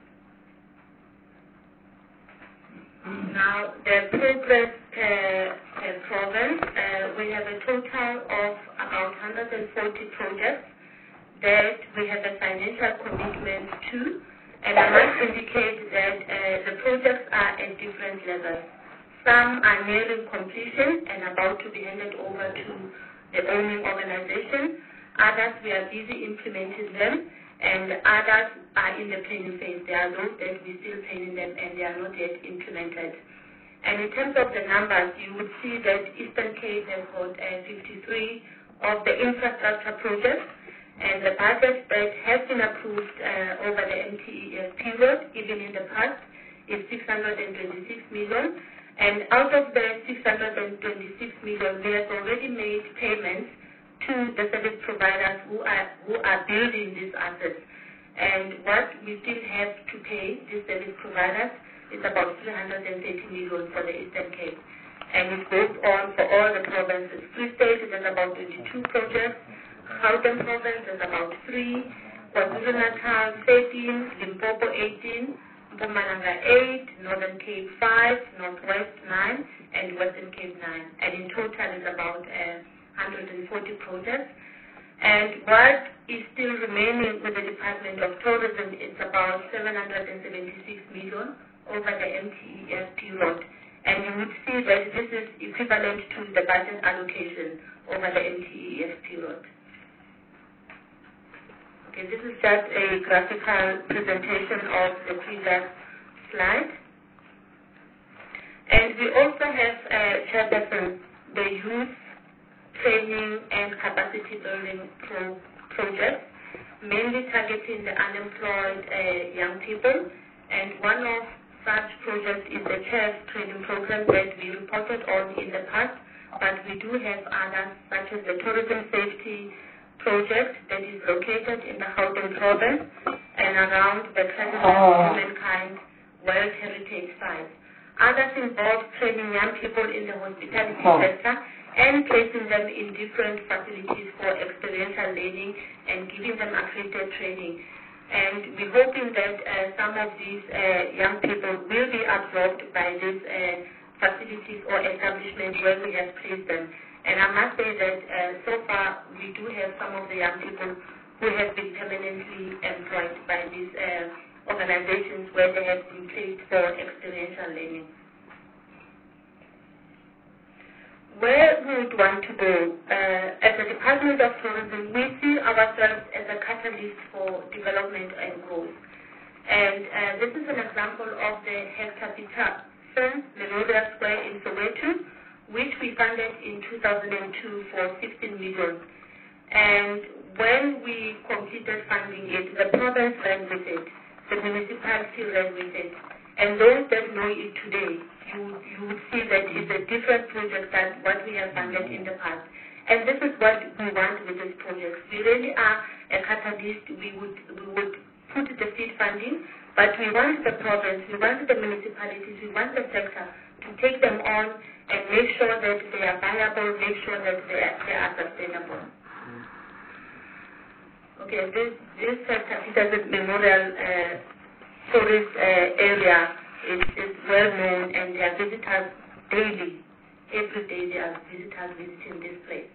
Now, the progress per, per province, uh, we have a total of about one hundred forty projects that we have a financial commitment to, and I must indicate that uh, the projects are at different levels. Some are nearing completion and about to be handed over to the owning organization. Others, we are busy implementing them, and others are in the planning phase. There are those that we're still planning them and they are not yet implemented. And in terms of the numbers, you would see that Eastern Cape has got uh, fifty-three of the infrastructure projects, and the budget that has been approved uh, over the M T E F period, even in the past, is six hundred twenty-six million. And out of the six hundred twenty-six million, we have already made payments to the service providers who are who are building these assets. And what we still have to pay these service providers is about three hundred thirty million for the Eastern Cape. And it goes on for all the provinces. Free State is about twenty-two projects, Gauteng province is about three, KwaZulu-Natal thirteen, Limpopo eighteen, Mpumalanga eight, Northern Cape five, Northwest nine, and Western Cape nine. And in total is about uh, one hundred forty projects. And what is still remaining with the Department of Tourism is about seven hundred seventy-six million over the M T E F period. And you would see that this is equivalent to the budget allocation over the M T E F period. Okay, this is just a graphical presentation of the previous slide. And we also have uh, Chairperson, the youth training and capacity building pro projects, mainly targeting the unemployed uh, young people. And one of such project is the CHEF training program that we reported on in the past, but we do have others such as the tourism safety project that is located in the Gauteng province and around the Cradle of Humankind World Heritage Site. Others involve training young people in the hospitality sector and placing them in different facilities for experiential learning and giving them accredited training. And we're hoping that uh, some of these uh, young people will be absorbed by these uh, facilities or establishments where we have placed them. And I must say that uh, so far we do have some of the young people who have been permanently employed by these uh, organizations where they have been placed for experiential learning. Where we would want to go, uh, as a Department of Tourism, we see ourselves as a catalyst for development and growth. And uh, this is an example of the Hector Peter Film Memorial Square in Soweto, which we funded in two thousand two for sixteen million. And when we completed funding it, the province ran with it, the municipality ran with it. And those that know it today, you, you would see that it's a different project than what we have funded in the past. And this is what we want with this project. We really are a catalyst. We would, we would put the seed funding, but we want the province, we want the municipalities, we want the sector to take them on and make sure that they are viable, make sure that they are, they are sustainable. Okay, this, this Hector Peterson Memorial uh, tourist uh, area is, is well known, and there are visitors daily. Every day there are visitors visiting this place.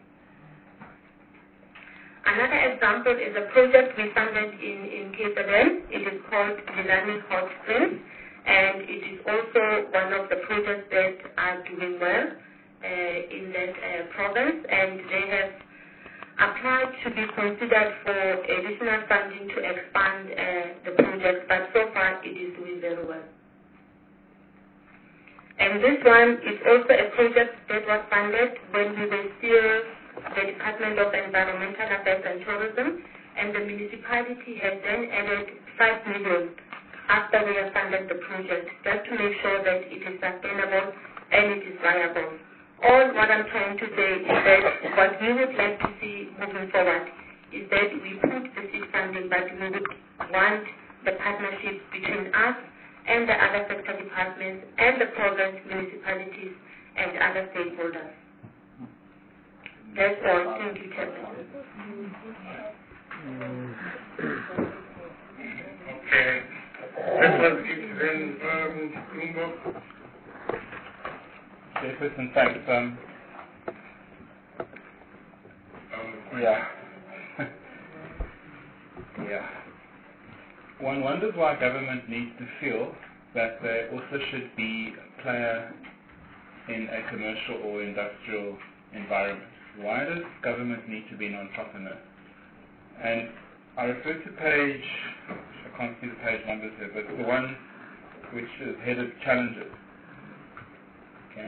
Another example is a project we funded in, in K Z N. It is called Delani Hot Springs, and it is also one of the projects that are doing well uh, in that uh, province, and they have applied to be considered for additional funding to expand uh, the project, but so far it is doing very well. And this one is also a project that was funded when we were still the Department of Environmental Affairs and Tourism, and the municipality has then added five million after we have funded the project, just to make sure that it is sustainable and it is viable. All what I'm trying to say is that what we would like to see moving forward is that we put the seed funding, but we would want the partnership between us and the other sector departments and the province, municipalities, and other stakeholders. That's all. Thank you, Chairman. Okay. That was it then, um, Bloomberg. Chairperson, thanks. Um, Um, yeah. yeah. One wonders why government needs to feel that they also should be a player in a commercial or industrial environment. Why does government need to be non-profit? And I refer to page, I can't see the page numbers here, but the one which is headed challenges. Okay.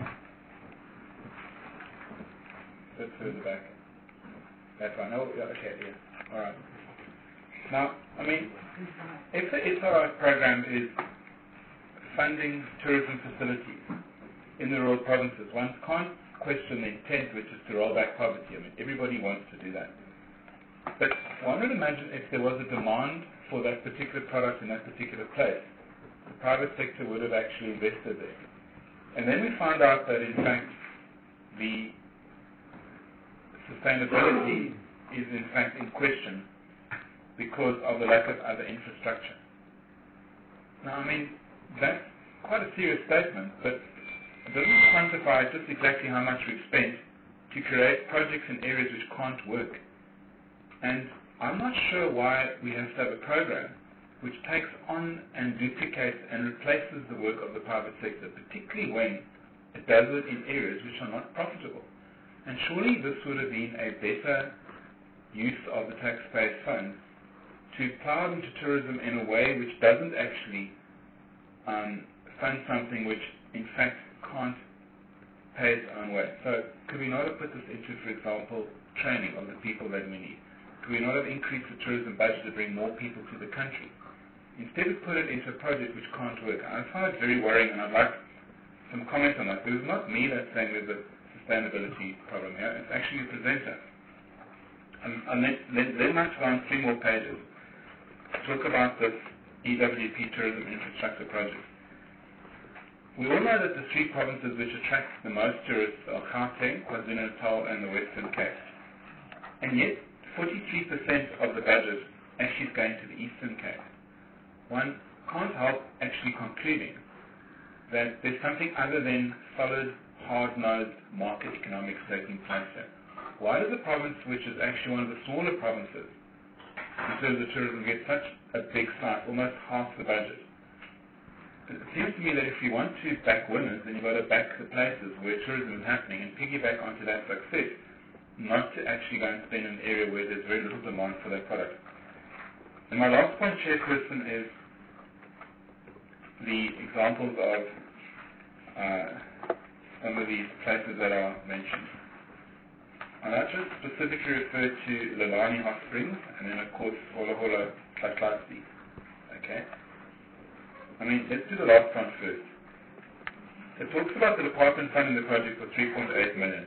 A bit further back. That one. Oh, yeah, okay, yeah. All right. Now, I mean, if the S R I program is funding tourism facilities in the rural provinces, one can't question the intent, which is to roll back poverty. I mean, everybody wants to do that. But one would imagine if there was a demand for that particular product in that particular place, the private sector would have actually invested there. And then we find out that, in fact, the sustainability is, in fact, in question because of the lack of other infrastructure. Now, I mean, that's quite a serious statement, but it doesn't quantify just exactly how much we've spent to create projects in areas which can't work. And I'm not sure why we have to have a program which takes on and duplicates and replaces the work of the private sector, particularly when it does it in areas which are not profitable. And surely this would have been a better use of the taxpayers' funds to plow into tourism in a way which doesn't actually um, fund something which, in fact, can't pay its own way. So could we not have put this into, for example, training of the people that we need? Could we not have increased the tourism budget to bring more people to the country? instead of put it into a project which can't work. I find it very worrying, and I'd like some comment on that. Because it's not me that's saying there's a sustainability problem here. It's actually the presenter. And, and then, then, then let's go on three more pages to talk about this E W P tourism infrastructure project. We all know that the three provinces which attract the most tourists are Gauteng, KwaZulu-Natal, and the Western Cape. And yet, forty-three percent of the budget actually is going to the Eastern Cape. One can't help actually concluding that there's something other than solid, hard-nosed market economics taking place there. Why does a province which is actually one of the smaller provinces in terms of tourism get such a big slice, almost half the budget? It seems to me that if you want to back winners, then you've got to back the places where tourism is happening and piggyback onto that success, not to actually go and spend in an area where there's very little demand for that product. And my last point, Chairperson, is the examples of uh, some of these places that are mentioned. And I just specifically refer to Lelani Hot Springs and then, of course, Hola Hola Tlatlasi. Okay? I mean, let's do the last one first. It talks about the department funding the project for three point eight million.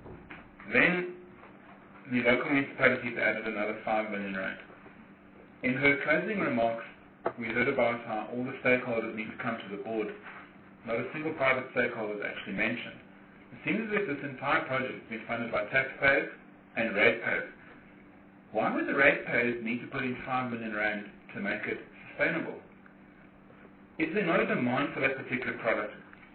Then the local municipalities added another five million rand. In her closing remarks, we heard about how all the stakeholders need to come to the board. Not a single private stakeholder is actually mentioned. It seems as if this entire project has been funded by taxpayers and ratepayers. Why would the ratepayers need to put in five million rand to make it sustainable? Is there not a demand for that particular product?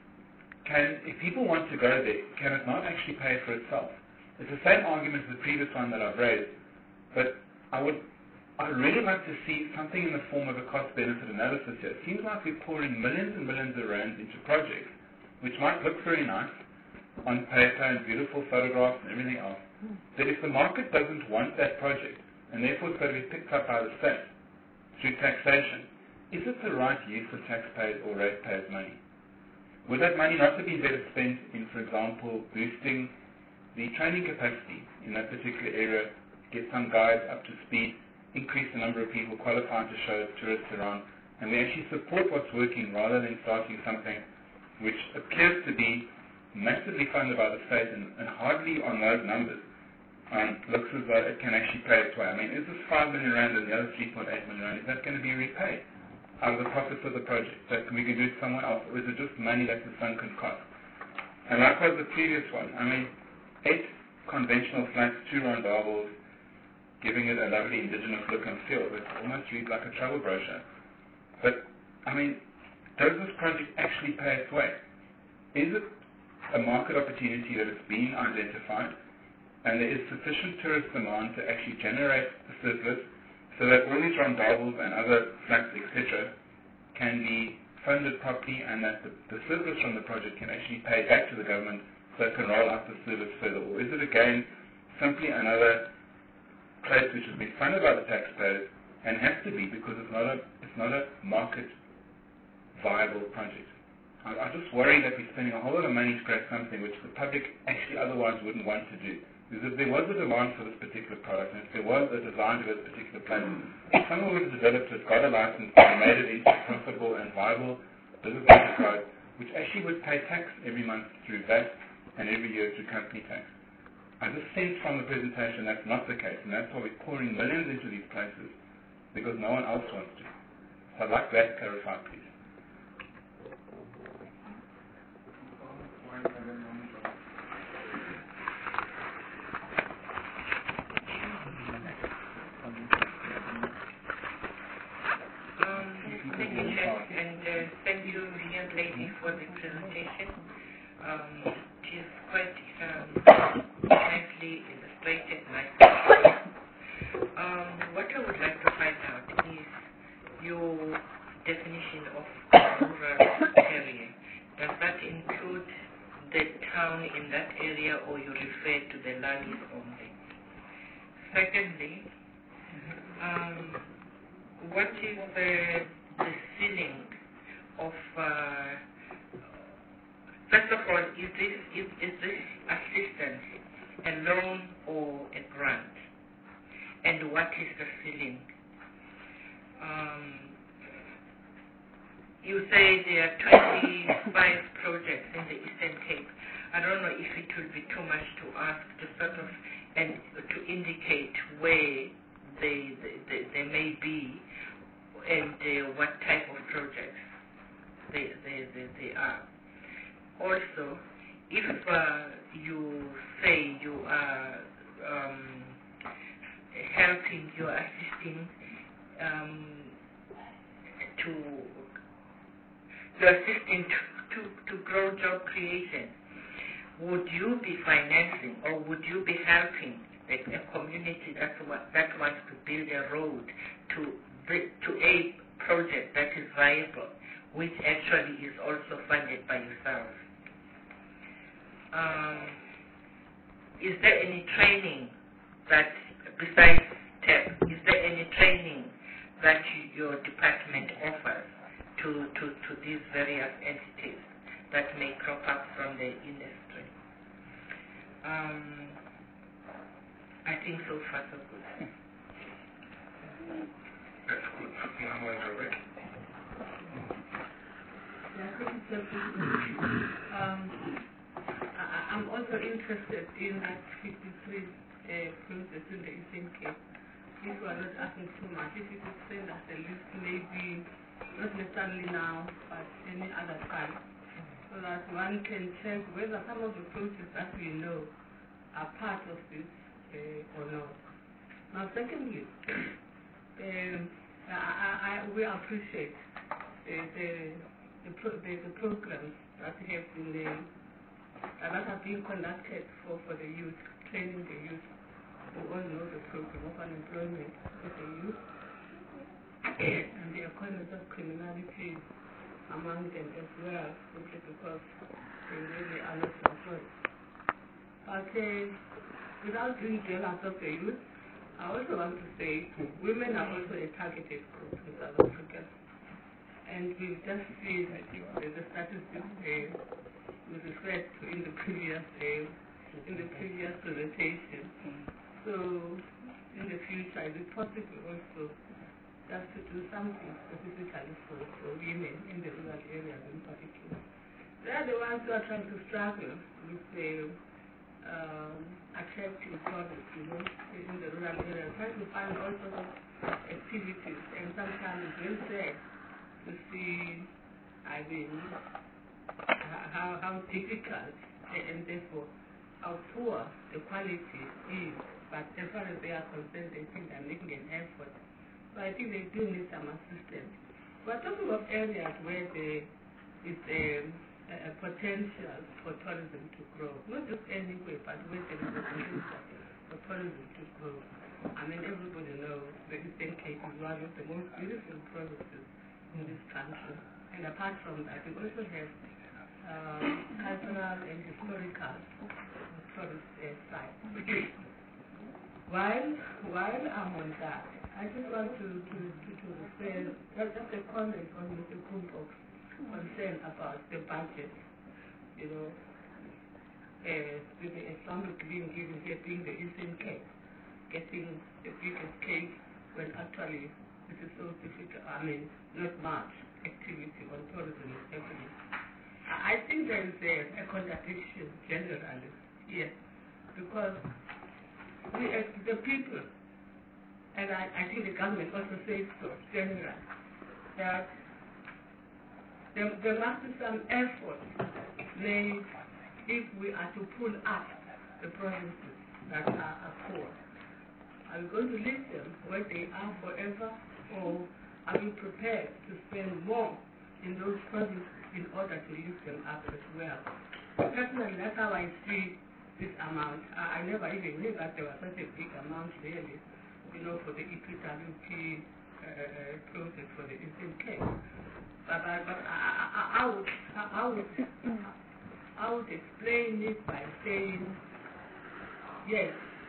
Can, if people want to go there, can it not actually pay for itself? It's the same argument as the previous one that I've raised, but I would I'd really like to see something in the form of a cost-benefit analysis here. It seems like we're pouring millions and millions of rands into projects, which might look very nice on paper and beautiful photographs and everything else, that if the market doesn't want that project, and therefore it's got to be picked up by the state through taxation, is it the right use of taxpayers or ratepayers' money? Would that money not have been better spent in, for example, boosting the training capacity in that particular area, get some guides up to speed, increase the number of people qualified to show tourists around, and we actually support what's working rather than starting something which appears to be massively funded by the state and, and hardly on those numbers um, looks as though it can actually pay its way. I mean, is this five million rand and the other three point eight million rand, is that going to be repaid out of the profits of the project, that we can do it somewhere else, or is it just money that's a sunken cost? And likewise the previous one, I mean, eight conventional flats, two rondables, giving it a lovely indigenous look and feel. It almost reads like a travel brochure. But, I mean, does this project actually pay its way? Is it a market opportunity that has been identified and there is sufficient tourist demand to actually generate a surplus so that all these rondables and other flats, et cetera, can be funded properly and that the, the surplus from the project can actually pay back to the government so it can roll out the service further? Or is it again simply another place which has been funded by the taxpayers and has to be because it's not a, it's not a market viable project? I, I just worry that we're spending a whole lot of money to create something which the public actually otherwise wouldn't want to do. Because if there was a demand for this particular product, and if there was a design to this particular place, someone would have developed it, got a license, and made it into a profitable and viable business enterprise, which actually would pay tax every month through V A T and every year through company tax. I just sense from the presentation that's not the case, and that's why we're pouring millions into these places, because no one else wants to. So I'd like that clarified, please. For the presentation. Um, it is quite um, nicely illustrated, nicely. Um, what I would like to find out is your definition of rural area. Does that include the town in that area, or you refer to the lands only? Secondly, um, what is the, the ceiling of uh, first of all, is this, is, is this assistance a loan or a grant? And what is the ceiling? Um, you say there are twenty-five projects in the Eastern Cape. I don't know if it will be too much to ask to sort of and to indicate where they they, they, they may be and uh, what type of projects they they, they, they are. Also, if uh, you say you are um, helping, you are assisting um, to you're assisting to, to, to grow job creation, would you be financing or would you be helping a, a community that, that wants to build a road to, to a project that is viable, which actually is also funded by yourself? Um, is there any training that, besides T E P, is there any training that you, your department offers to, to, to these various entities that may crop up from the industry? Um, I think so far so good. That's good. Muhammad Rabek. Yeah, thank you, Sir. Um, I, I'm also interested in that fifty-three uh, process in the Eastern Cape. If you are not asking too much, if you could send us a list, maybe not necessarily now, but any other time, so that one can check whether some of the processes that we know are part of this uh, or not. Now, secondly, um, I, I, we appreciate the, the, the, pro, the, the programs that have been uh, that have been conducted for, for the youth, training the youth. We all know the program of unemployment for the youth and the occurrence of criminality among them as well, simply because they really are not employed. But uh, without doing jealous of the youth, I also want to say women are also a targeted group in South Africa. And we've just seen uh, the statistics uh, with respect to in the previous uh, in the previous presentation. So in the future, is it possible also just to do something specifically for, for women in the rural areas in particular? They are the ones who are trying to struggle with the um, attractive products, you know, in the rural areas, trying to find all sorts of activities, and sometimes it's very sad to see, I mean, how, how difficult and therefore how poor the quality is. But as far as they are concerned, they think they're making an effort. So I think they do need some assistance. We're talking of areas where there is a, a potential for tourism to grow. Not just anywhere, but where there is a potential for tourism to grow. I mean, everybody knows the Eastern Cape is one of the most beautiful provinces in this country. And apart from that, we also have uh, cultural and historical tourist uh, sites. While, while I'm on that, I just want to, to, to, to say, just a comment on Mister Kumpok's concern about the budget. You know, uh, with the Islamic being given here being the Eastern Cape, getting the biggest case when actually this is so difficult. I mean, not much activity on tourism is happening. I think there is a, a contradiction generally here, because we as the people, and I, I think the government also says so generally, that there, there must be some effort made if we are to pull up the provinces that are, are poor. Are we going to leave them where they are forever, or are we prepared to spend more in those provinces in order to lift them up as well? Personally, that's how I see this amount. I, I never even knew that there was such a big amount really, you know, for the E P W P uh, process for the Eastern Cape. But, but, but I, I, I, would, I, would, I would explain it by saying, yes,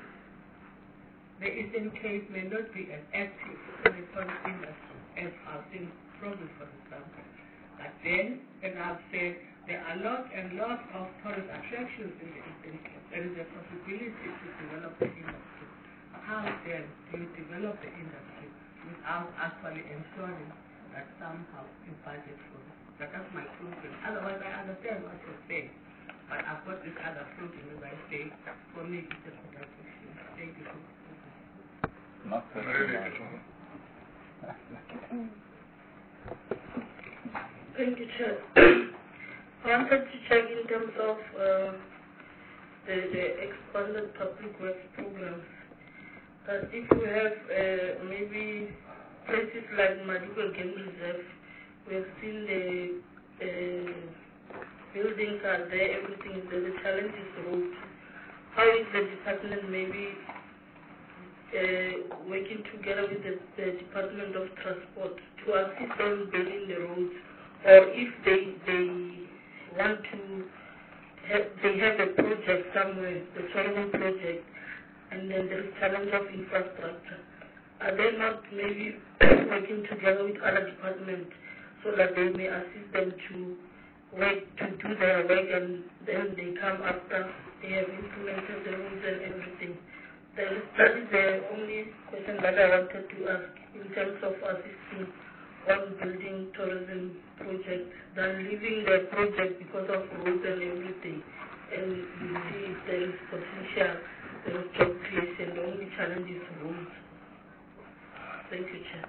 the Eastern Cape may not be as active in the tourist industry as our same province, for example. But then, as I've said, there are lots and lots of tourist attractions in the Eastern Cape. There is a possibility to develop the industry. How then do you develop the industry without actually ensuring that somehow to budget for it. But that's my problem. Otherwise, I understand what you're saying. But I've got this other problem, as I say, for me it's a contradiction. Thank you. Not so Thank you, Chair. I wanted to check in terms of uh, the, the expanded public works programs. That if we have uh, maybe places like Maduka Game Reserve, we have seen the uh, buildings are there, everything is there, the challenge is roads. How is the department maybe uh, working together with the, the Department of Transport to assist them building the roads? Or if they they want to have, they have a project somewhere, the tourism project, and then there is challenge of infrastructure, are they not maybe working together with other departments so that they may assist them to work, to do their work, and then they come after they have implemented the rules and everything? That is, that is the only question that I wanted to ask in terms of assisting on building tourism projects than leaving the project because of roads and everything. And you see if there is potential, there is job creation. The only challenge is roads. Thank you, Chair.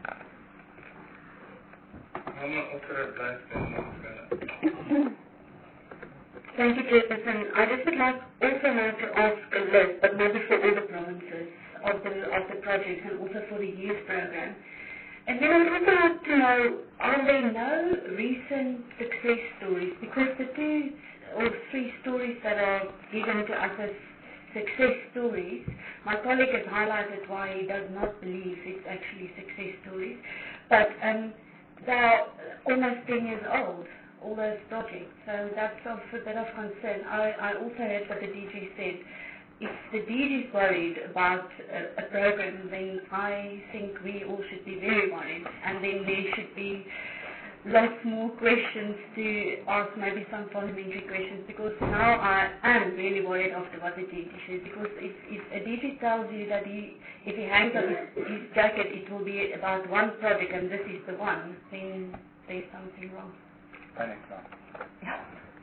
Thank you, Chairperson. I just would like also now to ask a list, but maybe for all the provinces of the of the project and also for the youth program. And then I'd also like to know, are there no recent success stories? Because the two or three stories that are given to us as success stories, my colleague has highlighted why he does not believe it's actually success stories. But um, they're almost ten years old, all those projects. So that's of a bit of concern. I, I also heard what the D G said. If the D G is worried about a, a program, then I think we all should be very worried. And then there should be lots more questions to ask, maybe some parliamentary questions, because now I am really worried after what the D G said. Because if, if a D G tells you that he, if he hangs up his, his jacket, it will be about one project and this is the one, then there's something wrong. Panic now. Yeah.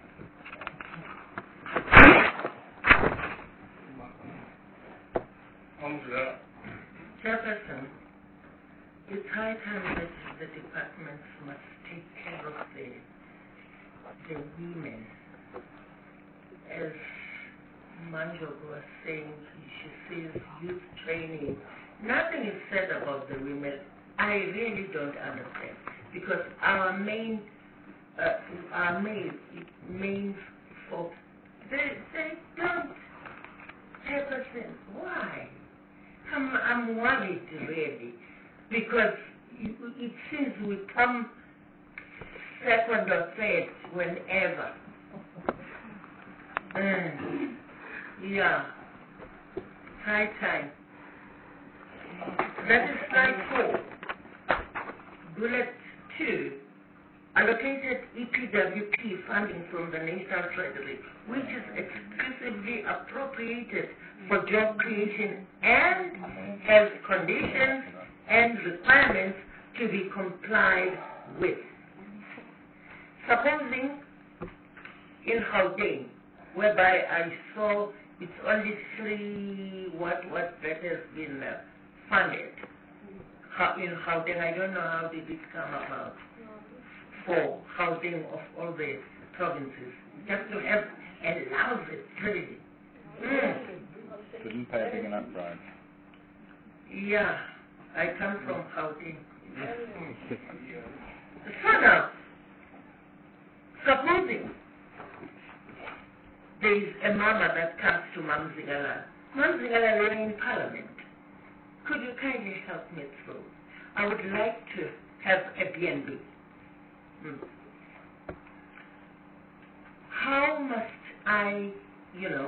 Chairperson, it's high time that the departments must take care of the, the women. As Manjok was saying, she says youth training. Nothing is said about the women. I really don't understand, because our main, uh, our main, main folks, they, they don't help us in. Why? I'm, I'm worried, really, because it, it seems we come second or third whenever. Mm. Yeah. High time. That is slide four. Bullet two. Allocated E P W P funding from the National Treasury, which is exclusively appropriated for job creation and has conditions and requirements to be complied with. Supposing in Gauteng, whereby I saw it's only three what what that has been uh, funded. How, in Gauteng, I don't know how did it come about for Gauteng of all the provinces, just to have a lousy trade. Mm. Didn't pay a big enough price. Yeah, I come from Gauteng. So now, supposing there is a mama that comes to Mamzingala. Mamzingala, we are in Parliament. Could you kindly help me through? I would like to have a B and B. Hmm. How must I, you know,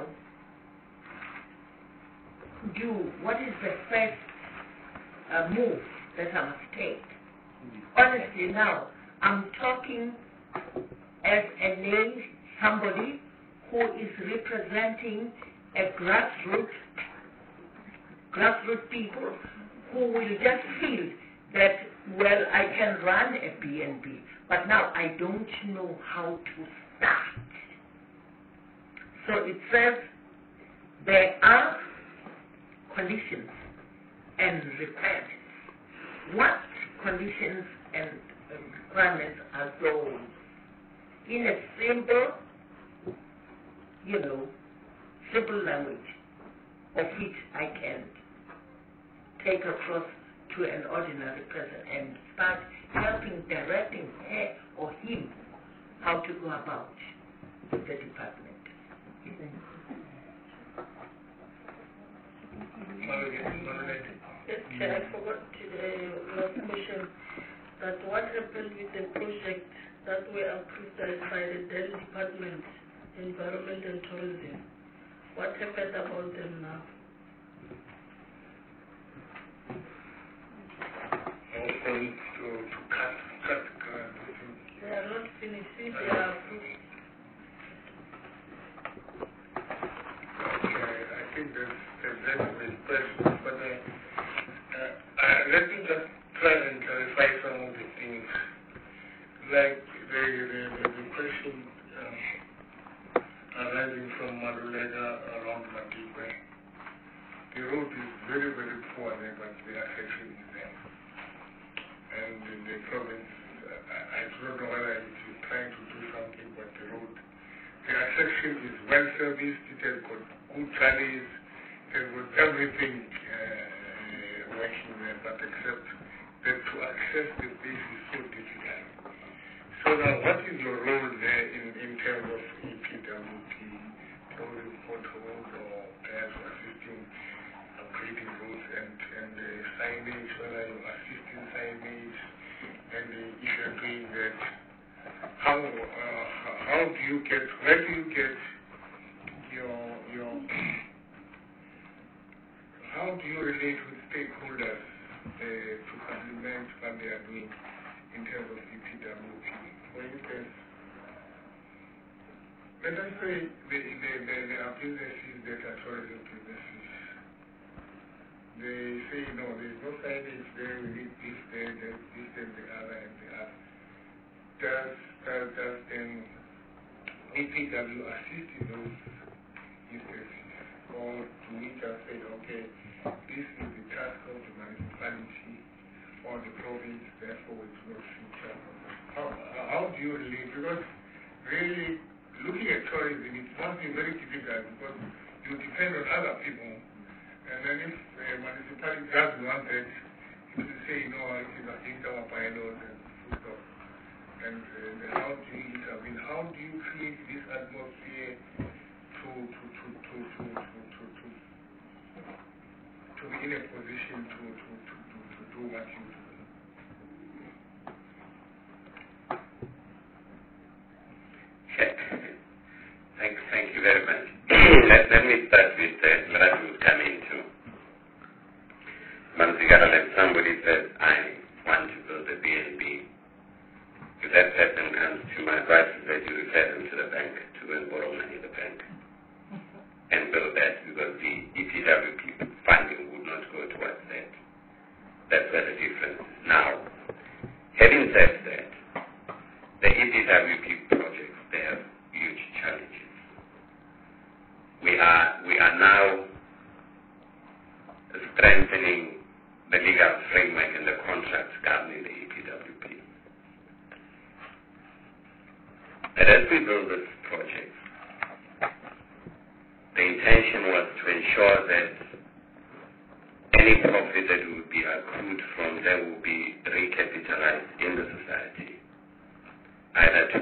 do, what is the first uh, move that I must take? Honestly now, I'm talking as a name, somebody who is representing a grassroots, grassroots people who will just feel that well, I can run a B and B, but now I don't know how to start. So it says there are conditions and requirements. What conditions and requirements are those? In a simple, you know, simple language of which I can take across to an ordinary person and start helping, directing her or him how to go about the department. Okay, I forgot today last question that what happened with the project that were approved by the Delhi Department, Environment and Tourism. What happened about them now? Also to, to cut, cut, cut. They are not finished, if they are approved. Okay, I think that's, that's very good question, but uh, uh, uh, let me just try and clarify some of the things. Like the, the, the, the question um, arising from Madulega around Madikwe. The road is very, very poor there, but the accession is there. And in the province, uh, I, I don't know whether it is trying to do something, but the road, the accession is well serviced, it has got good trolleys, it has got everything uh, working there, but except that to access the base is so difficult. So now, what is your role there in, in terms of E P W P, closing potholes or perhaps assisting upgrading roads and, and uh, signage, whether you're assisting signage, and uh, if you're doing that, how, uh, how do you get, where do you get your, your, how do you relate with stakeholders uh, to complement what they are doing in terms of E P W P? For instance, let us say the, the, the, there are businesses that are tourism businesses. They say, no, there is no signage there, we need this, there, there's this, and the other, and the other. Does, does, does then E P W assist in those instances? Or do we just say, okay, this is the task of the municipality or the province, therefore it's not future? How, how do you relate? Because really, looking at tourism, it must be very difficult because you depend on other people. And then if a municipality does want that, it will say, no, it is against our bylaws and so forth. And, and how do you intervene? How do you create this atmosphere to, to, to, to, to, to, to, to, to be in a position to, to, to, to, to do what you do? Thank, thank you very much. let, let me start with uh, what will come into. Manzigara, if somebody says, I want to build a B and B, if that person comes to my advice is that you refer them to the bank to go and borrow money at the bank and build that, because the E P W P funding would not go towards that. That's where the difference is. Now, having said that, the E P W P projects, they have huge challenges. We are, we are now strengthening the legal framework and the contracts governing the E P W P. And as we build this project, the intention was to ensure that any profit that would be accrued from them will be recapitalized in the society, either to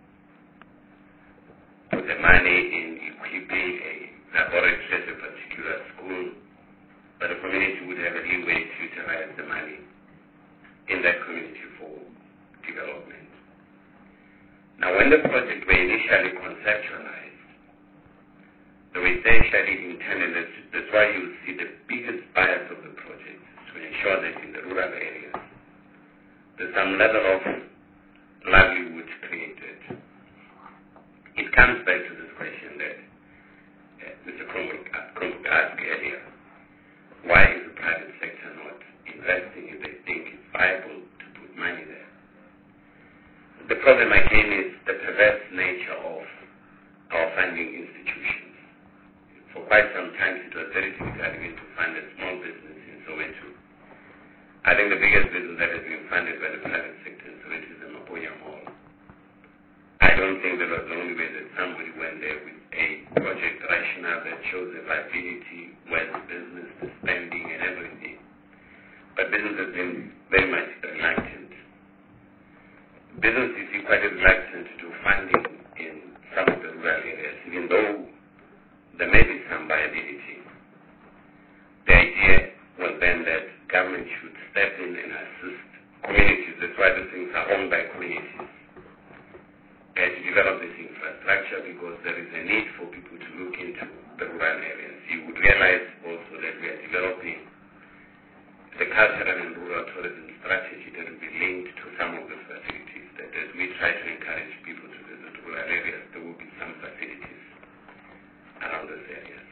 put the money in equipping a laboratory at a particular school, but the community would have a leeway to utilize the money in that community for development. Now, when the project were initially conceptualized, they were essentially intended, that's why you see the biggest bias of the project, to ensure that in the rural areas, there's some level of livelihood created. It comes back to this question that uh, Mister Cronbrook asked earlier. Why is the private sector not investing if they think it's viable problem again is the perverse nature of our funding institutions. For quite some time it was very difficult even to fund a small business in Soweto. I think the biggest business that has been funded by the private sector in Soweto is the Maponya Mall. I don't think that was the only way that somebody went there with a project rationale that shows the viability, where the business, the spending and everything. But business has been very much reluctant. Business is quite reluctant to do funding in some of the rural areas, even though there may be some viability. The idea was then that government should step in and assist communities. That's why the things are owned by communities. And to develop this infrastructure, because there is a need for people to look into the rural areas. You would realize also that we are developing the cultural and rural tourism strategy that will be linked to some of the facilities. That as we try to encourage people to visit rural areas, there will be some facilities around those areas.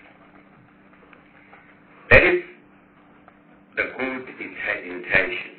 That is the good intention.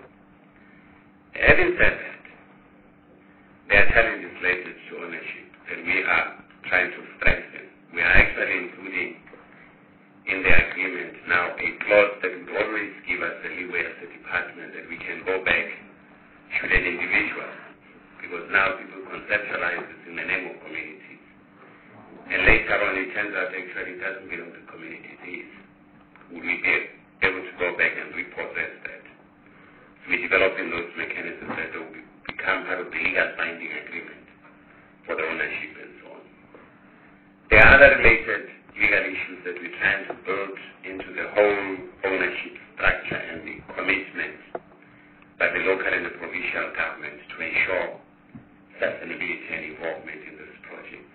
Having said that, there are challenges related to ownership that we are trying to strengthen. We are actually including in the agreement now a clause that would always give us the leeway as a department that we can go back should an individual, because now people conceptualize this in the name of communities. And later on it turns out actually it doesn't belong to communities. Would we be able to go back and repossess that? So we're developing those mechanisms that will be become part of the legal binding agreement for the ownership and so on. There are other related legal issues that we're trying to build into the whole ownership structure and the commitment by the local and the provincial government to ensure sustainability and involvement in this project.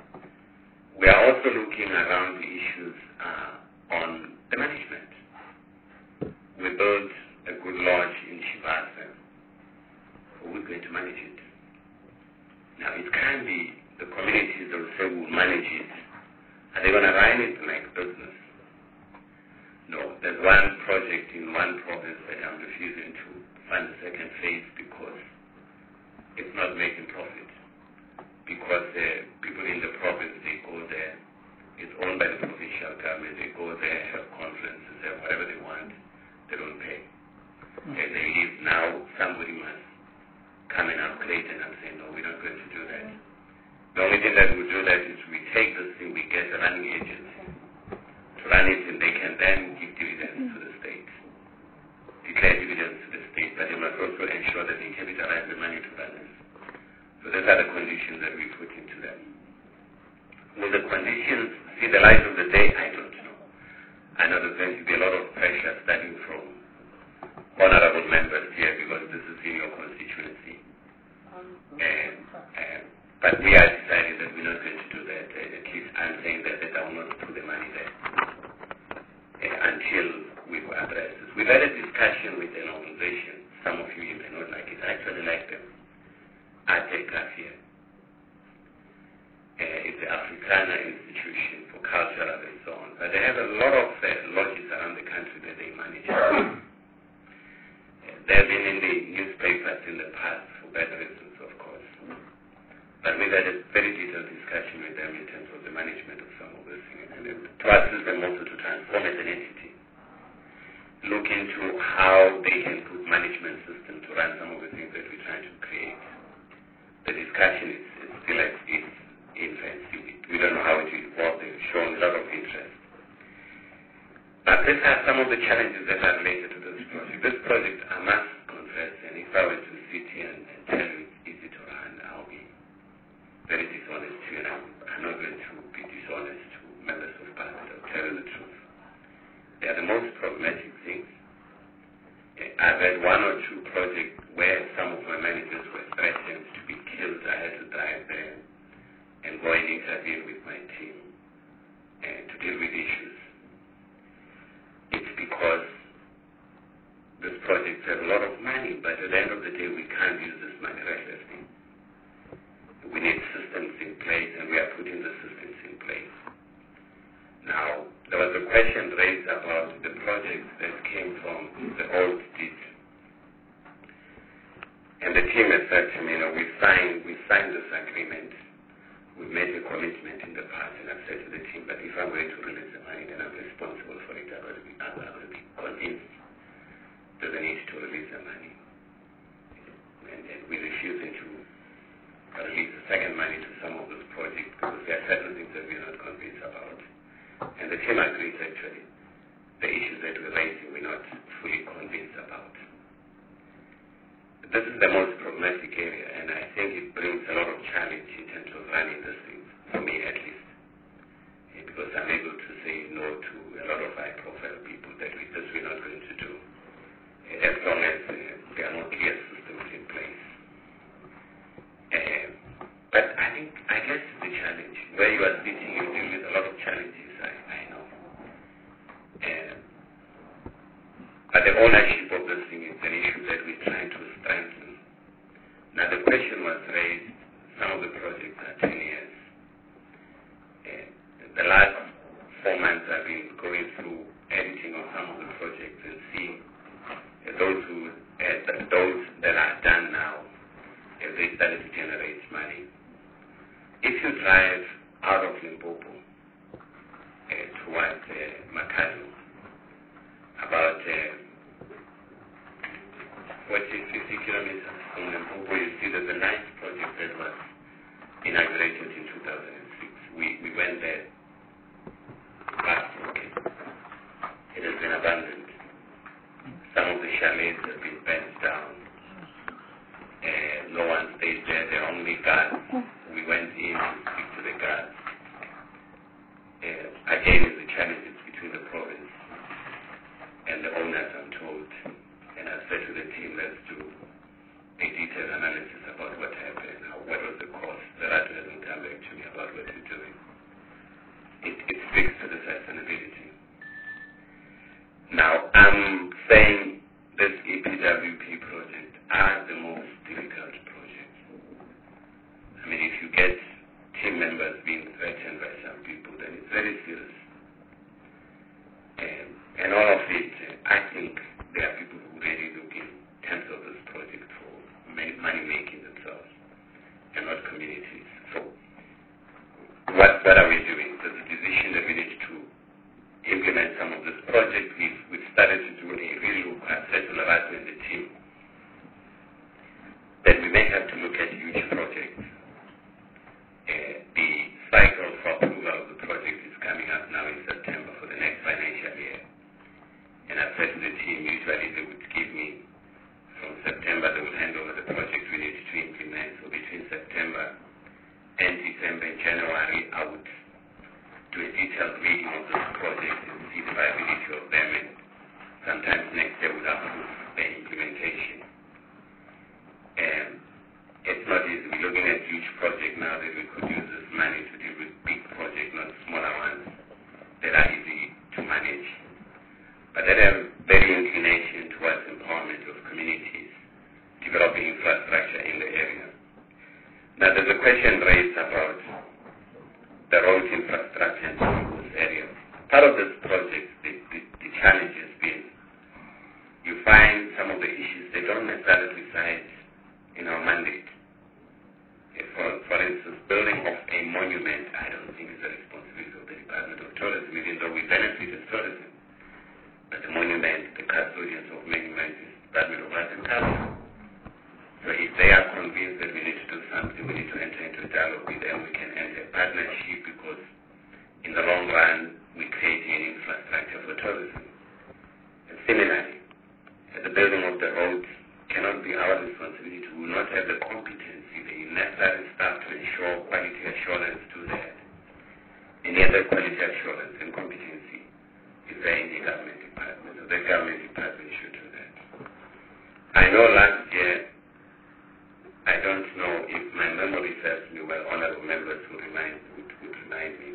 We are also looking around the issues uh, on the management. We built a good lodge in Shibasa. Who's going to manage it? Now, it can be the communities that will say will manage it. Are they going to run it like business? No. There's one project in one province that I'm refusing to fund the second phase because it's not making profit. Because the people in the province, they go there. It's owned by the provincial government. They go there, have conferences, have whatever they want. They don't pay. And they leave. Now, somebody must come and upgrade, and I'm saying, no, we're not going to do that. The only thing that we do that is we take this thing, we get a running agent to run it, and they can then give dividends to the state, declare dividends to the state, but they must also ensure that they capitalize the money to run it. So those are the conditions that we put into them. Will the conditions see the light of the day? I don't know. I know there's going to be a lot of pressure starting from honorable members here because this is in your constituency. And, and, but we are deciding that we're not going to do that. And at least I'm saying that, that I will not put the money there uh, until we've addressed this. We've had a discussion with an organization. Some of you, you may not like it. I actually like them. Artegrafia. Uh, it's the Africana Institution for Cultural and so on. But they have a lot of uh, lodges around the country that they manage. They have been in the newspapers in the past for bad reasons, of course. But we've had a very detailed discussion with them in terms of the management of some of these things. And to assist them also to transform as an entity. Look into how they can put management system to run some of the things that we're trying to create. The discussion is, is still at its infancy. We don't know how it will evolve. They've shown a lot of interest. But these are some of the challenges that are related to this project. This project, I must confess, and if I were to sit here and, and tell you it's easy to run, I'll be very dishonest to you. And I'm, I'm not going to be dishonest to members of parliament. I'll tell you the truth. They are the most problematic things. I've had one or two projects where some of my managers were threatened to be killed. I had to drive there and go and intervene with my team and to deal with issues. It's because this project has a lot of money, but at the end of the day, we can't use this money recklessly. We need systems in place, and we are putting the systems in place. Now, there was a question raised about the projects that came from the old deed. And the team has said to me, you know, we signed, we signed this agreement. We made a commitment in the past, and I've said to the team, but if I'm going to release the money, then I'm responsible for it. I've got to be, I've got to be convinced to the need to release the money. And, and we're refusing to release the second money to some of those projects because there are certain things that we're not convinced about. And the team agrees actually. The issues that we're raising, we're not fully convinced about. This is the most problematic area, and I think it brings a lot of challenge in terms of running these things, for me at least. Yeah, because I'm able to say no to a lot of high-profile people that we, this we're not going to do, uh, as long as uh, there are no clear systems in place. Uh, but I think, I guess the challenge, where you are sitting, you deal with a lot of challenges, I, I know. Uh, but the ownership of this thing is an issue that we're trying to strengthen. Now the question was raised, some of the projects are ten years. Uh, the last four months I've been going through editing on some of the projects and seeing uh, those who, uh, those that are done now, if they started to generate money. If you drive out of Limpopo uh, towards uh, Makado, about uh, forty, fifty kilometers from Limpopo, you see there's a nice project that was inaugurated in two thousand six. We, we went there last week. It has been abandoned. Some of the chalets have been burnt down. Uh, no one stayed there. There are only guards. We went in to speak to the guards. Uh, again, it's the challenges between the province and the owners, I'm told. And I said to the team, let's do a detailed analysis about what happened, how, what was the cost. The R A D hasn't come back to me about what we're doing. It, it speaks to the sustainability. Now, I'm saying this E P W P project are the most difficult projects. I mean, if you get team members being threatened by some people, then it's very serious. And, and all of it, I think there are people who really look in terms of this project for money making themselves and not communities. So, what, what are we doing? There's a decision that we need to implement some of this project. We've, we've started to do a relook. I've said to Lerato and the team that we may have to look at huge projects. Uh, the cycle for approval of the project is coming up now in September for the next financial year. And I've said to the team, usually they would give me, from September they will hand over the project we need to implement. So between September and December and January, I would do a detailed reading of this project and see the viability of them, and sometimes next year we'll approve the implementation. And it's not easy. We're looking at huge projects now that we could use this money to deal with big projects, not smaller ones that are easy to manage. But that has very inclination towards empowerment of communities, developing infrastructure in the area. Now there's a question raised about the road infrastructure in those areas. Part of this project, the, the, the challenge has been, you find some of the issues, they don't necessarily reside in our mandate. For, for instance, building of a monument, I don't think is the responsibility of the Department of Tourism, even though we benefit as tourism. But the monument, the custodians of monuments is the Department of Arts and Culture. So if they are convinced that we need to do something, we need to enter into a dialogue with them. We can enter a partnership because in the long run, we're creating an infrastructure for tourism. And similarly, the building of the roads cannot be our responsibility. We will not have the competency, the necessary staff to ensure quality assurance to that. Any other quality assurance and competency is there in the government department. So the government department should do that. I know last year, I don't know if my memory serves me well, honorable members who remind, would, would remind me.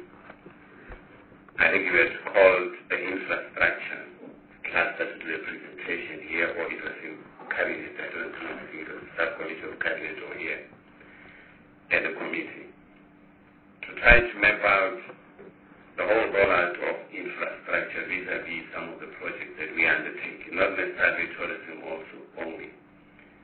I think it was called the infrastructure cluster to do a presentation here, or it was in cabinet, I don't know if it was subcommittee of cabinet or here, at the committee, to try to map out the whole rollout of infrastructure vis-a-vis some of the projects that we undertake, not necessarily tourism also only.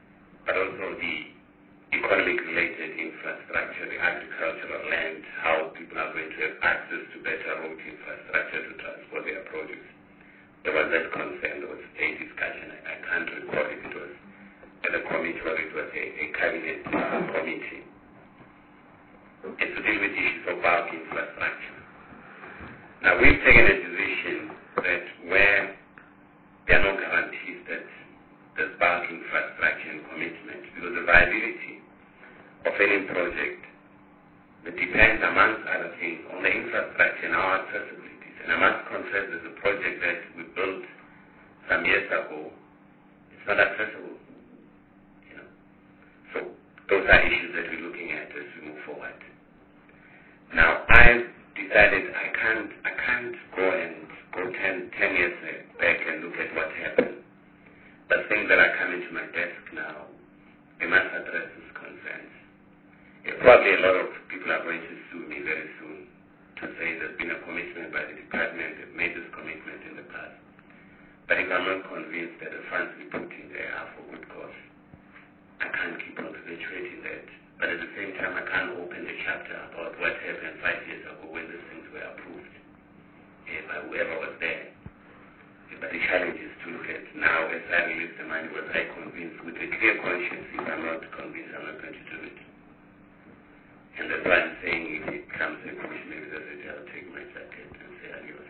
but also the economic-related infrastructure, the agricultural land, how people are going to have access to better road infrastructure to transport their produce. There was that concern, there was a discussion, I, I can't recall if it was at a committee or it was a, a cabinet committee. It's to deal with issues of bulk infrastructure. Now we've taken a decision that where there are no guarantees that there's bulk infrastructure and commitment, because the viability of any project that depends, amongst other things, on the infrastructure and our accessibilities. And I must confess there's a project that we built some years ago. It's not accessible. You know. So those are issues that we're looking at as we move forward. Now I've decided I can't I can't go and go ten, ten years back and look at what happened. But things that are coming to my desk now, we must address these concerns. Yeah, probably a lot of people are going to sue me very soon to say there's been a commitment by the department, they've made this commitment in the past. But if I'm not convinced that the funds we put in there are for good cause, I can't keep on perpetuating that. But at the same time, I can't open the chapter about what happened five years ago when these things were approved yeah, by whoever was there. Yeah, but the challenge is to look at now, as I release the money, was I convinced with a clear conscience? If I'm not convinced, I'm not going to do it. And that's why I'm saying if it comes to a commission, maybe that's it, I'll take my jacket and say adios.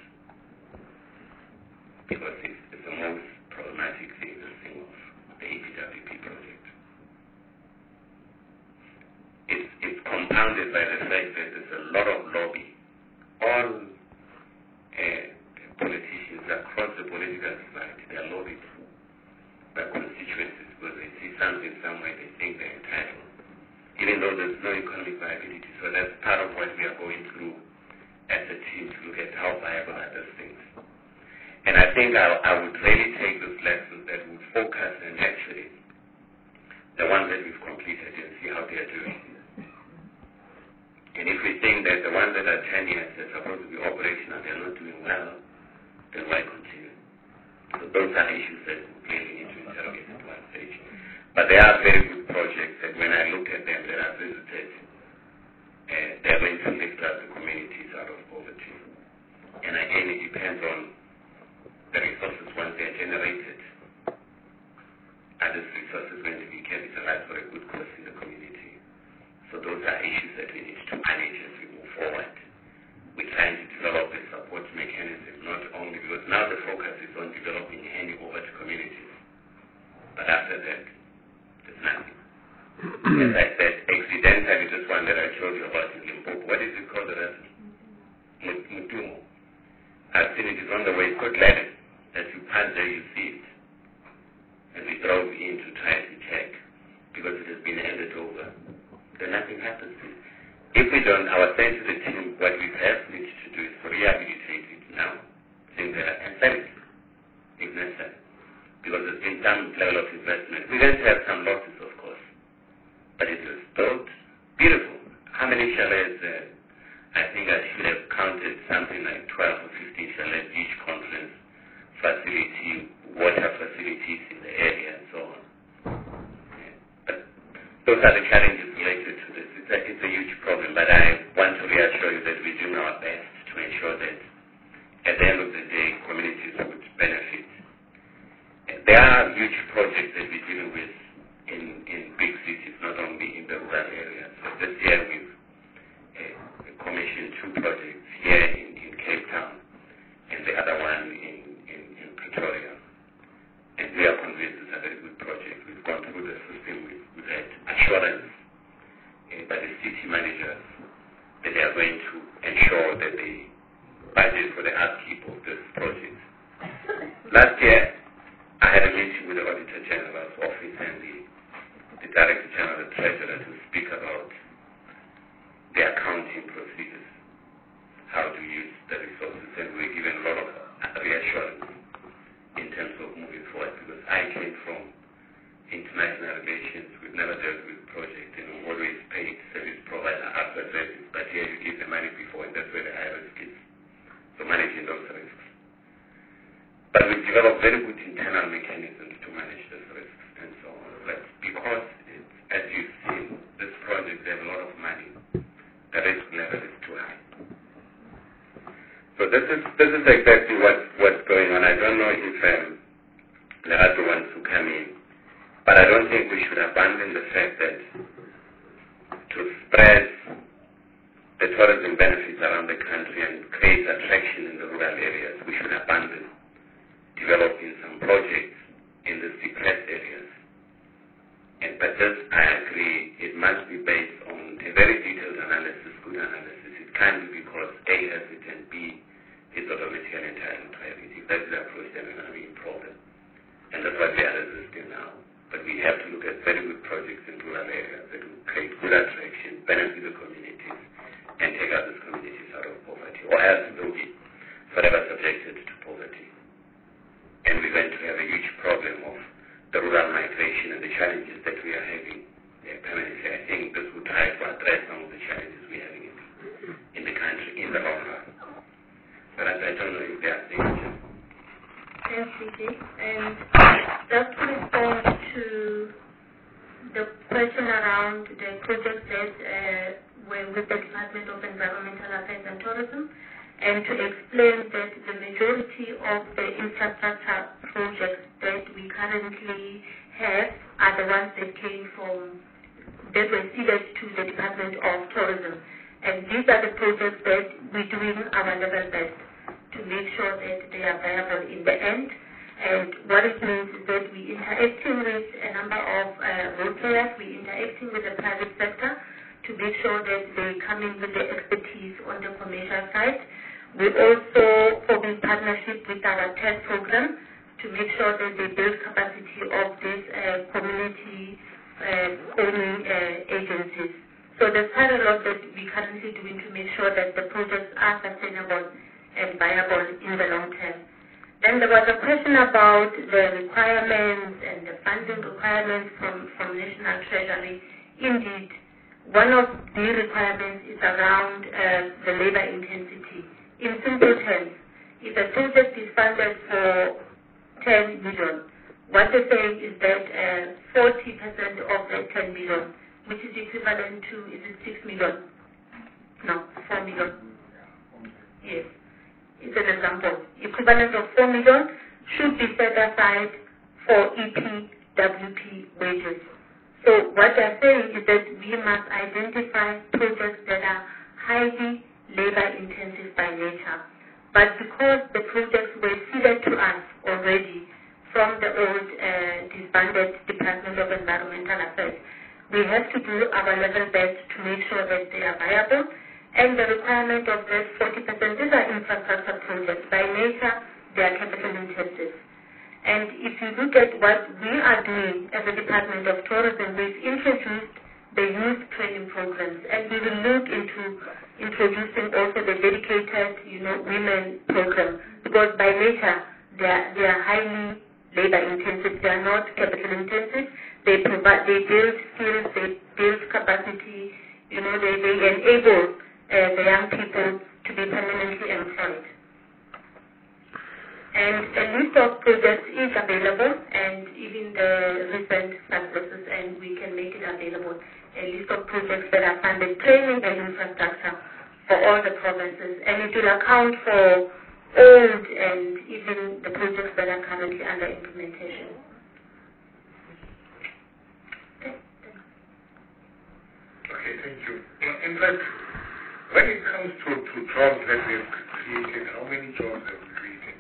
Because it's, it's the most problematic thing, this thing of the E P W P project. It's, it's compounded by the fact that there's a lot of lobby. All uh, politicians across the political society, they are lobbied by constituencies because they see something somewhere they think they're entitled, even though there's no economic viability. So that's part of what we are going through as a team to look at how viable are those things. And I think I, I would really take those lessons that would focus on actually the ones that we've completed and see how they are doing. And if we think that the ones that are ten years are supposed to be operational, they're not doing well, then why continue? So those are issues that we really need to interrogate at one stage. But there are very good projects that when I look at them that I've visited, uh, they're going to lift up the communities out of poverty. And again, it depends on the resources once they're generated. Are these resources going to be capitalized for a good cause in the community? So those are issues that we need to manage as we move forward. We're trying to develop a support mechanism, not only because now the focus is on developing handing over to communities. But after that, there's nothing. As I said, accidentally, this one that I showed you about in Limpopo, what is it called the rest? Mutumo. I've seen it is on the way, it's called Lenin. As you pass there, you see it. And we drove in to try to check because it has been handed over. Then nothing happens. If we don't, our sense of the team, what we have needs to do is to rehabilitate it now, things that are, and sell it, if necessary. Because there's been some level of investment. We're going to have some losses, of course. But it was built beautiful. How many chalets? Uh, I think I should have counted something like twelve or fifteen chalets, each conference facility, water facilities in the area, and so on. Those are the challenges related to this. It's a, it's a huge problem, but I want to reassure you that we're doing our best to ensure that at the end of the day, communities would benefit. And there are huge projects that we're dealing with in, in big cities, not only in the rural areas. So this year we've uh, commissioned two projects here in, in Cape Town and the other one in, in, in Pretoria. And we are convinced it's a very good project. We've gone through the system. We've, we've had assurance uh, by the city managers that they are going to ensure that they budget for the upkeep of this project. Last year, I had a meeting with the Auditor General's office and the, the Director General, the Treasurer, to speak about the accounting procedures, how to use the resources, and we were given a lot of reassurance in terms of moving forward, because I came from international relations. We've never dealt with projects, and we've always paid service provider after service, but here you give the money before, and that's where the high risk is. So managing those risks. But we've developed very good internal mechanisms to manage those risks and so on. But because this is this is exactly what what's going on. I don't know if um, the other ones who come in, but I don't think we should abandon the fact that to spread the tourism benefits around the country and create attraction in the rural areas, we should abandon developing some projects in the depressed areas. And but this, I agree, it must be based on a very detailed analysis, good analysis. It can't be because A has it and B is automatically entitled to have it. If that's the approach, then we're going to be in problem. And that's what we are resisting now. But we have to look at very good projects in rural areas that will create good attraction, benefit the communities, and take out these communities out of poverty, or else they will be forever subjected to poverty. And we're going to have a huge problem of the rural migration and the challenges that we are having uh, permanently. I think this will try to address some of the challenges we're having in, in the country in the long run. But I, I don't know if there are things. Thanks, D J. And just to respond to the question around the projects that uh, were with the Department of Environmental Affairs and Tourism, and to explain that the majority of the infrastructure projects that we currently have are the ones that came from, that were ceded to the Department of Tourism. And these are the projects that we're doing our level best to make sure that they are viable in the end. And what it means is that we're interacting with a number of uh, role players, we're interacting with the private sector to make sure that they come in with the expertise on the commercial side. We also form in partnership with our TED program to make sure that they build capacity of these uh, community uh, owning uh, agencies. So there's quite a lot that we're currently doing to make sure that the projects are sustainable and viable in the long term. Then there was a question about the requirements and the funding requirements from, from National Treasury. Indeed, one of the requirements is around uh, the labor intensity. In simple terms, if a project is funded for ten million, what they're saying is that uh, forty percent of that ten million, which is equivalent to, is it six million? No, four million. Yes, it's an example. Equivalent of four million should be set aside for E P W P wages. So what they're saying is that we must identify projects that are highly labor intensive by nature. But because the projects were ceded to us already from the old uh, disbanded Department of Environmental Affairs, we have to do our level best to make sure that they are viable. And the requirement of that forty percent, these are infrastructure projects. By nature, they are capital intensive. And if you look at what we are doing as a Department of Tourism, we've introduced the youth training programs, and we will look into introducing also the dedicated, you know, women program, because by nature they are, they are highly labor intensive. They are not capital intensive. They provide, they build skills, they build capacity. You know, they, they enable uh, the young people to be permanently employed. And a list of projects is available, and even the recent successes, and we can make it available. A list of projects that are funded, training and infrastructure for all the provinces, and it will account for old and even the projects that are currently under implementation. Okay, thank you. In fact, when it comes to, to jobs that we have created, how many jobs have we created?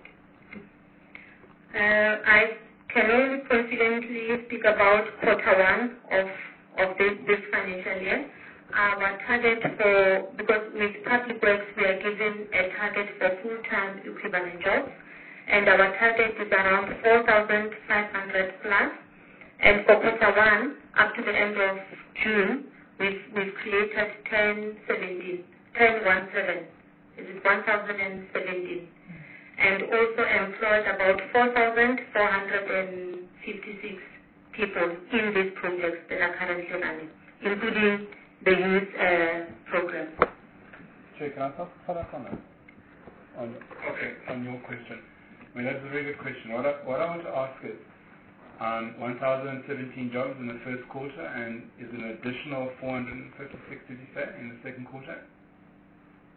Uh, I can only confidently speak about quarter one of of this, this financial year. Our target for, because with public works we are given a target for full-time equivalent jobs, and our target is around four thousand five hundred plus, and for quarter one, up to the end of June, we've, we've created ten seventeen, ten seventeen, is it one thousand seventeen, and also employed about four thousand four hundred fifty-six people in these projects that are currently running, including the youth uh, program. Chair, can I follow up on that? On, okay. on your question. I mean, that's a very good question. What I, what I want to ask is, um, one thousand seventeen jobs in the first quarter, and is an additional four hundred fifty-six, did you say, in the second quarter?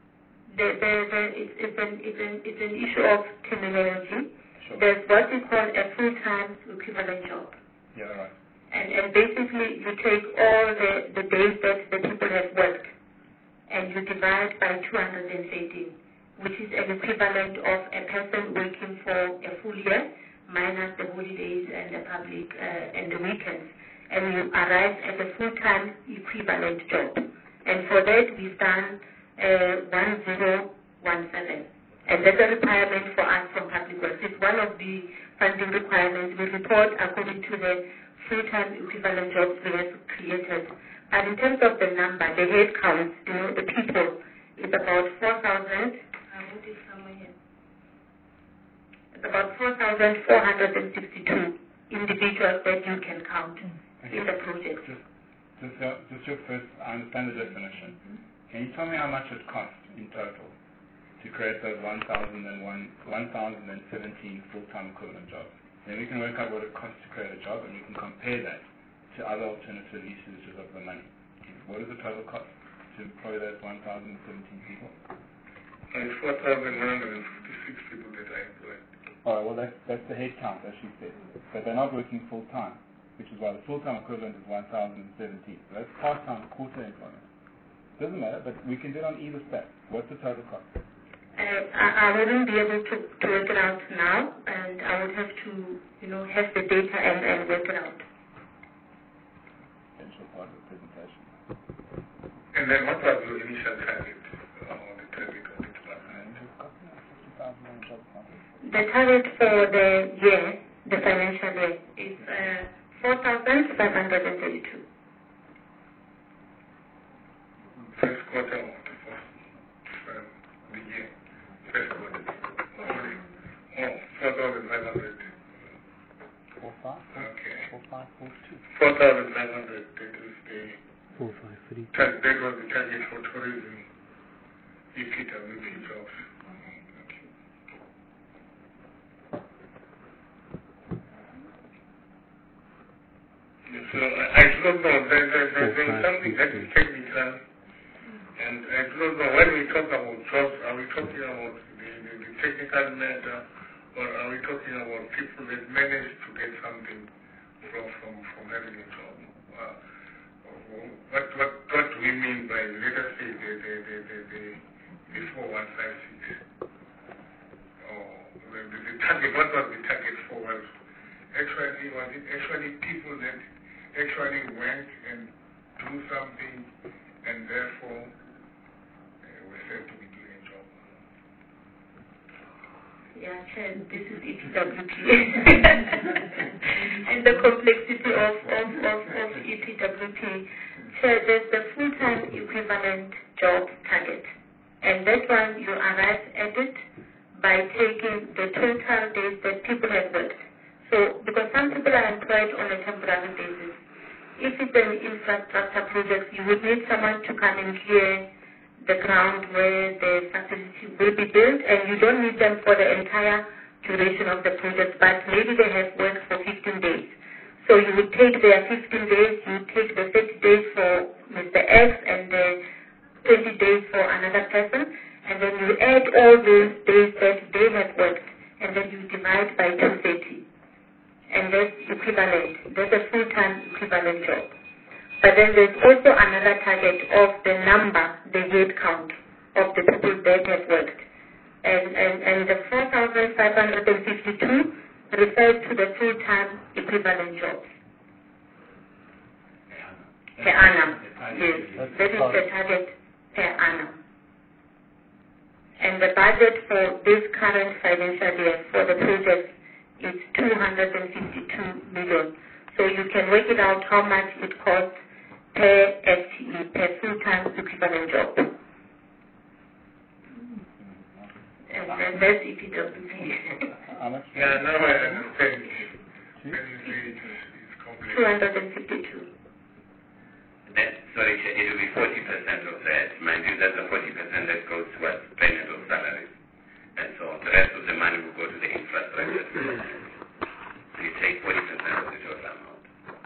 the, the, the, it's, it's, an, it's, an, it's an issue of terminology. Sure. There's what we call a full-time equivalent job. Yeah, right. And, and basically, you take all the, the days that the people have worked, and you divide by two hundred thirteen, which is an equivalent of a person working for a full year, minus the holidays and the public uh, and the weekends. And you arrive at a full-time equivalent job. And for that, we've done uh, one zero one seven. And that's a requirement for us from Public Works. It's one of the funding requirements. We report according to the full-time equivalent jobs we have created. And in terms of the number, the head count, you know, the people, is about four thousand. I wrote it somewhere here. It's about four thousand four hundred sixty-two individuals that you can count Okay. in the project. Just, just, your, just your first, I understand the definition. Mm-hmm. Can you tell me how much it costs in total to create those one thousand seventeen full-time equivalent jobs? Then we can work out what it costs to create a job, and we can compare that to other alternative usages of the money. What is the total cost to employ those one thousand seventeen people? It's four thousand one hundred fifty-six people that I employed. All right, well, that's, that's the head count, as she said. But they're not working full-time, which is why the full-time equivalent is one thousand seventeen. So that's part-time, quarter employment. Doesn't matter, but we can do it on either stack. What's the total cost? Uh, I, I wouldn't be able to, to work it out now, and I would have to, you know, have the data and, and work it out. Essential part of the presentation. And then what was your initial target uh, on the target of the department? The target for the year, the financial year, is uh, four thousand five hundred thirty-two. First quarter of the first, uh, the year. First quarter. Oh, four thousand five hundred. Four five? Okay. Four five, four two. four thousand five hundred, that is the Four five three. target, that was the target for tourism, E P W P jobs. So I do not know, there, there, there, there is something that is technical, and I do not know when we talk about jobs, are we talking about the, the, the technical matter, or are we talking about people that manage to get something from, from, from having a job? Uh, what, what, what do we mean by, let us say, the, the, the, the, the, the four one five six? Or the, the, the target, what was the target for? Was actually, was it actually people that actually went and do something and therefore uh, were said to be doing a job? Yeah, Chair, this is E P W P. And the complexity of, of, of, of E P W P. Chair, there's the full-time equivalent job target. And that one, you arrive at it by taking the total days that people have worked. So, because some people are employed on a temporary basis. If it's an infrastructure project, you would need someone to come and clear the ground where the facility will be built, and you don't need them for the entire duration of the project, but maybe they have worked for fifteen days. So you would take their fifteen days, you would take the thirty days for Mister X and the twenty days for another person, and then you add all those days that they have worked, and then you divide by two hundred thirty. And that's equivalent. That's a full-time equivalent job. But then there's also another target of the number, the head count of the people that have worked. And, and, and the four thousand five hundred fifty-two refers to the full-time equivalent jobs. Per annum. Yes, that is the target per annum. And the budget for this current financial year for the project is two hundred fifty-two million. So you can work it out how much it costs per F T E, per full-time equivalent job. And, and that's E P W P. Yeah, now I understand. two hundred fifty-two. That, sorry, it will be forty percent of that. Mind you, that's the forty percent that goes towards payment of salaries. And so the rest of the money will go to the infrastructure. So you take forty percent of the total amount.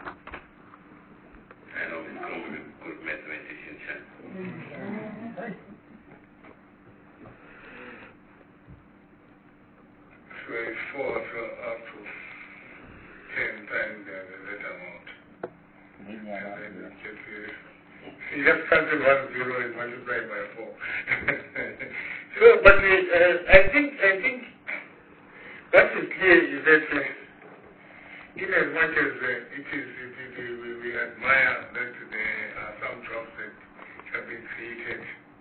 I know it's good, good mathematician. You just cancel one zero and multiply by four. So, but we, uh, I think, I think what is clear is that uh, in as much as uh, it is, it is uh, we, we admire that there are some jobs that have been created,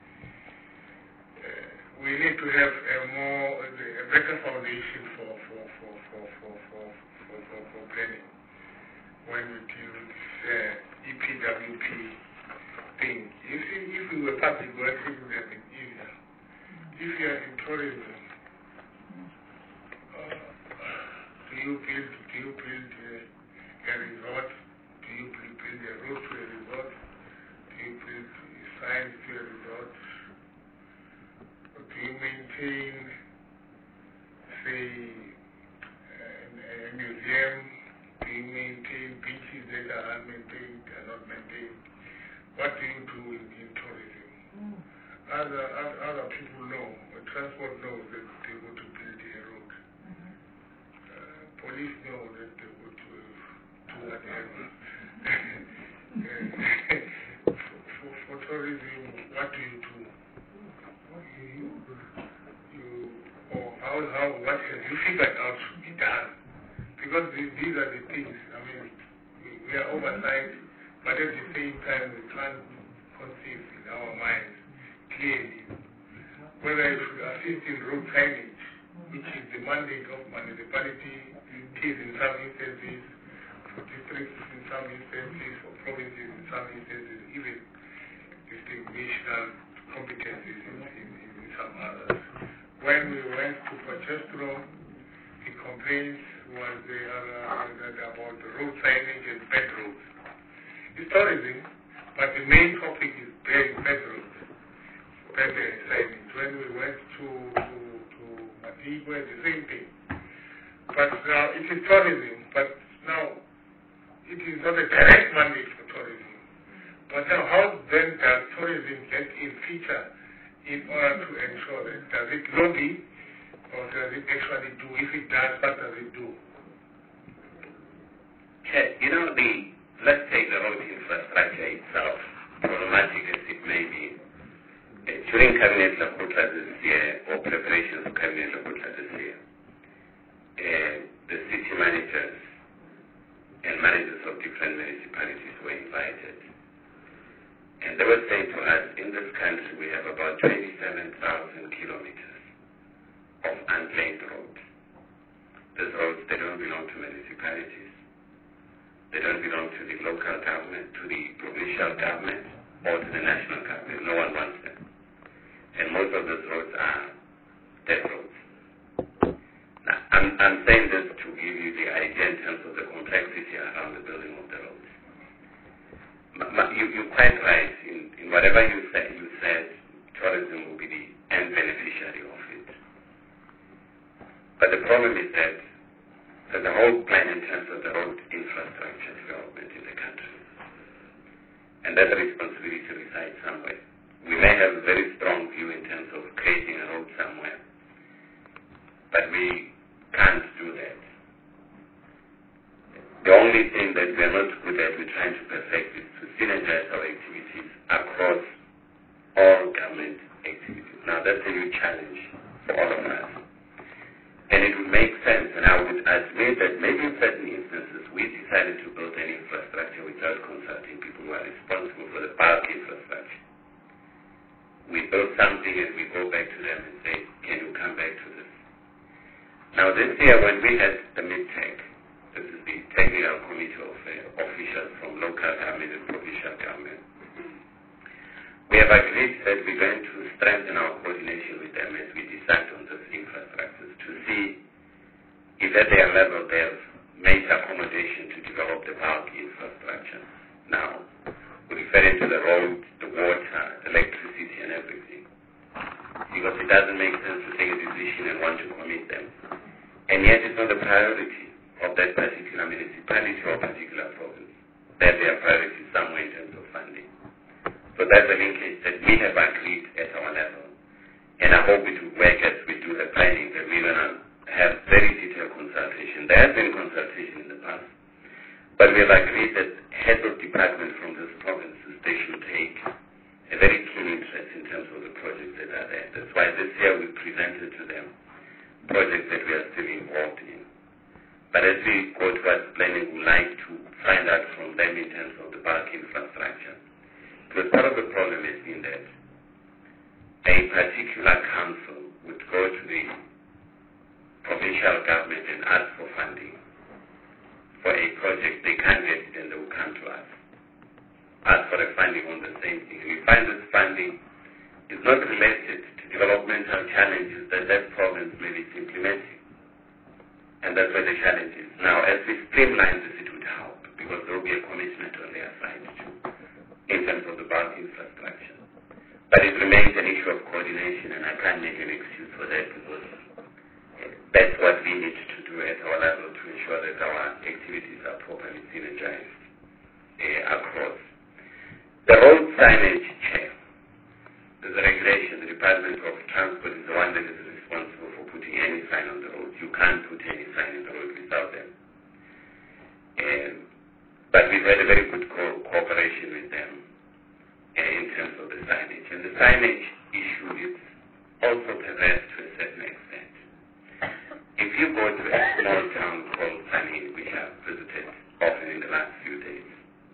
uh, we need to have a more, a better foundation for, for, for, for, for, for, for, for, for planning. When we deal with this uh, E P W P thing, you see, if we were public works, it would have been easier. If you are in tourism, uh, do you build, do you build uh, a resort? Do you build, build a road to a resort? Do you build signs to a resort? Or do you maintain, say, a, a museum? Do you maintain beaches that are unmaintained, are not maintained? What do you do in, in tourism? Mm. Other, other other people know, transport knows that they go to build a road. Mm-hmm. uh, police know that they go to do whatever. for, for, for tourism, what do you do? What do you do? You, or how, how, what have you figured out to be done? Because these, these are the things, I mean, we, we are oversight, but at the same time we can't conceive in our minds clearly whether you should assist in road signage, which is the mandate of municipality, it is in some instances, for districts in some instances, for provinces in some instances, even distinguished competencies in, in, in some others. When we went to Potchefstroom, the complaints was the other that about the road signage and bad roads. It's tourism, but the main topic is bad, bad roads, bad signage. When we went to to, to Matigwe, the same thing. But now it is tourism, but now it is not a direct mandate for tourism. But now how then does tourism get in feature in order to ensure that? Does it lobby? Or does it actually do? If it does, what does it do? Okay, you know, the let's take the road infrastructure itself, problematic as it may be. Uh, during Cabinet Lekgotla this year, or preparations for Cabinet Lekgotla this year, uh, the city managers and managers of different municipalities were invited. And they were saying to us, in this country we have about twenty-seven thousand kilometers of unpaved roads. These roads, they don't belong to municipalities. They don't belong to the local government, to the provincial government, or to the national government. No one wants them. And most of those roads are dead roads. Now, I'm, I'm saying this to give you the idea in terms of the complexity around the building of the roads. You, you're quite right. In, in whatever you said, you said tourism will be the end beneficiary of it. But the problem is that there's a whole plan in terms of the road infrastructure development in the country. And that responsibility resides somewhere. We may have a very strong view in terms of creating a road somewhere, but we can't do that. The only thing that we're not good at, we're trying to perfect, is to synergize our activities across all government activities. Now, that's a huge challenge for all of us. And it would make sense, and I would admit that maybe in certain instances we decided to build an infrastructure without consulting people who are responsible for the bulk infrastructure. We build something and we go back to them and say, can you come back to this? Now this year when we had the mid-tech, this is the technical committee of uh, officials from local government and provincial government, we have agreed that we're going to strengthen our coordination with them as we decide on these infrastructures to see if at their level they have made accommodation to develop the bulk infrastructure. Now, we're referring to the road, the water, electricity and everything. Because it doesn't make sense to take a decision and want to commit them. And yet it's not a priority of that particular municipality or particular province. They have their priorities somewhere in terms of funding. So that's a linkage that we have agreed at our level. And I hope it will work as we do the planning, that we're going to have very detailed consultation. There has been consultation in the past. But we have agreed that heads of department from these provinces, they should take But as we go towards planning, we'd like to find out from them in terms of the bulk infrastructure. Because part of the problem has been that a particular council would go to the provincial government and ask for funding for a project. They can't get it, and they will come to us, ask for the funding on the same thing. We find this funding is not related to developmental challenges that that province maybe is implementing. And that's where the challenge is. Now, as we streamline this, it would help, because there will be a commitment on their side too, in terms of the bulk infrastructure. But it remains an issue of coordination, and I can't make an excuse for that, because that's what we need to do at our level to ensure that our activities are properly synergized uh, across. The road signage chair, there's a regulation. The Department of Transport is the one that is responsible for putting any sign on the road. You can't put any sign on the road without them. Um, but we've had a very good co- cooperation with them uh, in terms of the signage. And the signage issue is also perverse to a certain extent. If you go to a small town called Tanin, which I've visited often in the last few days,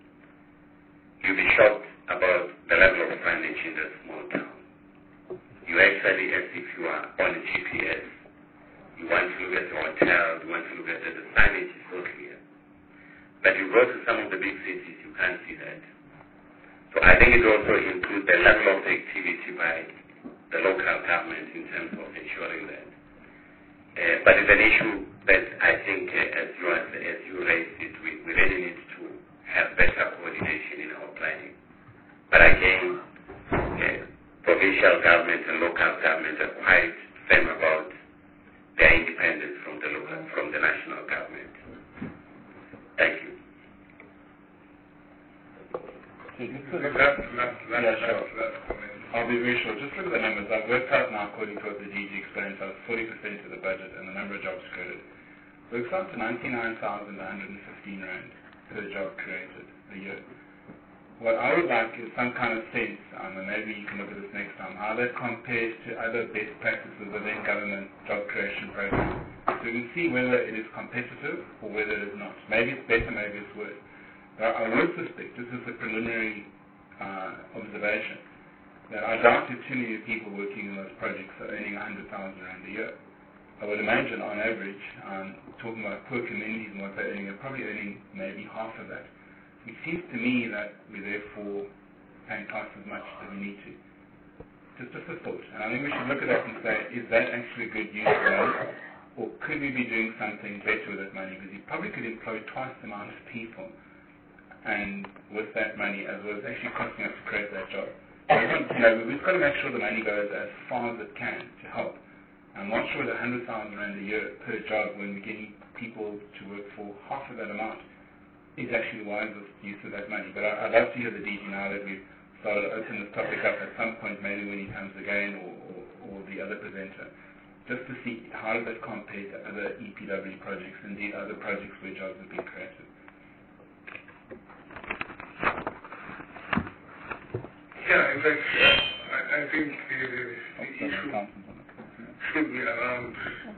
you'll be shocked about the level of signage in that small town. You actually, as if you are on a G P S, you want to look at the hotel, you want to look at it, the signage is so clear. But you go to some of the big cities, you can't see that. So I think it also includes the level of activity by the local government in terms of ensuring that. Uh, but it's an issue that I think, uh, as you as, as you raised it, we, we really need to have better coordination in our planning. But again, uh, provincial government and local government are quite firm about their independence from the local, from the national government. Thank you. Last, last, last, Yeah, sure. last, last comment. I'll be very short. Just look at the numbers. I've worked out now, according to what the D G explained, so it's forty percent of the budget and the number of jobs created. Works out to ninety-nine thousand one hundred fifteen rand per job created a year. What I would like is some kind of sense, um, and maybe you can look at this next time, how that compares to other best practices within government job creation programs. So we can see whether it is competitive or whether it is not. Maybe it's better, maybe it's worse. But I would suspect, this is a preliminary uh, observation, that I doubt if too many people working in those projects are earning one hundred thousand rand a year. I would imagine, on average, um, talking about poor communities and what they're earning, they're probably earning maybe half of that. It seems to me that we're therefore paying twice as much as we need to. Just, just a thought. And I think we should look at that and say, is that actually a good use of money? Or could we be doing something better with that money? Because you probably could employ twice the amount of people and with that money as well as actually costing us to create that job. So I think, you know, we've got to make sure the money goes as far as it can to help. I'm not sure that one hundred thousand rand a year per job when we're getting people to work for half of that amount is actually the wisest use of that money. But I, I'd love to hear the D G now that we've started to open this topic up at some point, maybe when he comes again, or, or, or the other presenter, just to see how does that compare to other E P W projects, indeed other projects where jobs have been created. Yeah, in fact, uh, I, I think the, the, the issue should be around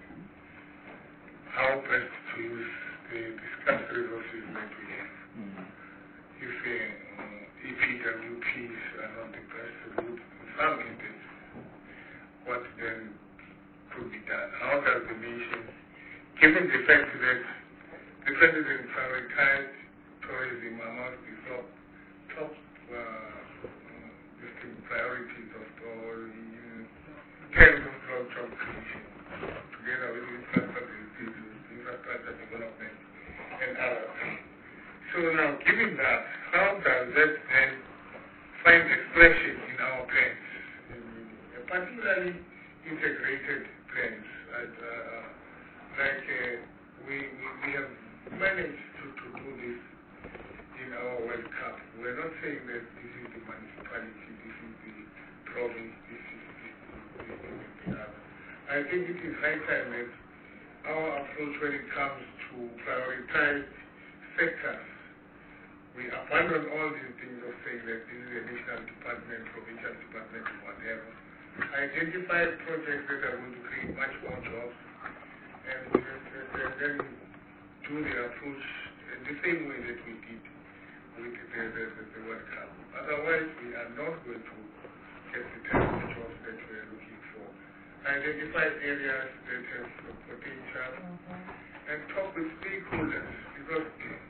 how best to use the discussed resources that we have. Mm-hmm. If uh, E P W Ps are not the best route in some instances, what then could be done? How does the nation, given the fact that the president prioritized tourism amongst the top, top uh, priorities of all in terms of job, job creation, together with infrastructure, infrastructure development and others. So now, given that, how does that then find expression in our plans, in, in particularly integrated plans? At, uh, like uh, we, we we have managed to, to do this in our World Cup. We're not saying that this is the municipality, this is the province, this is the, this is the other. I think it is high time that our approach when it comes to prioritized sectors, we abandon all these things of saying that this is a national department, provincial department, or whatever. Identify projects that are going to create much more jobs, and, and then do the approach the same way that we did with the, the, the, the World Cup. Otherwise, we are not going to get the type of jobs that we are looking for. Identify areas that have potential and talk with stakeholders, because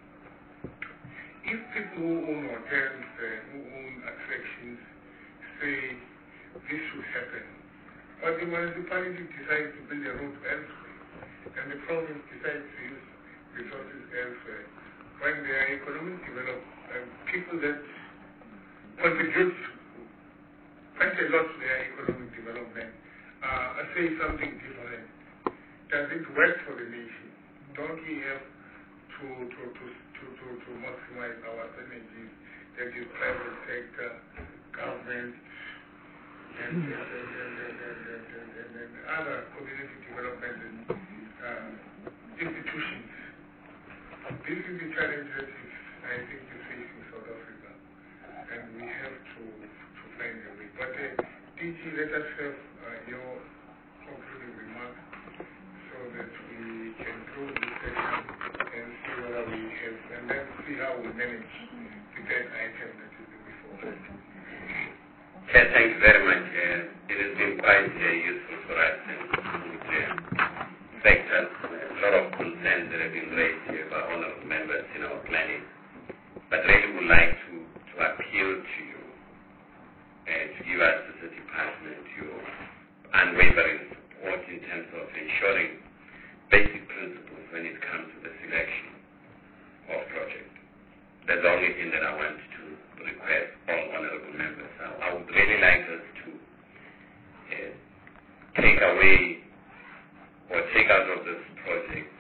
if people who own hotels, uh, who own attractions, say this should happen, but the municipality decides to build a road elsewhere, and the province decides to use resources elsewhere, when there are economic development, uh, people that contribute quite a lot to their economic development, uh, say something different. Does it work for the nation? Don't we have to, to, to, to, to, to maximize our synergies, that is private sector, government, and, and, and, and, and, and, and other community development and, uh, institutions? This is the challenge that is, I think, is facing South Africa, and we have to, to find a way. But uh, D G, let us have uh, your concluding remarks so that we can close this session and see what we have, and then see how we manage the third item that is before us. Chair, thank you very much. Uh, it has been quite uh, useful for us and with uh, sectors. A lot of concerns that have been raised here by honorable members in our planning. But really would like to, to appeal to you and to give us as a department your unwavering support in terms of ensuring basic principles when it comes to the selection of projects. That's the only thing that I want to request all honorable members. I, I would really like us to uh, take away or take out of this project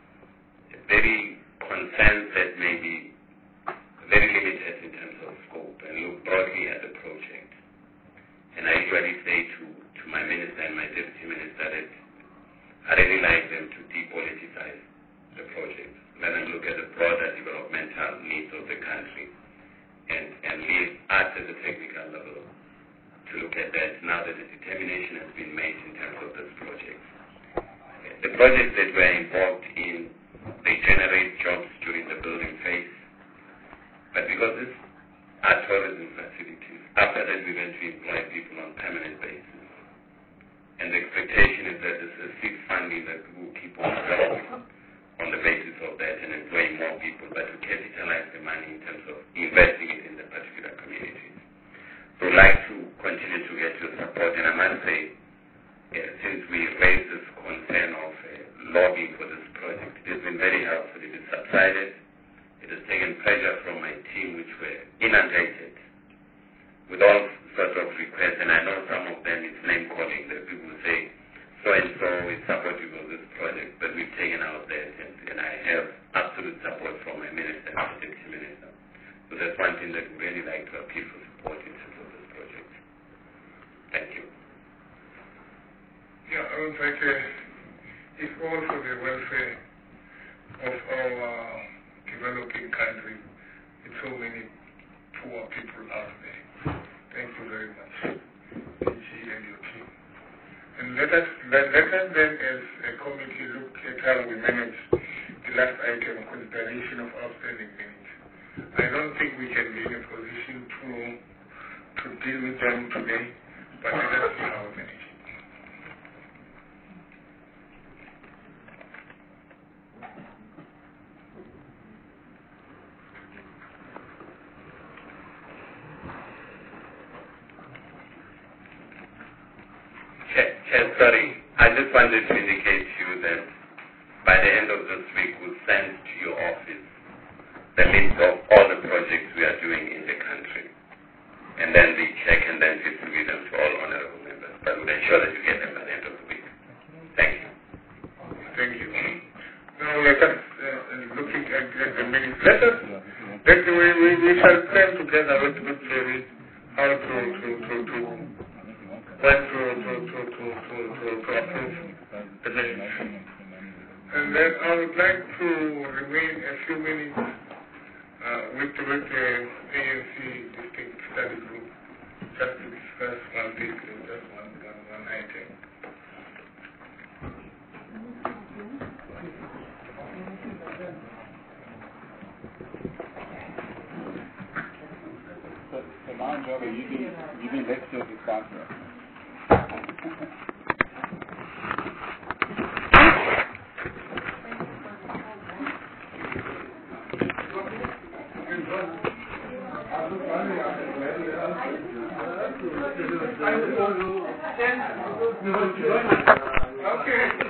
very concerns that may be very limited in terms of scope, and look broadly at the project. And I usually say to, to my minister and my deputy minister that I really like them to depoliticize the project. Let them look at the broader developmental needs of the country and, and leave us at the technical level to look at that now that the determination has been made in terms of this project. The projects that we're involved in, they generate jobs during the building phase, but because these are tourism facilities, after that we're going to employ people on a permanent basis. And the expectation is that this is seed funding that will keep on growing on the basis of that and employing more people, but to capitalize the money in terms of investing it in the particular communities. So we'd like to continue to get your support, and I must say, Uh, since we raised this concern of uh, lobbying for this project, it has been very helpful. It has subsided. It has taken pressure from my team, which were inundated with all sorts of requests, and I know some of them is name calling. The people say, so and so is supportive of this project, but we've taken out that, and, and I have absolute support from my minister and the deputy minister. So that's one thing that we really like to appeal for support in terms of this project. Thank you. Yeah, I would like uh, it's all for the welfare of our developing country with so many poor people out there. Thank you very much, D G and your team. And let us, let, let us then as a committee look at how we manage the last item, consideration of outstanding minutes. I don't think we can be in a position to, to deal with them today, but let us see how we manage it. Sorry, I just wanted to indicate to you that by the end of this week we'll send to your office the list of all the projects we are doing in the country. And then we check and then distribute them to all honorable members. But we'll ensure that you get them by the end of the week. Thank you. Thank you. Now let us, uh, looking at, at the minutes, let us, let, we, we, we shall plan together with, with Jerry how to, to, to, to when to, to, to, to, to, to, to approve the minutes. And then I would like to remain a few minutes uh, with, with the A N C Distinct Study Group, just to discuss one thing, just one, one, one item. my job, and you've been, you've been left to the sponsor. Okay.